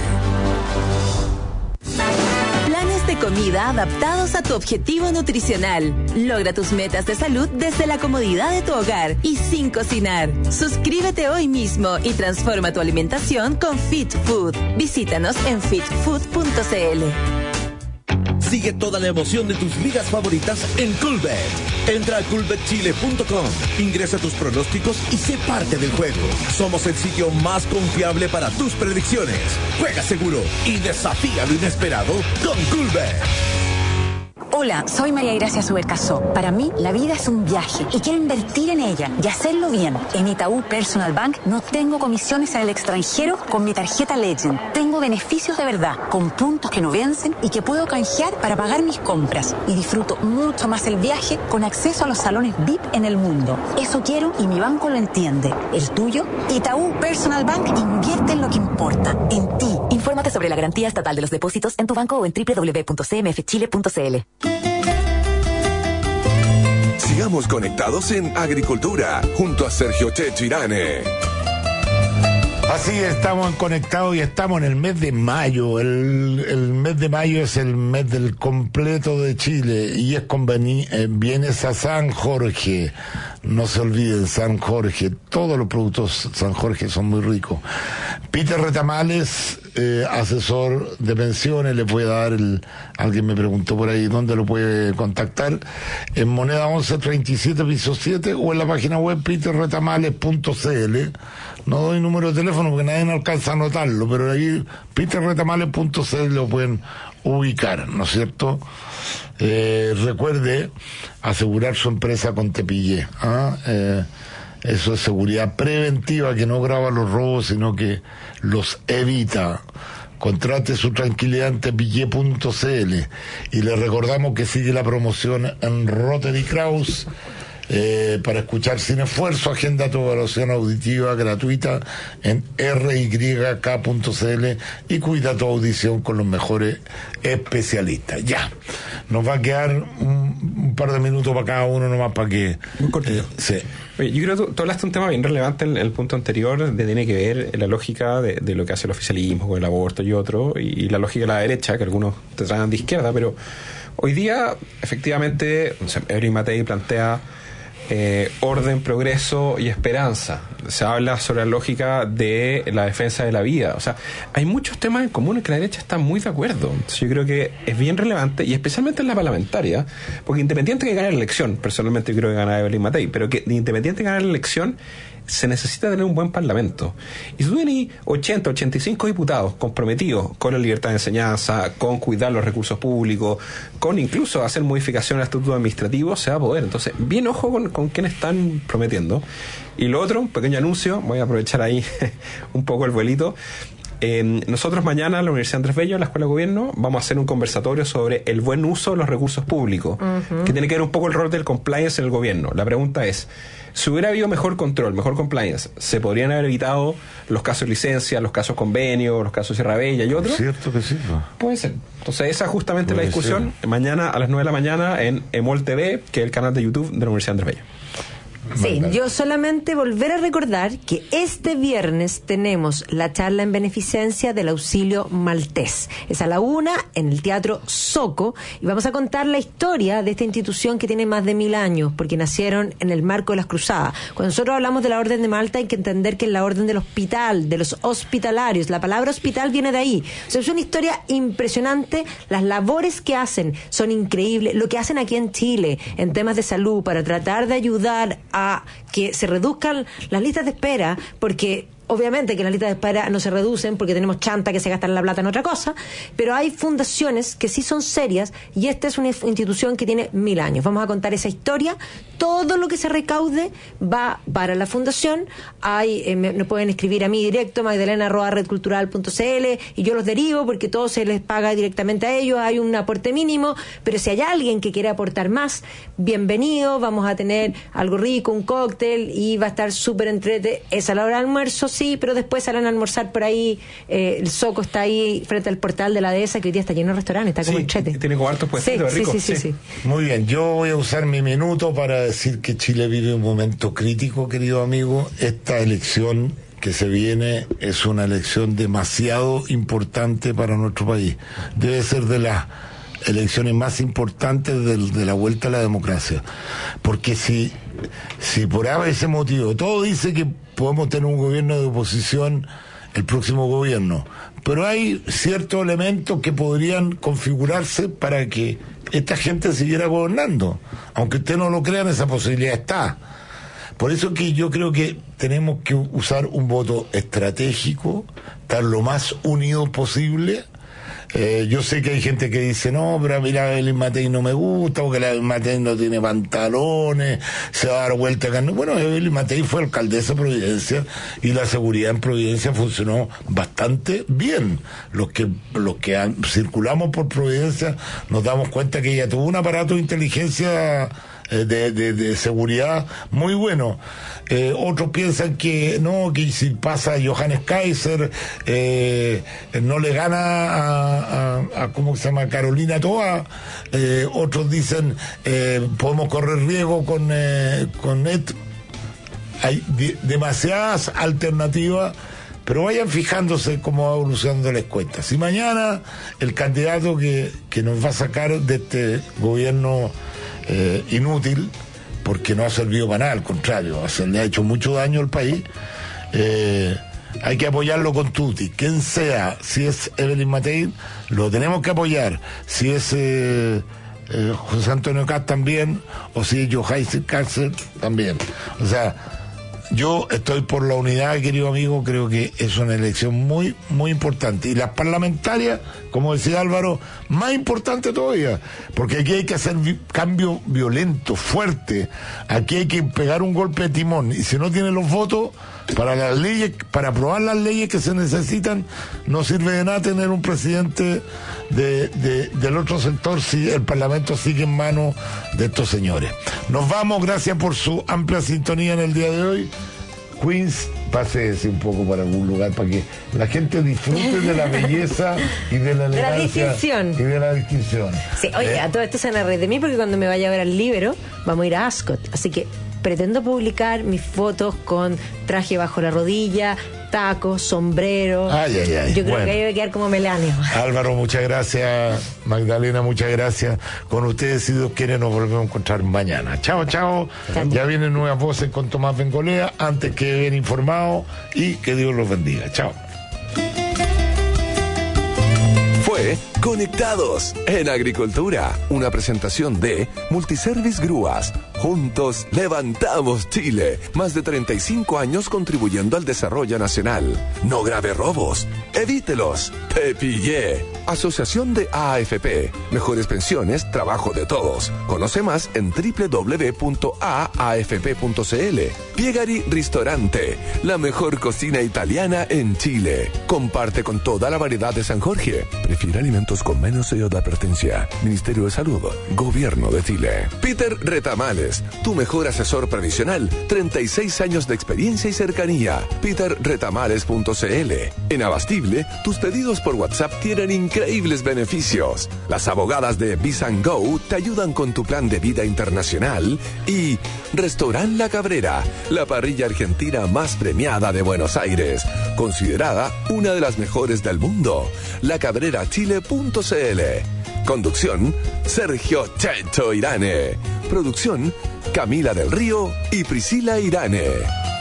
Planes de comida adaptados a tu objetivo nutricional. Logra tus metas de salud desde la comodidad de tu hogar y sin cocinar. Suscríbete hoy mismo y transforma tu alimentación con Fit Food. Visítanos en fit food punto c l. Sigue toda la emoción de tus ligas favoritas en Coolbet. Entra a coolbet chile punto com, ingresa tus pronósticos y sé parte del juego. Somos el sitio más confiable para tus predicciones. Juega seguro y desafía lo inesperado con Coolbet. Hola, soy María Gracia Subercasó. Para mí, la vida es un viaje y quiero invertir en ella y hacerlo bien. En Itaú Personal Bank no tengo comisiones en el extranjero con mi tarjeta Legend. Tengo beneficios de verdad, con puntos que no vencen y que puedo canjear para pagar mis compras. Y disfruto mucho más el viaje con acceso a los salones V I P en el mundo. Eso quiero y mi banco lo entiende. ¿El tuyo? Itaú Personal Bank invierte en lo que importa, en ti. Infórmate sobre la garantía estatal de los depósitos en tu banco o en doble u doble u doble u punto c m f chile punto c l. Sigamos conectados en Agricultura, junto a Sergio Chechirane. Así estamos conectados y estamos en el mes de mayo. El, el mes de mayo es el mes del completo de Chile y es conveni- eh, vienes a San Jorge. No se olviden, San Jorge. Todos los productos San Jorge son muy ricos. Peter Retamales, eh, asesor de pensiones, le voy a dar el... Alguien me preguntó por ahí dónde lo puede contactar. En Moneda once treinta y siete, piso siete, o en la página web peter retamales punto c l. No doy número de teléfono porque nadie no alcanza a anotarlo, pero ahí peter retamales punto c l lo pueden ubicar, ¿no es cierto? Eh, recuerde asegurar su empresa con Tepillé. ¿Ah? Eh, eso es seguridad preventiva que no grava los robos, sino que los evita. Contrate su tranquilidad en tepillé punto c l. Y le recordamos que sigue la promoción en Rotary Kraus. Eh, para escuchar sin esfuerzo, agenda tu evaluación auditiva gratuita en r y k punto c l y cuida tu audición con los mejores especialistas. Ya, nos va a quedar un, un par de minutos para cada uno nomás para que... Muy cortito. Eh, sí. Oye, yo creo que tú, tú hablaste de un tema bien relevante en el punto anterior, de tiene que ver la lógica de, de lo que hace el oficialismo con el aborto y otro, y, y la lógica de la derecha, que algunos te traen de izquierda, pero hoy día, efectivamente, no sé, Evelyn Matei plantea Eh, orden, progreso y esperanza. Se habla sobre la lógica de la defensa de la vida. O sea, hay muchos temas en común en que la derecha está muy de acuerdo. Entonces, yo creo que es bien relevante, y especialmente en la parlamentaria, porque independiente de que gane la elección, personalmente yo creo que gana Evelyn Matei, pero que independiente de que gane la elección, se necesita tener un buen parlamento. Y si tú tienes ochenta, ochenta y cinco diputados comprometidos con la libertad de enseñanza, con cuidar los recursos públicos, con incluso hacer modificaciones al estatuto administrativo, se va a poder. Entonces, bien ojo con, con quién están prometiendo. Y lo otro, un pequeño anuncio, voy a aprovechar ahí un poco el vuelito. Eh, nosotros mañana en la Universidad Andrés Bello, en la Escuela de Gobierno, vamos a hacer un conversatorio sobre el buen uso de los recursos públicos, uh-huh. que tiene que ver un poco el rol del compliance en el gobierno. La pregunta es, si hubiera habido mejor control, mejor compliance, ¿se podrían haber evitado los casos de licencia, los casos convenio, los casos de Sierra Bella y otros? Es cierto que sí, ¿no? Puede ser. Entonces esa es justamente Puede la discusión ser. Mañana a las nueve de la mañana en Emol T V, que es el canal de YouTube de la Universidad Andrés Bello. Sí, yo solamente volver a recordar que este viernes tenemos la charla en beneficencia del auxilio maltés. Es a la una en el Teatro Soco y vamos a contar la historia de esta institución que tiene más de mil años, porque nacieron en el marco de las cruzadas. Cuando nosotros hablamos de la Orden de Malta hay que entender que es la orden del hospital, de los hospitalarios. La palabra hospital viene de ahí. O sea, es una historia impresionante. Las labores que hacen son increíbles. Lo que hacen aquí en Chile en temas de salud para tratar de ayudar a que se reduzcan las listas de espera, porque obviamente que las listas de espera no se reducen porque tenemos chanta que se gastan la plata en otra cosa, pero hay fundaciones que sí son serias y esta es una institución que tiene mil años. Vamos a contar esa historia. Todo lo que se recaude va para la fundación. Hay, eh, me, me pueden escribir a mí directo, magdalena arroba red cultural punto c l, y yo los derivo porque todo se les paga directamente a ellos. Hay un aporte mínimo, pero si hay alguien que quiere aportar más, bienvenido. Vamos a tener algo rico, un cóctel, y va a estar súper entrete. Es a la hora de almuerzo, sí, pero después salen a almorzar por ahí. Eh, el Soco está ahí frente al portal de la dehesa, que hoy día está lleno de restaurantes, está como sí, el chete. Tiene como hartos puestitos, sí, rico. Sí, sí, sí, sí. Muy bien, yo voy a usar mi minuto para decir que Chile vive un momento crítico, querido amigo. Esta elección que se viene es una elección demasiado importante para nuestro país. Debe ser de las elecciones más importantes de, de la vuelta a la democracia. Porque si, si por ese motivo, todo dice que podemos tener un gobierno de oposición el próximo gobierno, pero hay ciertos elementos que podrían configurarse para que esta gente siguiera gobernando. Aunque usted no lo crean, esa posibilidad está. Por eso que yo creo que tenemos que usar un voto estratégico, estar lo más unidos posible. Eh, yo sé que hay gente que dice, no, pero a mí la Evelyn Matei no me gusta, porque la Evelyn Matei no tiene pantalones, se va a dar vuelta acá. Bueno, Evelyn Matei fue alcaldesa de Providencia y la seguridad en Providencia funcionó bastante bien. Los que, los que han, circulamos por Providencia nos damos cuenta que ella tuvo un aparato de inteligencia De, de, de seguridad muy bueno. Eh, otros piensan que no, que si pasa Johannes Kaiser eh, no le gana a, a, a ¿cómo se llama? Carolina Toa. Eh, otros dicen eh, podemos correr riesgo con eh, con Ed. Hay de, demasiadas alternativas, pero vayan fijándose cómo va evolucionando la encuesta. Si mañana el candidato que, que nos va a sacar de este gobierno Eh, inútil, porque no ha servido para nada, al contrario, se le ha hecho mucho daño al país, eh, hay que apoyarlo con tutti, quien sea. Si es Evelyn Matei, lo tenemos que apoyar. Si es eh, eh, José Antonio Caz, también, o si es Johannes Kaiser, también. O sea, yo estoy por la unidad, querido amigo. Creo que es una elección muy, muy importante. Y las parlamentarias, como decía Álvaro, más importante todavía, porque aquí hay que hacer vi- cambio violento, fuerte. Aquí hay que pegar un golpe de timón. Y si no tienen los votos para las leyes, para aprobar las leyes que se necesitan, no sirve de nada tener un presidente de, de, del otro sector si el Parlamento sigue en manos de estos señores. Nos vamos, gracias por su amplia sintonía en el día de hoy. Queens, pásese un poco para algún lugar para que la gente disfrute de la belleza y de la elegancia. De la distinción. Y de la distinción. Sí, oye, ¿Eh? a todo esto se van a reír de mí porque cuando me vaya a ver al Líbero vamos a ir a Ascot. Así que pretendo publicar mis fotos con traje bajo la rodilla, tacos, sombrero. Ay, ay, ay. Yo creo Bueno. que ahí voy a quedar como Melania. Álvaro, muchas gracias. Magdalena, muchas gracias. Con ustedes, si Dios quiere, nos volvemos a encontrar mañana. Chao, chao. Ya vienen nuevas voces con Tomás Bengolea. Antes que bien informados, y que Dios los bendiga. Chao. Fue Conectados en Agricultura, una presentación de Multiservice Grúas. Juntos levantamos Chile. Más de treinta y cinco años contribuyendo al desarrollo nacional. No grave robos. Evítelos. Te pillé. Asociación de A F P. Mejores pensiones, trabajo de todos. Conoce más en doble u doble u doble u punto a a f p punto c l. Piegari Ristorante. La mejor cocina italiana en Chile. Comparte con toda la variedad de San Jorge. Prefiere alimentos con menos sello de advertencia. Ministerio de Salud. Gobierno de Chile. Peter Retamales. Tu mejor asesor previsional. treinta y seis años de experiencia y cercanía. peter retamales punto c l. En Abastible, tus pedidos por WhatsApp tienen increíbles beneficios. Las abogadas de Visa and Go te ayudan con tu plan de vida internacional. Y Restaurant La Cabrera, la parrilla argentina más premiada de Buenos Aires, considerada una de las mejores del mundo. la cabrera chile punto c l. Conducción, Sergio Checho Irane. Producción, Camila del Río y Priscila Irane.